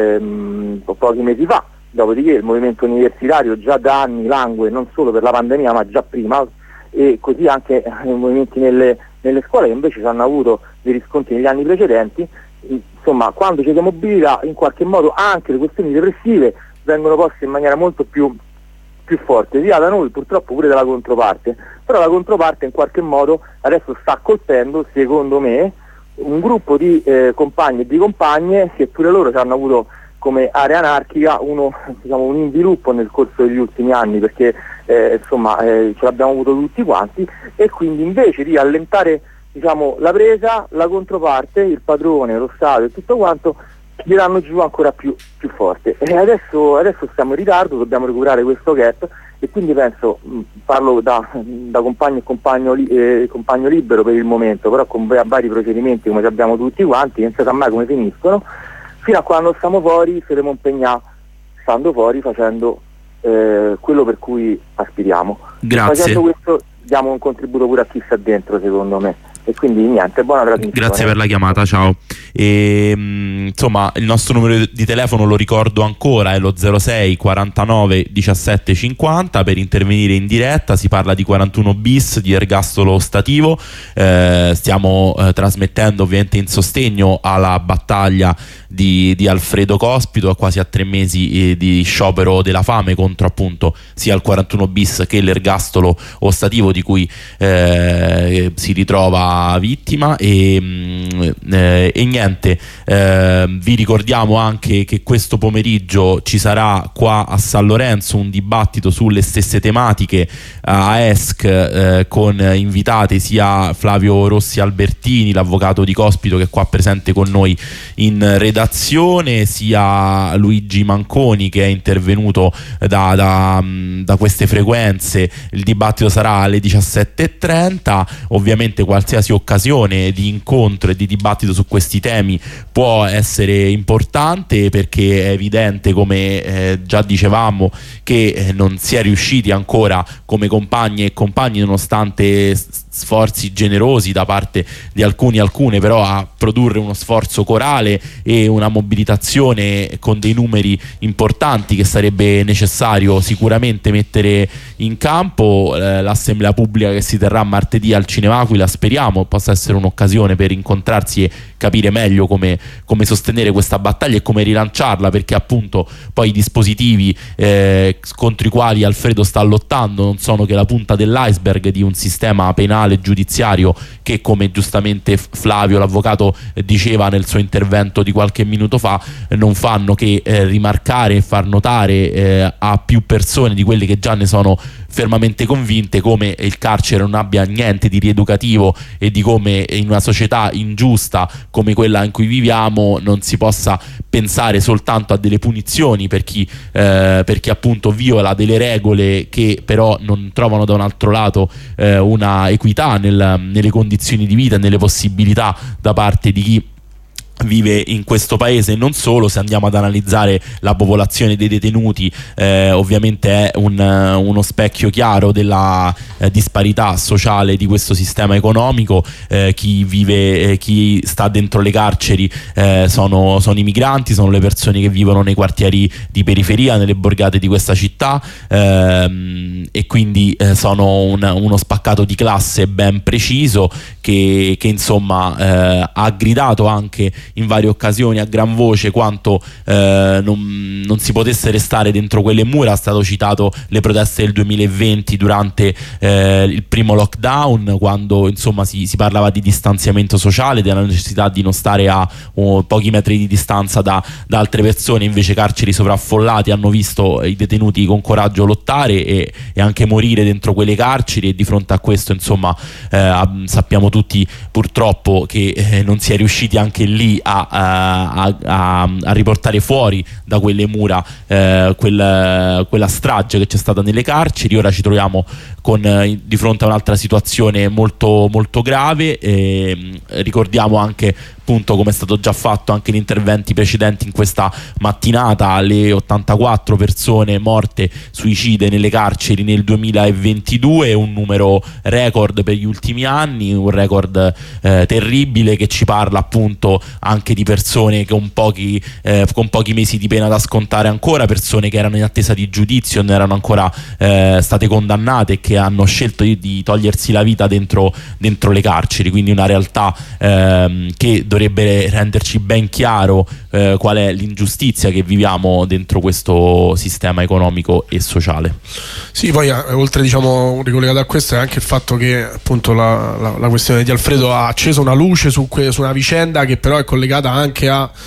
ehm, pochi mesi fa, dopodiché il movimento universitario già da anni langue non solo per la pandemia ma già prima, e così anche i movimenti nelle, nelle scuole che invece hanno avuto dei riscontri negli anni precedenti. Insomma, quando c'è mobilità in qualche modo anche le questioni depressive vengono poste in maniera molto più, più forte, sia da noi purtroppo pure dalla controparte, però la controparte in qualche modo adesso sta colpendo, secondo me, un gruppo di eh, compagni e di compagne che pure loro hanno avuto come area anarchica uno, diciamo, un inviluppo nel corso degli ultimi anni, perché eh, insomma eh, ce l'abbiamo avuto tutti quanti, e quindi invece di allentare diciamo, la presa, la controparte, il padrone, lo Stato e tutto quanto diranno giù ancora più, più forte. E adesso, adesso stiamo in ritardo, dobbiamo recuperare questo gap, e quindi penso, mh, parlo da, da compagno e compagno, li, eh, compagno libero per il momento, però con vari procedimenti come abbiamo tutti quanti, non si sa mai come finiscono, fino a quando stiamo fuori saremo impegnati, stando fuori, facendo eh, quello per cui aspiriamo. Grazie. Facendo questo diamo un contributo pure a chi sta dentro, secondo me. E quindi niente, buona trasmissione. Grazie per la chiamata, ciao. E, insomma, il nostro numero di telefono lo ricordo ancora, è lo zero sei quarantanove diciassette cinquanta per intervenire in diretta. Si parla di quarantuno bis, di ergastolo ostativo. Eh, stiamo eh, trasmettendo ovviamente in sostegno alla battaglia di, di Alfredo Cospito, a quasi a tre mesi eh, di sciopero della fame contro appunto sia il quarantuno bis che l'ergastolo ostativo di cui eh, si ritrova vittima. E, eh, e niente, eh, vi ricordiamo anche che questo pomeriggio ci sarà qua a San Lorenzo un dibattito sulle stesse tematiche a E S C eh, con invitate sia Flavio Rossi Albertini, l'avvocato di Cospito, che è qua presente con noi in redazione, sia Luigi Manconi, che è intervenuto da, da, da queste frequenze. Il dibattito sarà alle diciassette e trenta. Ovviamente qualsiasi occasione di incontro e di dibattito su questi temi può essere importante, perché è evidente, come eh, già dicevamo, che eh, non si è riusciti ancora come compagni e compagni, nonostante sforzi generosi da parte di alcuni e alcune, però a produrre uno sforzo corale e una mobilitazione con dei numeri importanti che sarebbe necessario sicuramente mettere in campo. Eh, l'assemblea pubblica che si terrà martedì al Cinema Aquila speriamo possa essere un'occasione per incontrarsi e capire meglio come, come sostenere questa battaglia e come rilanciarla, perché appunto poi i dispositivi eh, contro i quali Alfredo sta lottando non sono che la punta dell'iceberg di un sistema penale giudiziario che, come giustamente Flavio l'avvocato diceva nel suo intervento di qualche minuto fa, non fanno che eh, rimarcare e far notare eh, a più persone di quelle che già ne sono fermamente convinte come il carcere non abbia niente di rieducativo e di come in una società ingiusta come quella in cui viviamo non si possa pensare soltanto a delle punizioni per chi, eh, per chi appunto viola delle regole che però non trovano da un altro lato eh, una equità nel, nelle condizioni di vita e nelle possibilità da parte di chi vive in questo paese. Non solo, se andiamo ad analizzare la popolazione dei detenuti, eh, ovviamente è un, uno specchio chiaro della eh, disparità sociale di questo sistema economico. Eh, chi vive, eh, chi sta dentro le carceri eh, sono, sono i migranti, sono le persone che vivono nei quartieri di periferia, nelle borgate di questa città, ehm, e quindi eh, sono un, uno spaccato di classe ben preciso che, che insomma eh, ha gridato anche in varie occasioni a gran voce quanto eh, non, non si potesse restare dentro quelle mura. Ha stato citato le proteste del duemilaventi durante eh, il primo lockdown, quando insomma si, si parlava di distanziamento sociale, della necessità di non stare a oh, pochi metri di distanza da, da altre persone. Invece carceri sovraffollati hanno visto i detenuti con coraggio lottare e, e anche morire dentro quelle carceri, e di fronte a questo insomma eh, sappiamo tutti purtroppo che eh, non si è riusciti anche lì A, a, a, a riportare fuori da quelle mura eh, quel, quella strage che c'è stata nelle carceri. Ora ci troviamo con, eh, di fronte a un'altra situazione molto, molto grave. E ricordiamo anche, appunto, come è stato già fatto anche in interventi precedenti in questa mattinata, le ottantaquattro persone morte suicide nelle carceri nel duemilaventidue, un numero record per gli ultimi anni, un record eh, terribile, che ci parla appunto anche di persone con pochi, eh, con pochi mesi di pena da scontare ancora, persone che erano in attesa di giudizio, non erano ancora eh, state condannate e che hanno scelto di, di togliersi la vita dentro, dentro le carceri. Quindi una realtà ehm, che dovrebbe renderci ben chiaro eh, qual è l'ingiustizia che viviamo dentro questo sistema economico e sociale. Sì, poi eh, oltre, diciamo, ricollegato a questo è anche il fatto che appunto la, la, la questione di Alfredo ha acceso una luce su, que, su una vicenda che però è collegata anche a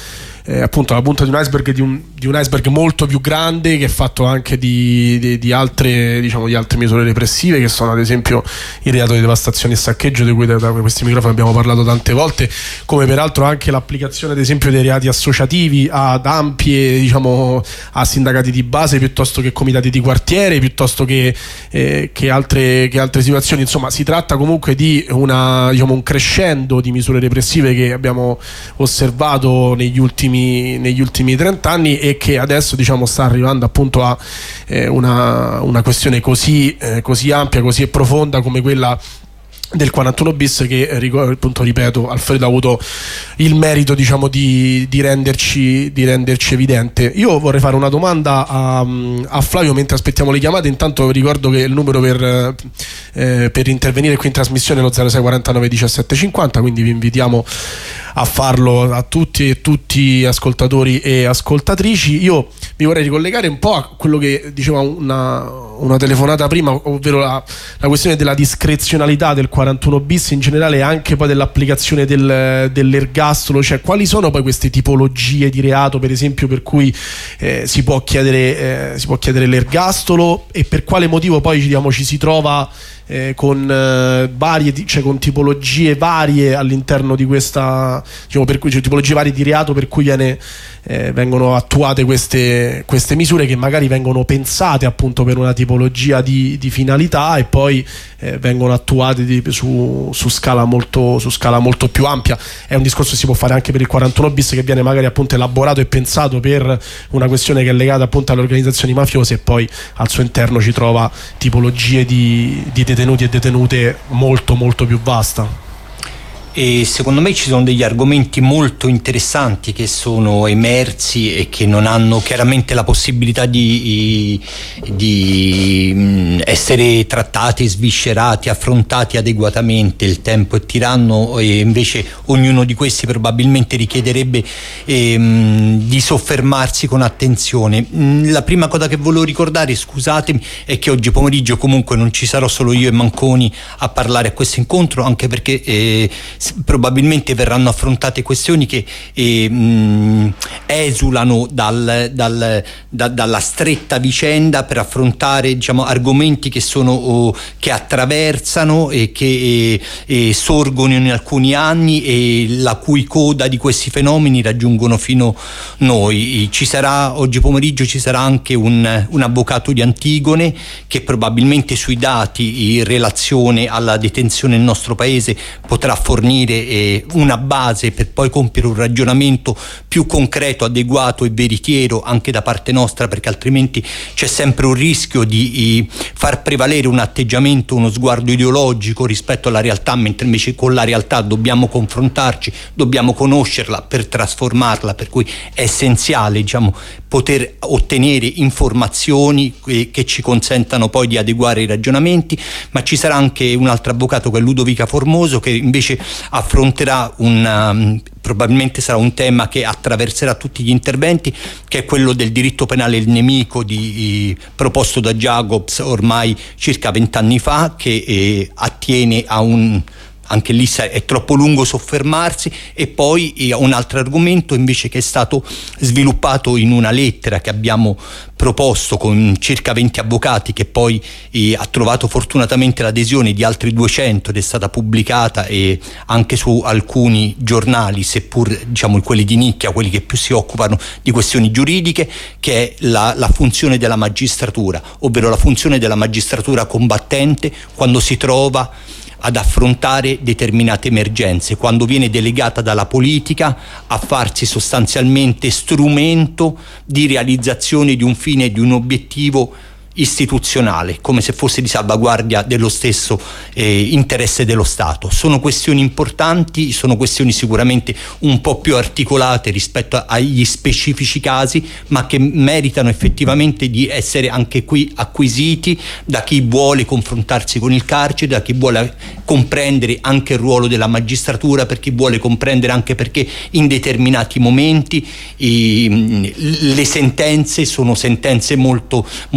eh, appunto la punta di un iceberg di un, di un iceberg molto più grande, che è fatto anche di, di, di altre diciamo di altre misure repressive, che sono ad esempio il reato di devastazione e saccheggio, di cui da, da questi microfoni abbiamo parlato tante volte, come peraltro anche l'applicazione ad esempio dei reati associativi ad ampie diciamo a sindacati di base piuttosto che comitati di quartiere, piuttosto che, eh, che, altre, che altre situazioni. Insomma, si tratta comunque di una, diciamo, un crescendo di misure repressive che abbiamo osservato negli ultimi negli ultimi trent'anni e che adesso diciamo sta arrivando appunto a eh, una, una questione così, eh, così ampia, così profonda come quella del quarantuno bis, che appunto ripeto Alfredo ha avuto il merito diciamo di, di renderci di renderci evidente. Io vorrei fare una domanda a, a Flavio mentre aspettiamo le chiamate. Intanto ricordo che il numero per, eh, per intervenire qui in trasmissione è lo zero sei quarantanove diciassette cinquanta, quindi vi invitiamo a farlo a tutti e tutti ascoltatori e ascoltatrici. Io mi vorrei ricollegare un po' a quello che diceva una, una telefonata prima, ovvero la, la questione della discrezionalità del quarantuno bis in generale, e anche poi dell'applicazione del, dell'ergastolo. Cioè, quali sono poi queste tipologie di reato, per esempio, per cui eh, si può chiedere eh, si può chiedere l'ergastolo, e per quale motivo poi diciamo, ci si trova Eh, con eh, varie, cioè con tipologie varie all'interno di questa, diciamo, per cui cioè, tipologie varie di reato per cui viene, eh, vengono attuate queste, queste misure, che magari vengono pensate appunto per una tipologia di, di finalità e poi eh, vengono attuate di, su, su scala molto su scala molto più ampia. È un discorso che si può fare anche per il quarantuno bis, che viene magari appunto elaborato e pensato per una questione che è legata appunto alle organizzazioni mafiose, e poi al suo interno ci trova tipologie di, di detenuti e detenute molto molto più vasta. E secondo me ci sono degli argomenti molto interessanti che sono emersi e che non hanno chiaramente la possibilità di, di essere trattati, sviscerati, affrontati adeguatamente. Il tempo è tiranno e invece ognuno di questi probabilmente richiederebbe ehm, di soffermarsi con attenzione. La prima cosa che volevo ricordare, scusatemi, è che oggi pomeriggio comunque non ci sarò solo io e Manconi a parlare a questo incontro, anche perché eh, probabilmente verranno affrontate questioni che eh, mh, esulano dal, dal, da, dalla stretta vicenda, per affrontare diciamo, argomenti che sono oh, che attraversano e che eh, eh, sorgono in alcuni anni, e la cui coda di questi fenomeni raggiungono fino noi. Ci sarà oggi pomeriggio ci sarà anche un, un avvocato di Antigone, che probabilmente sui dati in relazione alla detenzione nel nostro paese potrà fornire una base per poi compiere un ragionamento più concreto, adeguato e veritiero anche da parte nostra, perché altrimenti c'è sempre un rischio di far prevalere un atteggiamento, uno sguardo ideologico rispetto alla realtà, mentre invece con la realtà dobbiamo confrontarci, dobbiamo conoscerla per trasformarla, per cui è essenziale diciamo, poter ottenere informazioni che ci consentano poi di adeguare i ragionamenti. Ma ci sarà anche un altro avvocato, che è Ludovica Formoso, che invece affronterà un probabilmente sarà un tema che attraverserà tutti gli interventi, che è quello del diritto penale il nemico di, proposto da Jacobs ormai circa vent'anni fa, che eh, attiene a un anche lì è troppo lungo soffermarsi. E poi eh, un altro argomento invece che è stato sviluppato in una lettera che abbiamo proposto con circa venti avvocati, che poi eh, ha trovato fortunatamente l'adesione di altri duecento ed è stata pubblicata eh, anche su alcuni giornali, seppur diciamo quelli di nicchia, quelli che più si occupano di questioni giuridiche, che è la, la funzione della magistratura, ovvero la funzione della magistratura combattente quando si trova ad affrontare determinate emergenze, quando viene delegata dalla politica a farsi sostanzialmente strumento di realizzazione di un fine, di un obiettivo istituzionale, come se fosse di salvaguardia dello stesso eh, interesse dello Stato. Sono questioni importanti, sono questioni sicuramente un po' più articolate rispetto agli specifici casi, ma che meritano effettivamente di essere anche qui acquisiti da chi vuole confrontarsi con il carcere, da chi vuole comprendere anche il ruolo della magistratura, per chi vuole comprendere anche perché in determinati momenti eh, le sentenze sono sentenze molto, molto dure,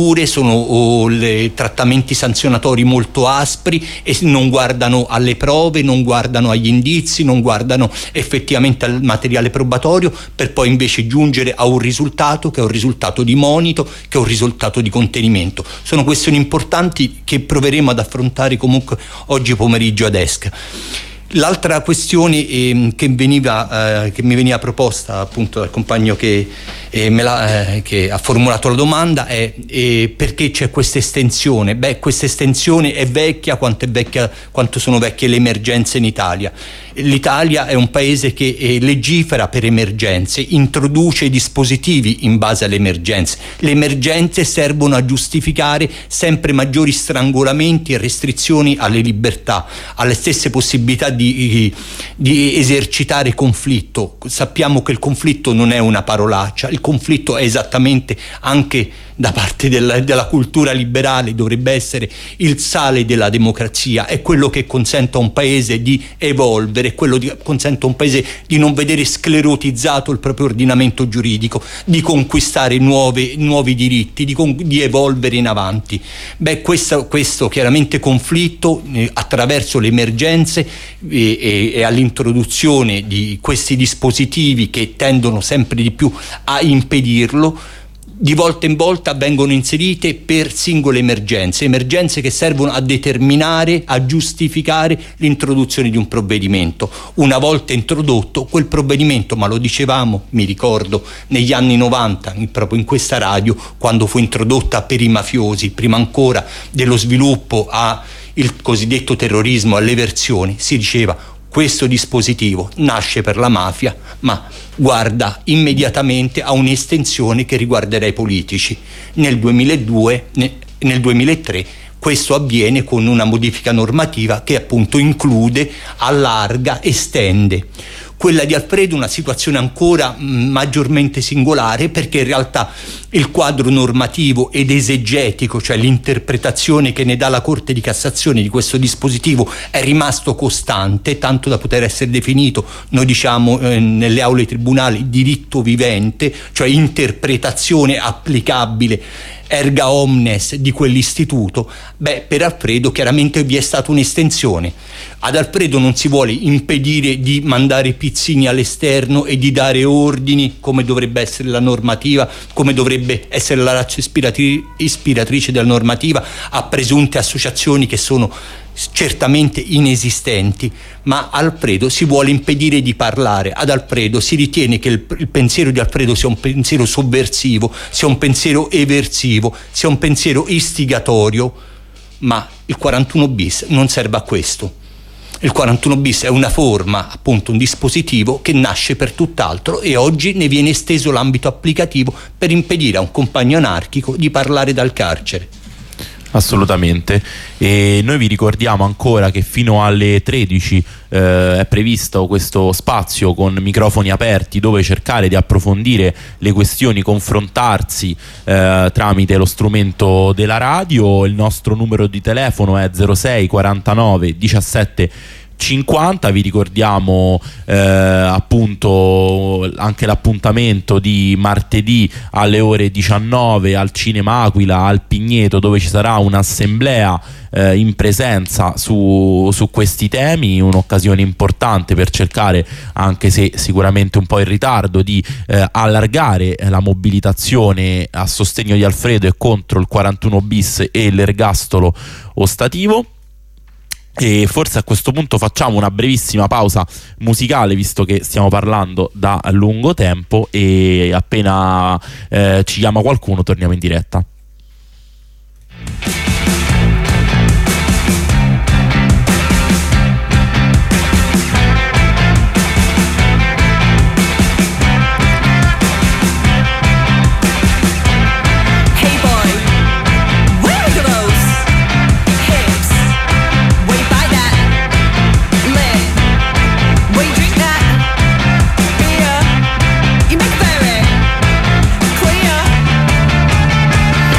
dure, sono oh, le, trattamenti sanzionatori molto aspri e non guardano alle prove, non guardano agli indizi, non guardano effettivamente al materiale probatorio, per poi invece giungere a un risultato che è un risultato di monito, che è un risultato di contenimento. Sono questioni importanti che proveremo ad affrontare comunque oggi pomeriggio ad Esca. L'altra questione eh, che, veniva, eh, che mi veniva proposta appunto dal compagno che, eh, me la, eh, che ha formulato la domanda è eh, perché c'è questa estensione? Beh, questa estensione è vecchia quanto, è vecchia quanto sono vecchie le emergenze in Italia. L'Italia è un paese che eh, legifera per emergenze, introduce dispositivi in base alle emergenze. Le emergenze servono a giustificare sempre maggiori strangolamenti e restrizioni alle libertà, alle stesse possibilità di Di, di esercitare conflitto. Sappiamo che il conflitto non è una parolaccia, il conflitto è esattamente, anche da parte della, della cultura liberale, dovrebbe essere il sale della democrazia, è quello che consente a un paese di evolvere, è quello che consente a un paese di non vedere sclerotizzato il proprio ordinamento giuridico, di conquistare nuove, nuovi diritti, di, di evolvere in avanti. Beh, questo, questo chiaramente conflitto eh, attraverso le emergenze e, e, e all'introduzione di questi dispositivi che tendono sempre di più a impedirlo, di volta in volta vengono inserite per singole emergenze, emergenze che servono a determinare, a giustificare l'introduzione di un provvedimento. Una volta introdotto quel provvedimento, ma lo dicevamo, mi ricordo, negli anni novanta, proprio in questa radio, quando fu introdotta per i mafiosi, prima ancora dello sviluppo a il cosiddetto terrorismo, all'eversione, si diceva: questo dispositivo nasce per la mafia, ma guarda immediatamente a un'estensione che riguarderà i politici. Nel duemiladue, nel duemilatré questo avviene con una modifica normativa che appunto include, allarga, estende. Quella di Alfredo è una situazione ancora maggiormente singolare, perché in realtà il quadro normativo ed esegetico, cioè l'interpretazione che ne dà la Corte di Cassazione di questo dispositivo, è rimasto costante, tanto da poter essere definito, noi diciamo eh, nelle aule tribunali, diritto vivente, cioè interpretazione applicabile erga omnes di quell'istituto. Beh, per Alfredo chiaramente vi è stata un'estensione. Ad Alfredo non si vuole impedire di mandare pizzini all'esterno e di dare ordini, come dovrebbe essere la normativa, come dovrebbe essere la razza ispiratri- ispiratrice della normativa, a presunte associazioni che sono certamente inesistenti, ma a Alfredo si vuole impedire di parlare. Ad Alfredo si ritiene che il, il pensiero di Alfredo sia un pensiero sovversivo, sia un pensiero eversivo, sia un pensiero istigatorio, ma il quarantuno bis non serve a questo. Il quarantuno bis è una forma, appunto un dispositivo che nasce per tutt'altro, e oggi ne viene esteso l'ambito applicativo per impedire a un compagno anarchico di parlare dal carcere. Assolutamente. E noi vi ricordiamo ancora che fino alle tredici eh, è previsto questo spazio con microfoni aperti, dove cercare di approfondire le questioni, confrontarsi eh, tramite lo strumento della radio. Il nostro numero di telefono è zero sei quarantanove diciassette cinquanta. Vi ricordiamo eh, appunto anche l'appuntamento di martedì alle ore diciannove al Cinema Aquila al Pigneto, dove ci sarà un'assemblea eh, in presenza su, su questi temi, un'occasione importante per cercare, anche se sicuramente un po' in ritardo, di eh, allargare la mobilitazione a sostegno di Alfredo e contro il quarantuno bis e l'ergastolo ostativo. E forse a questo punto facciamo una brevissima pausa musicale, visto che stiamo parlando da lungo tempo, e appena eh, ci chiama qualcuno torniamo in diretta. You make very clear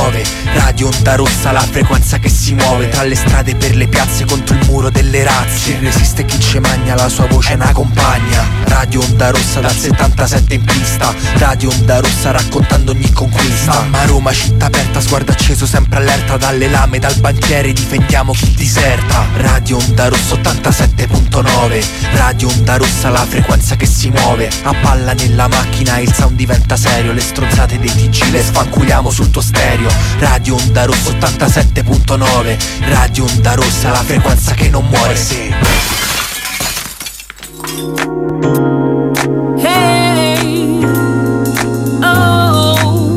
nove. Radio Onda Rossa, la frequenza che si muove tra le strade, per le piazze, contro il muro delle razzie. Ci resiste chi ci magna, la sua voce è una compagna. Radio Onda Rossa dal settantasette in pista. Radio Onda Rossa raccontando ogni conquista. Mamma Roma, città aperta, sguardo acceso, sempre allerta. Dalle lame, dal banchiere, difendiamo chi diserta. Radio Onda Rossa ottantasette punto nove. Radio Onda Rossa, la frequenza che si muove. A palla nella macchina, il sound diventa serio. Le stronzate dei T G le sfanculiamo sul tuo stereo. Radio Onda Rossa ottantasette punto nove. Radio Onda Rossa, la frequenza che non muore. Sì. Hey, oh,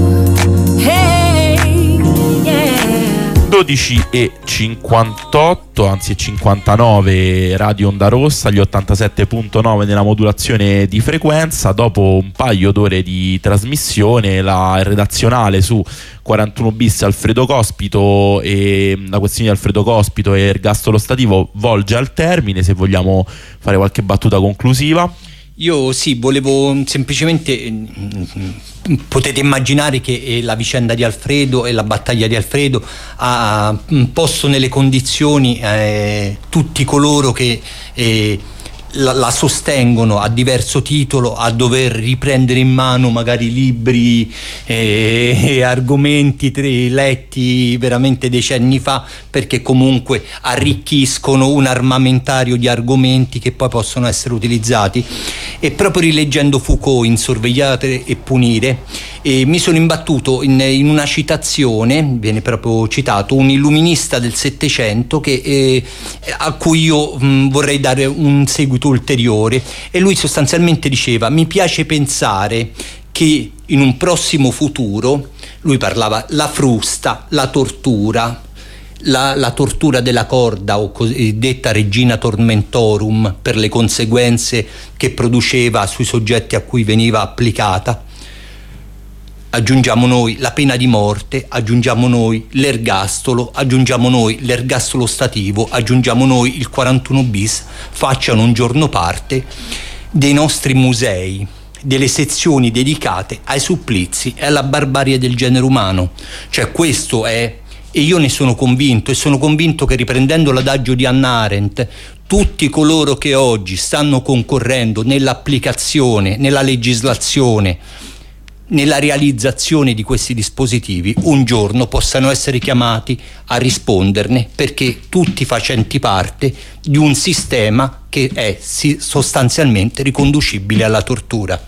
hey, yeah. dodici e cinquantotto, anzi è cinquantanove, Radio Onda Rossa, gli ottantasette punto nove nella modulazione di frequenza. Dopo un paio d'ore di trasmissione, la redazionale su quarantuno bis Alfredo Cospito e la questione di Alfredo Cospito e ergastolo stativo volge al termine. Se vogliamo fare qualche battuta conclusiva. Io sì, volevo semplicemente, potete immaginare che la vicenda di Alfredo e la battaglia di Alfredo ha posto nelle condizioni eh, tutti coloro che eh, la, la sostengono a diverso titolo a dover riprendere in mano magari libri e, e argomenti tre, letti veramente decenni fa, perché comunque arricchiscono un armamentario di argomenti che poi possono essere utilizzati. E proprio rileggendo Foucault in Sorvegliare e punire, e mi sono imbattuto in, in una citazione, viene proprio citato un illuminista del Settecento che, eh, a cui io mh, vorrei dare un seguito ulteriore, e lui sostanzialmente diceva: mi piace pensare che in un prossimo futuro, lui parlava la frusta, la tortura, La, la tortura della corda, o cosiddetta regina tormentorum, per le conseguenze che produceva sui soggetti a cui veniva applicata. Aggiungiamo noi la pena di morte, aggiungiamo noi l'ergastolo, aggiungiamo noi l'ergastolo stativo, aggiungiamo noi il quarantuno bis, facciano un giorno parte dei nostri musei, delle sezioni dedicate ai supplizi e alla barbarie del genere umano. Cioè questo è. E io ne sono convinto, e sono convinto che, riprendendo l'adagio di Hannah Arendt, tutti coloro che oggi stanno concorrendo nell'applicazione, nella legislazione, nella realizzazione di questi dispositivi, un giorno possano essere chiamati a risponderne, perché tutti facenti parte di un sistema che è sostanzialmente riconducibile alla tortura.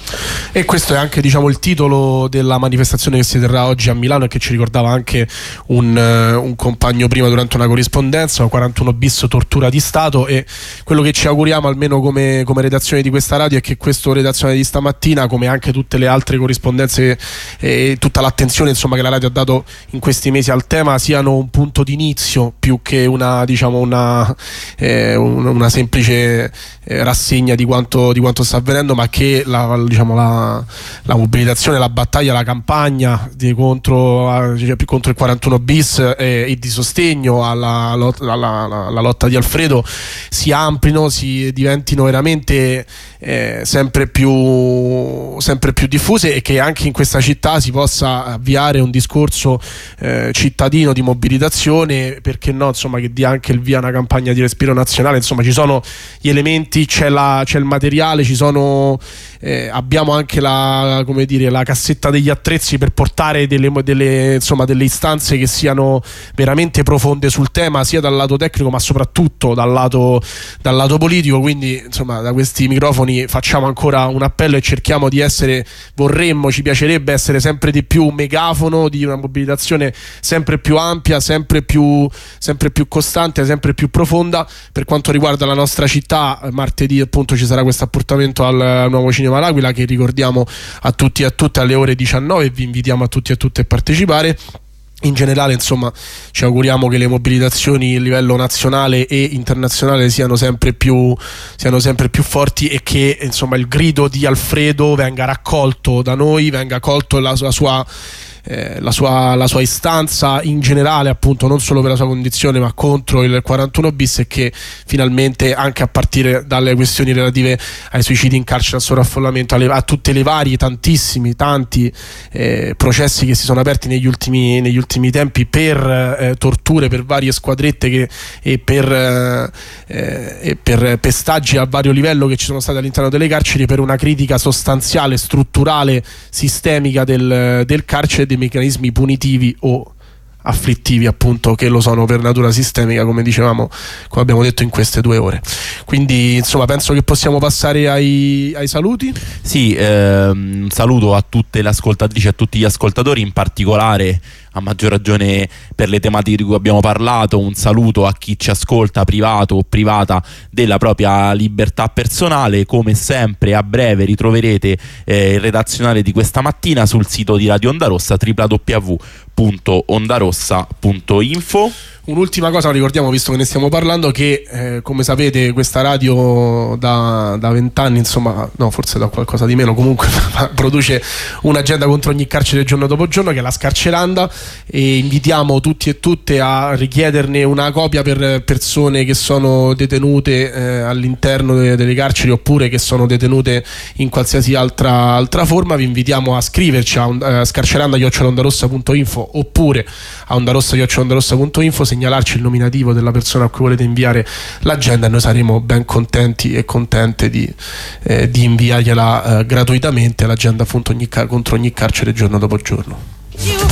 E questo è anche, diciamo, il titolo della manifestazione che si terrà oggi a Milano, e che ci ricordava anche un, uh, un compagno prima durante una corrispondenza, quarantuno bis tortura di Stato. E quello che ci auguriamo, almeno come, come redazione di questa radio, è che questa redazione di stamattina, come anche tutte le altre corrispondenze e tutta l'attenzione, insomma, che la radio ha dato in questi mesi al tema, siano un punto d'inizio più che una, diciamo, una, eh, una semplice eh, rassegna di quanto, di quanto sta avvenendo, ma che la, diciamo, La, la mobilitazione, la battaglia, la campagna di contro, cioè, contro il quarantuno bis e, e di sostegno alla, alla, alla, alla lotta di Alfredo si amplino, si diventino veramente eh, sempre più sempre più diffuse, e che anche in questa città si possa avviare un discorso eh, cittadino di mobilitazione, perché no, insomma, che dia anche il via a una campagna di respiro nazionale. Insomma, ci sono gli elementi, c'è, la, c'è il materiale, ci sono eh, abbiamo anche la, come dire, la cassetta degli attrezzi per portare delle, delle, insomma, delle istanze che siano veramente profonde sul tema, sia dal lato tecnico ma soprattutto dal lato, dal lato politico. Quindi, insomma, da questi microfoni facciamo ancora un appello e cerchiamo di essere, vorremmo, ci piacerebbe essere sempre di più un megafono di una mobilitazione sempre più ampia, sempre più, sempre più costante, sempre più profonda. Per quanto riguarda la nostra città, martedì appunto ci sarà questo appuntamento al Nuovo Cinema L'Aquila, che ricordiamo a tutti e a tutte alle ore diciannove, e vi invitiamo a tutti e a tutte a partecipare. In generale, insomma, ci auguriamo che le mobilitazioni a livello nazionale e internazionale siano sempre più, siano sempre più forti, e che, insomma, il grido di Alfredo venga raccolto da noi, venga colto la, la sua eh, la, sua, la sua istanza in generale, appunto non solo per la sua condizione ma contro il quarantuno bis, e che finalmente, anche a partire dalle questioni relative ai suicidi in carcere, al sovraffollamento, alle, a tutte le varie, tantissimi, tanti eh, processi che si sono aperti negli ultimi, negli ultimi tempi per eh, torture, per varie squadrette che, e, per, eh, e per pestaggi a vario livello che ci sono stati all'interno delle carceri, per una critica sostanziale, strutturale, sistemica del, del carcere e dei meccanismi punitivi o afflittivi, appunto, che lo sono per natura sistemica, come dicevamo, come abbiamo detto in queste due ore. Quindi insomma penso che possiamo passare ai, ai saluti. Sì, ehm, un saluto a tutte le ascoltatrici e a tutti gli ascoltatori, in particolare, a maggior ragione per le tematiche di cui abbiamo parlato, un saluto a chi ci ascolta privato o privata della propria libertà personale. Come sempre a breve ritroverete eh, il redazionale di questa mattina sul sito di Radio Onda Rossa, w w w punto ondarossa punto info. Un'ultima cosa, ricordiamo, visto che ne stiamo parlando, che eh, come sapete questa radio da vent'anni, insomma, no, forse da qualcosa di meno, comunque produce un'agenda contro ogni carcere giorno dopo giorno, che è la Scarceranda, e invitiamo tutti e tutte a richiederne una copia per persone che sono detenute eh, all'interno de- delle carceri, oppure che sono detenute in qualsiasi altra, altra forma. Vi invitiamo a scriverci a uh, scarceranda chiocciola ondarossa punto info oppure a ondarossa chiocciola ondarossa punto info, segnalarci il nominativo della persona a cui volete inviare l'agenda, e noi saremo ben contenti e contente di, eh, di inviargliela eh, gratuitamente, l'agenda appunto ogni car- contro ogni carcere giorno dopo giorno.